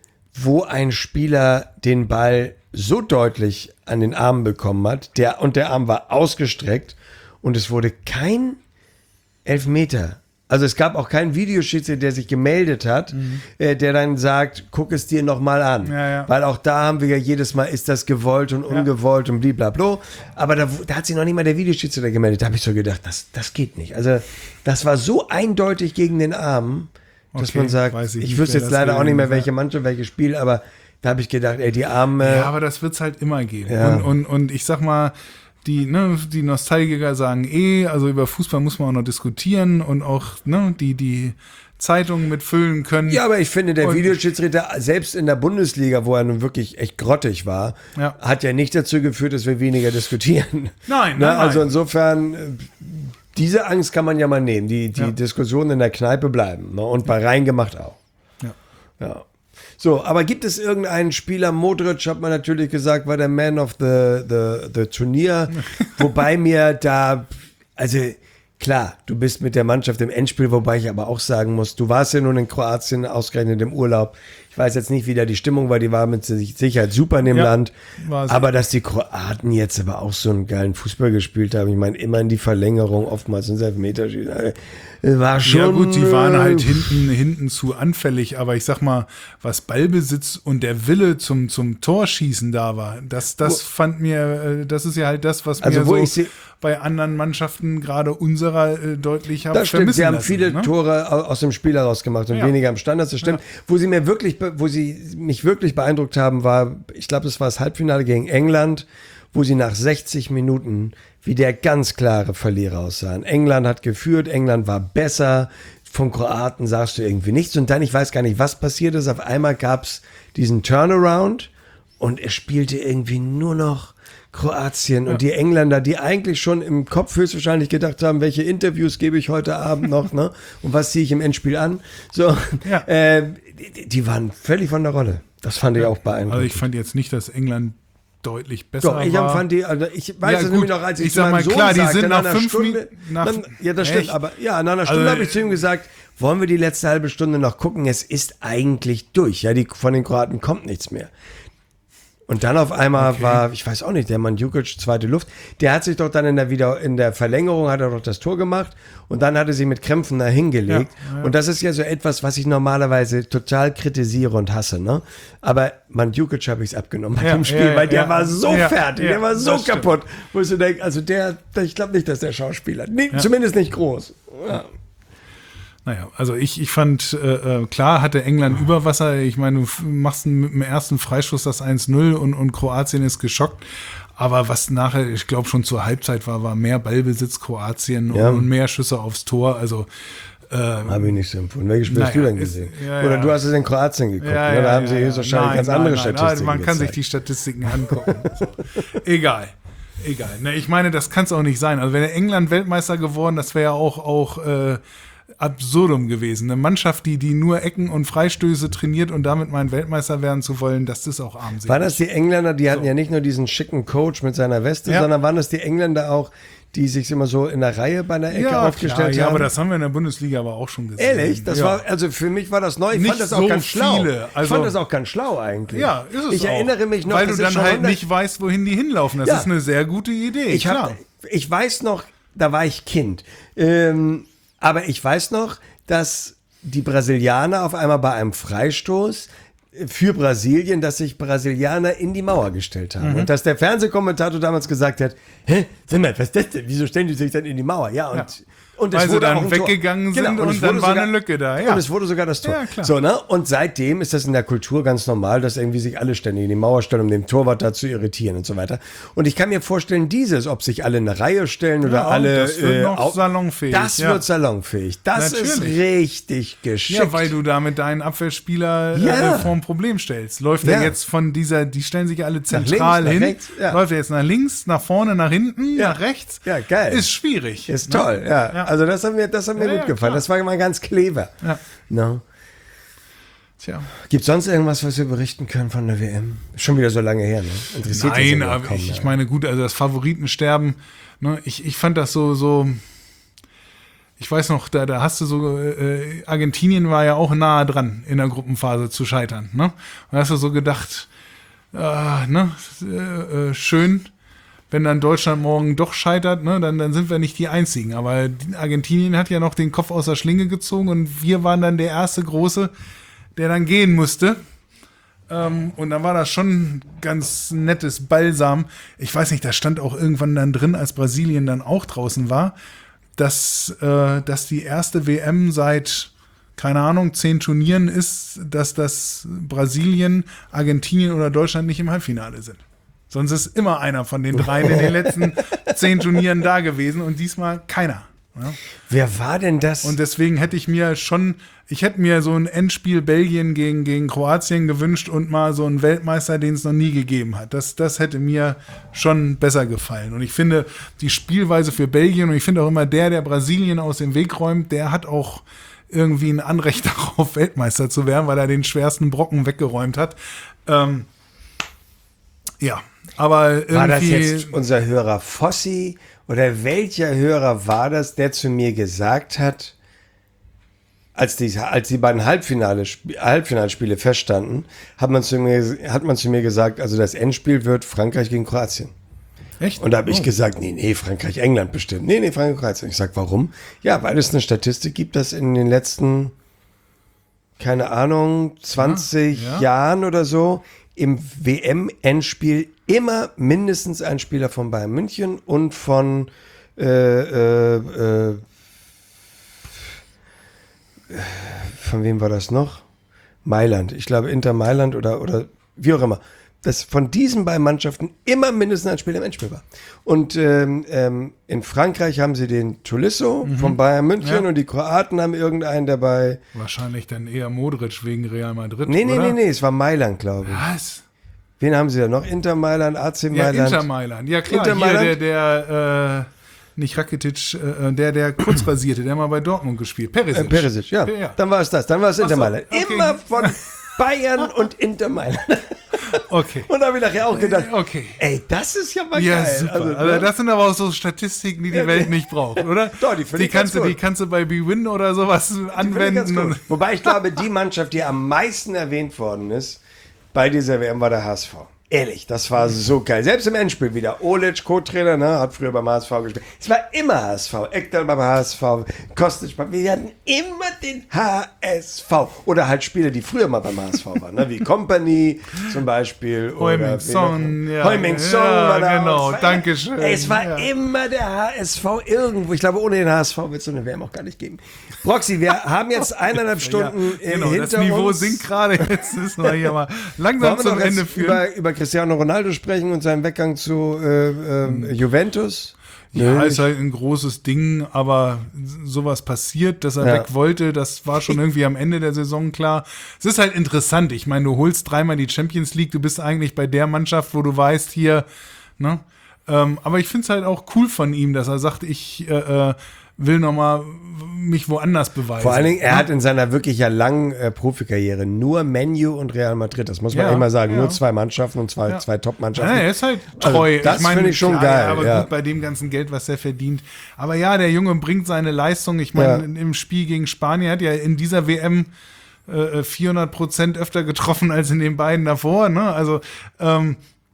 wo ein Spieler den Ball so deutlich an den Arm bekommen hat, der, und der Arm war ausgestreckt und es wurde kein Elfmeter. Also es gab auch keinen Videoschiedsrichter, der sich gemeldet hat, äh, der dann sagt, guck es dir nochmal an. Mhm. Ja, ja. Weil auch da haben wir ja jedes Mal, ist das gewollt und ungewollt und blablabla. Aber da, da hat sich noch nicht mal der Videoschiedsrichter gemeldet. Da habe ich so gedacht, das, das geht nicht. Also das war so eindeutig gegen den Arm, dass Okay, man sagt, weiß ich ich, nicht, wüsste wer jetzt das leider auch gewesen nicht mehr, ist, welche ja. Mannschaft, welches Spiel, aber da habe ich gedacht, ey, die Arme. Ja, aber das wird's halt immer geben. Ja. Und, und, und ich sag mal, die, ne, die Nostalgiker sagen eh, also über Fußball muss man auch noch diskutieren und auch ne, die, die Zeitungen mitfüllen können. Ja, aber ich finde, der Und- Videoschiedsrichter, selbst in der Bundesliga, wo er nun wirklich echt grottig war, Ja. hat ja nicht dazu geführt, dass wir weniger diskutieren. Nein, Ne? nein, Also nein. insofern, äh, diese Angst kann man ja mal nehmen. Die, die Ja. Diskussionen in der Kneipe bleiben. Ne? Und bei Reingemacht auch. Ja. Ja. So, aber gibt es irgendeinen Spieler, Modric hat man natürlich gesagt, war der Man of the, the, the Turnier, wobei mir da, also klar, du bist mit der Mannschaft im Endspiel, wobei ich aber auch sagen muss, du warst ja nun in Kroatien ausgerechnet im Urlaub, Ich weiß jetzt nicht, wie da die Stimmung war, die war mit Sicherheit super in dem Ja, Land. war sie. Aber dass die Kroaten jetzt aber auch so einen geilen Fußball gespielt haben, ich meine, immer in die Verlängerung, oftmals ins Elfmeterschießen, äh, war schon... Ja gut, sie waren halt hinten, hinten zu anfällig, aber ich sag mal, was Ballbesitz und der Wille zum, zum Torschießen da war, das, das fand mir, äh, das ist ja halt das, was Also mir wo so ich sie- bei anderen Mannschaften, gerade unserer, äh, deutlich habe Das stimmt, sie haben lassen, viele ne? Tore au- aus dem Spiel heraus gemacht und Ja. weniger am Standard, das stimmt. Wo sie mir wirklich, be- wo sie mich wirklich beeindruckt haben, war, ich glaube, das war das Halbfinale gegen England, wo sie nach sechzig Minuten wie der ganz klare Verlierer aussahen. England hat geführt, England war besser, von Kroaten sagst du irgendwie nichts und dann, ich weiß gar nicht, was passiert ist, auf einmal gab es diesen Turnaround und es spielte irgendwie nur noch Kroatien und die Engländer, die eigentlich schon im Kopf höchstwahrscheinlich gedacht haben, welche Interviews gebe ich heute Abend noch, ne? Und was ziehe ich im Endspiel an? So, Ja. äh, die, die waren völlig von der Rolle. Das fand ich auch beeindruckend. Also ich fand jetzt nicht, dass England deutlich besser Doch, ich war. empfand die, also ich weiß Ja, es gut, nämlich noch, als ich, ich zu sag meinem mal, Sohn klar, die sagte, sind nach einer fünf Stunde, Minuten- nach- dann, ja, das stimmt, Echt? aber ja, nach einer Stunde Also, habe ich zu ihm gesagt, wollen wir die letzte halbe Stunde noch gucken? Es ist eigentlich durch. Ja, die, von den Kroaten kommt nichts mehr. Und dann auf einmal Okay. war, ich weiß auch nicht, der Mandzukic, zweite Luft, der hat sich doch dann in der, wieder, in der Verlängerung hat er doch das Tor gemacht und dann hat er sich mit Krämpfen da hingelegt. Ja, ja. Und das ist ja so etwas, was ich normalerweise total kritisiere und hasse, ne? Aber Mandzukic habe ich es abgenommen bei Ja, dem Spiel, ja, weil der ja. war so Ja, fertig, ja, der war so das stimmt. kaputt, wo ich so denke, also der, ich glaube nicht, dass der Schauspieler, nee, zumindest nicht groß. Ja. Naja, also ich, ich fand, äh, klar hatte England Überwasser. Ich meine, du f- machst mit dem ersten Freistoß das eins null und, und Kroatien ist geschockt. Aber was nachher, ich glaube schon zur Halbzeit war, war mehr Ballbesitz Kroatien Ja. und, und mehr Schüsse aufs Tor. Also äh, Habe ich nicht so empfunden. Welches Spiel hast Naja, du denn ist- gesehen? ja, Oder ja. du hast es in Kroatien geguckt, ja, ne? ja, Da haben ja, sie ja. höchstwahrscheinlich Nein, ganz nein, andere nein, Statistiken nein, Man kann sich gezeigt. die Statistiken angucken. So. Egal. Egal. Ne, ich meine, das kann es auch nicht sein. Also wenn England Weltmeister geworden, das wäre ja auch, auch äh, absurdum gewesen. Eine Mannschaft, die, die nur Ecken und Freistöße trainiert und damit meinen Weltmeister werden zu wollen, das ist auch armselig. Waren das die Engländer, die hatten ja nicht nur diesen schicken Coach mit seiner Weste, Ja. sondern waren das die Engländer auch, die sich immer so in der Reihe bei einer Ecke ja, aufgestellt klar, ja, haben? aber das haben wir in der Bundesliga aber auch schon gesehen. Ehrlich? Das ja. war, also für mich war das neu. Ich Nicht fand das auch so ganz schlau. viele. ich Also- fand das auch ganz schlau eigentlich. Ja, ist es Ich auch. erinnere mich noch, Weil das du ist dann schon halt hundert nicht weißt, wohin die hinlaufen. Das Ja. ist eine sehr gute Idee, Ich, klar. hab, ich weiß noch, da war ich Kind. Ähm, aber ich weiß noch, dass die Brasilianer auf einmal bei einem Freistoß für Brasilien, dass sich Brasilianer in die Mauer gestellt haben. Mhm. Und dass der Fernsehkommentator damals gesagt hat, hä, sag mal, was ist das denn? Wieso stellen die sich denn in die Mauer? Ja, und, Ja. und Weil es sie wurde dann auch ein Tor. weggegangen sind Genau, und es dann wurde war sogar, eine Lücke da, ja. Und es wurde sogar das Tor. Ja, klar. So, ne? Und seitdem ist das in der Kultur ganz normal, dass irgendwie sich alle ständig in die Mauer stellen, um den Torwart da zu irritieren und so weiter. Und ich kann mir vorstellen, dieses, ob sich alle in eine Reihe stellen oder Ja, alle das wird noch au- salonfähig, Das ja. wird salonfähig. Das ist Natürlich. richtig geschickt. Ja, weil du damit deinen Abwehrspieler Ja. äh, vor ein Problem stellst. Läuft Ja. er jetzt von dieser, die stellen sich alle zentral links, nach hin. rechts, ja. Läuft er jetzt nach links, nach vorne, nach hinten, Ja. nach rechts? Ja, geil. Ist schwierig. Ist ne? toll, ja. Ja. Also das hat mir, das hat mir Ja, gut ja, gefallen. klar. Das war mal ganz clever. Ja. No. Tja. Gibt es sonst irgendwas, was wir berichten können von der W M? Schon wieder so lange her, ne? Interessiert uns Nein, ja aber kaum ich, mehr. ich meine, gut, also das Favoritensterben, ne, ich, ich fand das so, so, ich weiß noch, da, da hast du so, äh, Argentinien war ja auch nahe dran, in der Gruppenphase zu scheitern, ne? Und da hast du so gedacht, äh, ne, äh, äh, schön, wenn dann Deutschland morgen doch scheitert, ne, dann, dann sind wir nicht die Einzigen. Aber die- Argentinien hat ja noch den Kopf aus der Schlinge gezogen und wir waren dann der erste Große, der dann gehen musste. Ähm, und dann war das schon ganz nettes Balsam. Ich weiß nicht, da stand auch irgendwann dann drin, als Brasilien dann auch draußen war, dass, äh, dass die erste W M seit, keine Ahnung, zehn Turnieren ist, dass das Brasilien, Argentinien oder Deutschland nicht im Halbfinale sind. Sonst ist immer einer von den dreien in den letzten zehn Turnieren da gewesen und diesmal keiner. Ja? Wer war denn das? Und deswegen hätte ich mir schon, ich hätte mir so ein Endspiel Belgien gegen, gegen Kroatien gewünscht und mal so einen Weltmeister, den es noch nie gegeben hat. Das, das hätte mir schon besser gefallen. Und ich finde die Spielweise für Belgien und ich finde auch immer der, der Brasilien aus dem Weg räumt, der hat auch irgendwie ein Anrecht darauf, Weltmeister zu werden, weil er den schwersten Brocken weggeräumt hat. Ähm, ja, aber irgendwie... War das jetzt unser Hörer Fossi oder welcher Hörer war das, der zu mir gesagt hat, als die, als die beiden Halbfinale, Halbfinalspiele feststanden, hat man, zu mir, hat man zu mir gesagt, also das Endspiel wird Frankreich gegen Kroatien. Echt? Und da habe ich Oh. gesagt, nee, nee, Frankreich, England bestimmt. Nee, nee, Frankreich, Kroatien. Ich sag, warum? Ja, weil es eine Statistik gibt, dass in den letzten, keine Ahnung, zwanzig Ja, ja. Jahren oder so im W M-Endspiel immer mindestens ein Spieler von Bayern München und von äh, äh, äh, von wem war das noch? Mailand. Ich glaube Inter Mailand oder, oder wie auch immer. Dass von diesen beiden Mannschaften immer mindestens ein Spiel im Endspiel war. Und ähm, ähm, in Frankreich haben sie den Tolisso von Bayern München Ja. und die Kroaten haben irgendeinen dabei. Wahrscheinlich dann eher Modric wegen Real Madrid, Nee, nee, oder? nee, nee, es war Mailand, glaube ich. Was? Wen haben sie da noch? Inter Mailand, A C Ja, Mailand. Inter Mailand. Ja, klar, Inter hier Mailand? der, der, äh, nicht Rakitic, äh, der, der kurzrasierte, der mal bei Dortmund gespielt. Perisic. Äh, Perisic, ja. Ja. Dann war es das. Dann war es Inter so, Mailand. okay. Immer von Bayern und Inter Mailand. Okay. Und da habe ich nachher auch gedacht, Okay. ey, das ist ja mal Ja, geil. super. Also, Also, ne? das sind aber auch so Statistiken, die die Welt nicht braucht, oder? Doch, die finde ich kannst ganz du, gut. Die kannst du bei BWin oder sowas Finde ich anwenden. ganz gut. Und, Wobei ich glaube, die Mannschaft, die am meisten erwähnt worden ist bei dieser W M, war der H S V. Ehrlich, das war so geil. Selbst im Endspiel wieder. Olic, Co-Trainer, ne, hat früher beim H S V gespielt. Es war immer H S V. Ekdal beim H S V, Kostic beim... Wir hatten immer den H S V. Oder halt Spieler, die früher mal beim H S V waren, ne, wie Company zum Beispiel. Heung-min Son, ja. Heung-min Son Ja, war da. genau, Es war danke immer- schön. Ey, es war Ja. immer der H S V irgendwo. Ich glaube, ohne den H S V wird es so eine W M auch gar nicht geben. Proxy, wir haben jetzt eineinhalb Stunden ja, äh, genau, hinter das Niveau uns. sinkt gerade. Jetzt müssen wir hier mal langsam Wollen wir zum noch Ende jetzt führen. über, über Cristiano Ronaldo sprechen und seinen Weggang zu äh, ähm, Juventus? Ja, Nö, ist halt ein großes Ding, aber sowas passiert, dass er Ja. weg wollte, das war schon irgendwie am Ende der Saison klar. Es ist halt interessant. Ich meine, du holst dreimal die Champions League, du bist eigentlich bei der Mannschaft, wo du weißt, hier, ne? Ähm, aber ich finde es halt auch cool von ihm, dass er sagt, ich äh, äh, will nochmal mich woanders beweisen. Vor allen Dingen, er ne? hat in seiner wirklich ja langen äh, Profikarriere nur Man U und Real Madrid, das muss man Ja, immer sagen, ja. nur zwei Mannschaften und zwei, Ja. zwei Top-Mannschaften. Ja, er ist halt Also, treu. das meine, finde ich schon klar, geil, Aber ja. gut, bei dem ganzen Geld, was er verdient. Aber ja, der Junge bringt seine Leistung. Ich meine, Ja. im Spiel gegen Spanien hat er in dieser W M äh, vierhundert Prozent öfter getroffen als in den beiden davor. Ne? Also ähm,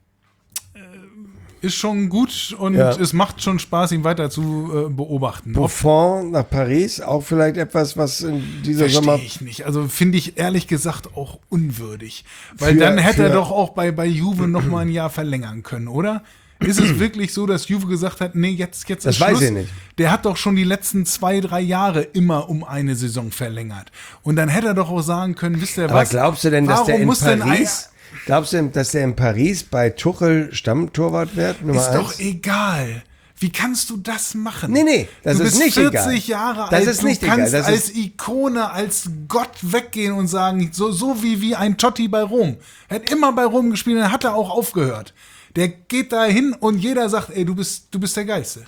äh, ist schon gut und Ja. es macht schon Spaß, ihn weiter zu äh, beobachten. Buffon nach Paris, auch vielleicht etwas, was in dieser Sommer... Verstehe ich nicht. Also finde ich ehrlich gesagt auch unwürdig. Weil Für- dann hätte er für- doch auch bei, bei Juve noch mal ein Jahr verlängern können, oder? Ist es wirklich so, dass Juve gesagt hat, nee, jetzt, jetzt Das ist weiß Schluss? ich nicht. Der hat doch schon die letzten zwei, drei Jahre immer um eine Saison verlängert. Und dann hätte er doch auch sagen können, wisst ihr Aber was? glaubst du denn, dass Warum der in muss denn Paris... Glaubst du, dass der in Paris bei Tuchel Stammtorwart wird? Nummer Ist eins? doch egal. Wie kannst du das machen? Nee, nee, das du ist bist nicht vierzig egal. Jahre Das alt, ist du nicht egal, kannst das als ist- Ikone, als Gott weggehen und sagen, so, so wie, wie ein Totti bei Rom. Er hat immer bei Rom gespielt und dann hat er auch aufgehört. Der geht da hin und jeder sagt, ey, du bist, du bist der Geilste.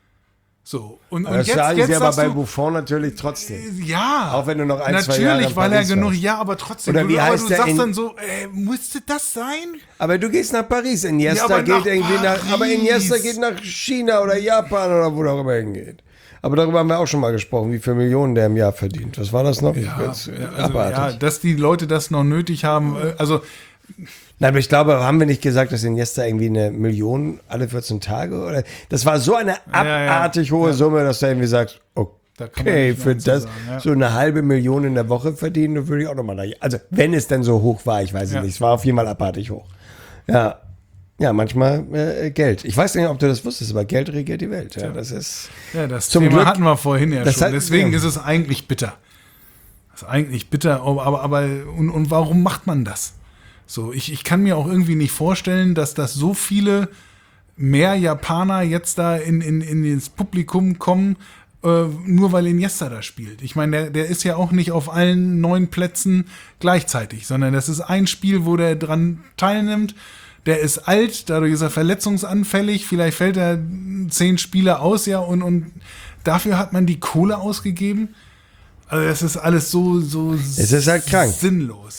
So. Und, und Das jetzt, sagen jetzt sie aber sagst bei du, Buffon natürlich trotzdem. ja. Auch wenn du noch ein, Natürlich, zwei Jahre in weil er Paris genug, warst. ja, aber trotzdem. Oder du, wie aber heißt du der sagst in- dann so, äh, musste das sein? Aber du gehst nach Paris. Iniesta Ja, aber geht nach irgendwie nach. Aber Paris. Iniesta geht nach China oder Japan oder wo der auch immer hingeht. Aber darüber haben wir auch schon mal gesprochen, wie viele Millionen der im Jahr verdient. Was war das noch? Ja, Ganz, äh, ja, also, abartig. ja, dass die Leute das noch nötig haben. äh, Also Nein, aber ich glaube, haben wir nicht gesagt, dass Iniesta irgendwie eine Million alle vierzehn Tage oder? Das war so eine Ja, ja. abartig hohe Summe, dass du irgendwie sagst, Da kann man okay, nicht für mehr zu das sagen, ja. so eine halbe Million in der Woche verdienen, da würde ich auch nochmal da. Also, wenn es denn so hoch war, ich weiß es Ja. nicht. Es war auf jeden Fall abartig hoch. Ja. Ja, manchmal äh, Geld. Ich weiß nicht, ob du das wusstest, aber Geld regiert die Welt. Ja, das ist. Ja, das Zum Thema Glück- hatten wir vorhin ja Das schon. hat- Deswegen ja. ist es eigentlich bitter. Das ist eigentlich bitter, aber, aber und, und warum macht man das? So, ich, ich kann mir auch irgendwie nicht vorstellen, dass das so viele mehr Japaner jetzt da in, in, in ins Publikum kommen, äh, nur weil Iniesta da spielt. Ich meine, der, der ist ja auch nicht auf allen neun Plätzen gleichzeitig, sondern das ist ein Spiel, wo der dran teilnimmt. Der ist alt, dadurch ist er verletzungsanfällig, vielleicht fällt er zehn Spiele aus, ja, und, und dafür hat man die Kohle ausgegeben. Also das ist alles so, so Es ist halt krank. sinnlos, ja.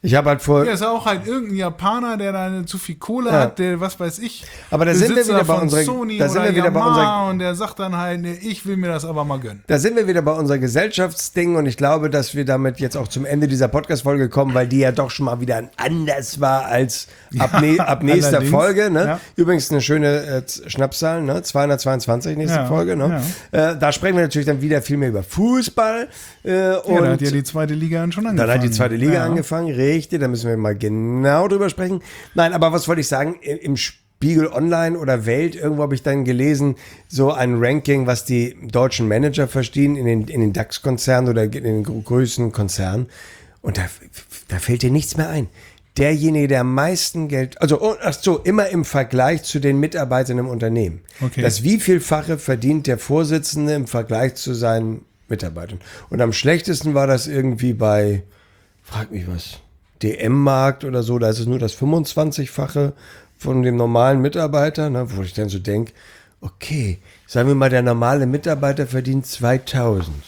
Ich habe halt vor... Ja, ist auch halt irgendein Japaner, der da zu viel Kohle Ja. hat, der, was weiß ich, Aber da sind wir Besitzer wieder bei von unserer... Sony da sind oder wir wieder bei Yamaha unserer... und der sagt dann halt, nee, ich will mir das aber mal gönnen. Da sind wir wieder bei unserer Gesellschaftsding und ich glaube, dass wir damit jetzt auch zum Ende dieser Podcast-Folge kommen, weil die ja doch schon mal wieder anders war als ab, ne ab nächster allerdings. Folge. Ne? Ja. Übrigens eine schöne äh, Schnapszahl, ne? zweihundertzweiundzwanzig nächste Ja, Folge. Ne? Äh, da sprechen wir natürlich dann wieder viel mehr über Fußball. Äh, Ja, und da hat ja die zweite Liga dann schon angefangen. dann hat die zweite Liga ja. angefangen, richtig, da müssen wir mal genau drüber sprechen. Nein, aber was wollte ich sagen, im im Spiegel Online oder Welt, irgendwo habe ich dann gelesen, so ein Ranking, was die deutschen Manager verstehen in den, in den DAX-Konzernen oder in den gro- größten Konzernen. Und da, da fällt dir nichts mehr ein. Derjenige, der am meisten Geld, also oh, ach so, immer im Vergleich zu den Mitarbeitern im Unternehmen. Okay. Das wievielfache verdient der Vorsitzende im Vergleich zu seinen Mitarbeitern. Und am schlechtesten war das irgendwie bei, frag mich was, D M-Markt oder so, da ist es nur das fünfundzwanzigfache von dem normalen Mitarbeiter, ne, wo ich dann so denke, okay, sagen wir mal, der normale Mitarbeiter verdient zweitausend.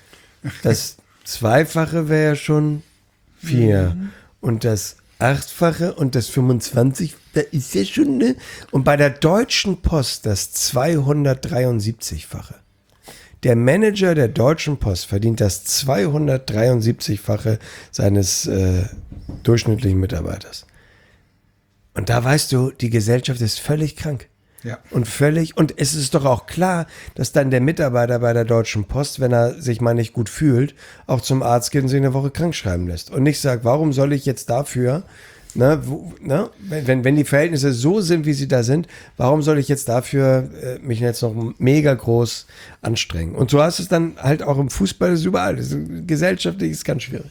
Das Zweifache wäre ja schon vier. Mhm. Und das Achtfache und das fünfundzwanzig, da ist ja schon, ne? Und bei der Deutschen Post das zweihundertdreiundsiebzigfache. Der Manager der Deutschen Post verdient das zweihundertdreiundsiebzigfache seines äh, durchschnittlichen Mitarbeiters. Und da weißt du, die Gesellschaft ist völlig krank. Ja. Und völlig, und es ist doch auch klar, dass dann der Mitarbeiter bei der Deutschen Post, wenn er sich mal nicht gut fühlt, auch zum Arzt geht und sich eine Woche krank schreiben lässt. Und nicht sagt, warum soll ich jetzt dafür, ne, wo, ne, wenn, wenn die Verhältnisse so sind, wie sie da sind, warum soll ich jetzt dafür äh, mich jetzt noch mega groß anstrengen? Und so hast es dann halt auch im Fußball, das ist überall. Das ist, gesellschaftlich ist ganz schwierig.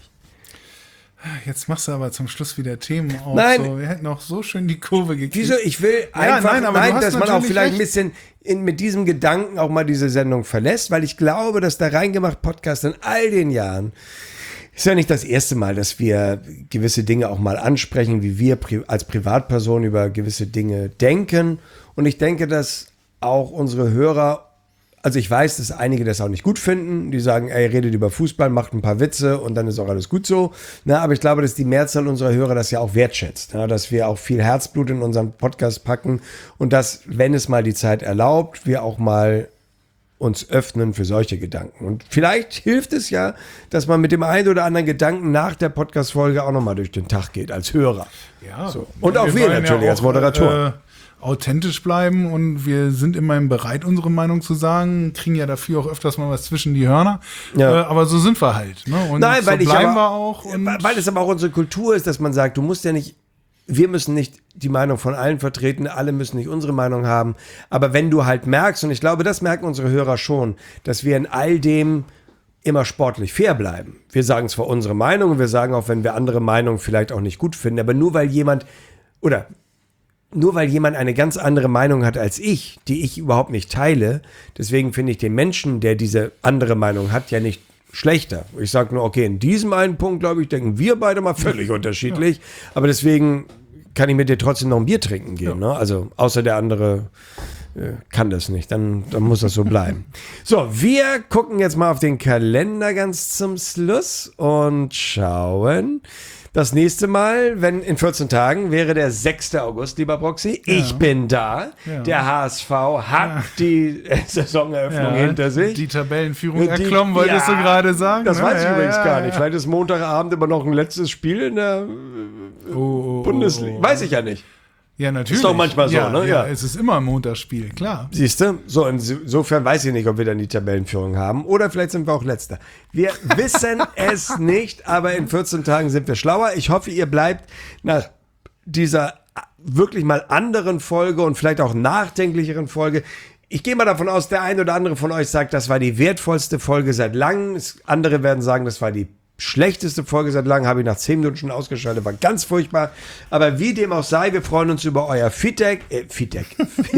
Jetzt machst du aber zum Schluss wieder Themen auf. Nein. So, wir hätten auch so schön die Kurve gekriegt. Wieso? Ich will Ja, einfach, nein, aber du nein, hast dass man auch natürlich vielleicht ein recht. bisschen in, mit diesem Gedanken auch mal diese Sendung verlässt, weil ich glaube, dass der Reingemacht-Podcast in all den Jahren ist ja nicht das erste Mal, dass wir gewisse Dinge auch mal ansprechen, wie wir pri- als Privatperson über gewisse Dinge denken. Und ich denke, dass auch unsere Hörer, also ich weiß, dass einige das auch nicht gut finden, die sagen, ey, redet über Fußball, macht ein paar Witze und dann ist auch alles gut so. Na, aber ich glaube, dass die Mehrzahl unserer Hörer das ja auch wertschätzt, ja, dass wir auch viel Herzblut in unseren Podcast packen und dass, wenn es mal die Zeit erlaubt, wir auch mal uns öffnen für solche Gedanken. Und vielleicht hilft es ja, dass man mit dem einen oder anderen Gedanken nach der Podcast-Folge auch nochmal durch den Tag geht, als Hörer. Ja. So. Und auch wir wollen natürlich ja als Moderatoren. Äh, authentisch bleiben und wir sind immerhin bereit, unsere Meinung zu sagen, kriegen ja dafür auch öfters mal was zwischen die Hörner. Ja. Äh, aber so sind wir halt. Ne? Und Nein, so weil ich bleiben aber, wir auch. Und weil es aber auch unsere Kultur ist, dass man sagt, du musst ja nicht, wir müssen nicht die Meinung von allen vertreten, alle müssen nicht unsere Meinung haben. Aber wenn du halt merkst, und ich glaube, das merken unsere Hörer schon, dass wir in all dem immer sportlich fair bleiben. Wir sagen zwar unsere Meinung und wir sagen auch, wenn wir andere Meinungen vielleicht auch nicht gut finden, aber nur weil jemand, oder nur weil jemand eine ganz andere Meinung hat als ich, die ich überhaupt nicht teile, deswegen finde ich den Menschen, der diese andere Meinung hat, ja nicht schlechter. Ich sage nur, okay, in diesem einen Punkt, glaube ich, denken wir beide mal völlig unterschiedlich, aber deswegen kann ich mit dir trotzdem noch ein Bier trinken gehen. Ne? Also außer der andere äh, kann das nicht, dann, dann muss das so bleiben. So, wir gucken jetzt mal auf den Kalender ganz zum Schluss und schauen. Das nächste Mal, wenn in vierzehn Tagen, wäre der sechste August, lieber Broxy. Ich Ja. bin da. Ja. Der H S V hat Ja. die äh, Saisoneröffnung Ja, hinter sich. die Tabellenführung Die- erklommen, wolltest ja, du gerade sagen? Das ne? weiß ich Ja, übrigens ja, gar ja. nicht. Vielleicht ist Montagabend immer noch ein letztes Spiel in der Oh, oh, Bundesliga. oh, oh. Weiß ich ja nicht. Ja, natürlich. Ist doch manchmal so, ja, ne? Ja, Ja. es ist immer ein Montagsspiel, klar. Siehst du? So, insofern weiß ich nicht, ob wir dann die Tabellenführung haben. Oder vielleicht sind wir auch Letzter. Wir wissen es nicht, aber in vierzehn Tagen sind wir schlauer. Ich hoffe, ihr bleibt nach dieser wirklich mal anderen Folge und vielleicht auch nachdenklicheren Folge. Ich gehe mal davon aus, der ein oder andere von euch sagt, das war die wertvollste Folge seit langem. Es- Andere werden sagen, das war die schlechteste Folge seit langem, habe ich nach zehn Minuten schon ausgeschaltet, war ganz furchtbar. Aber wie dem auch sei, wir freuen uns über euer Feedback, äh, Feedback,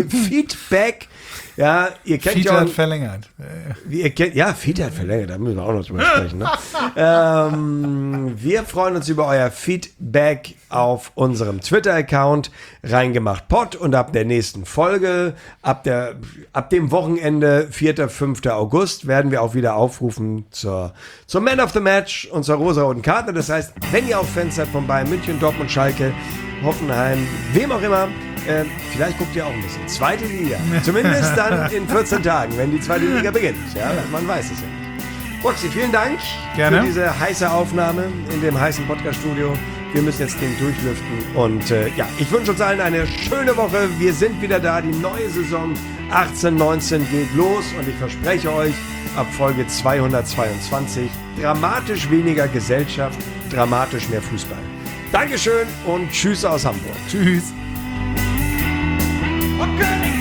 Feedback. Ja, ihr kennt Fiete ja hat auch, verlängert. wie ihr kennt, ja, Feedback hat verlängert, da müssen wir auch noch drüber sprechen. Ne? ähm, wir freuen uns über euer Feedback auf unserem Twitter-Account reingemachtpod und ab der nächsten Folge, ab, der, ab dem Wochenende, vierter fünfter August, werden wir auch wieder aufrufen zur, zur Man of the Match und zur rosa-roten Karte. Das heißt, wenn ihr auch Fans seid von Bayern München, Dortmund, Schalke, Hoffenheim, wem auch immer, äh, vielleicht guckt ihr auch ein bisschen. Zweite Liga. Zumindest dann in vierzehn Tagen, wenn die zweite Liga beginnt. Ja, man weiß es ja nicht. Boxy, vielen Dank Gerne. für diese heiße Aufnahme in dem heißen Podcast-Studio. Wir müssen jetzt den durchlüften. Und äh, ja, ich wünsche uns allen eine schöne Woche. Wir sind wieder da. Die neue Saison achtzehn neunzehn geht los. Und ich verspreche euch, ab Folge zweihundertzweiundzwanzig dramatisch weniger Gesellschaft, dramatisch mehr Fußball. Dankeschön und tschüss aus Hamburg. Tschüss. What can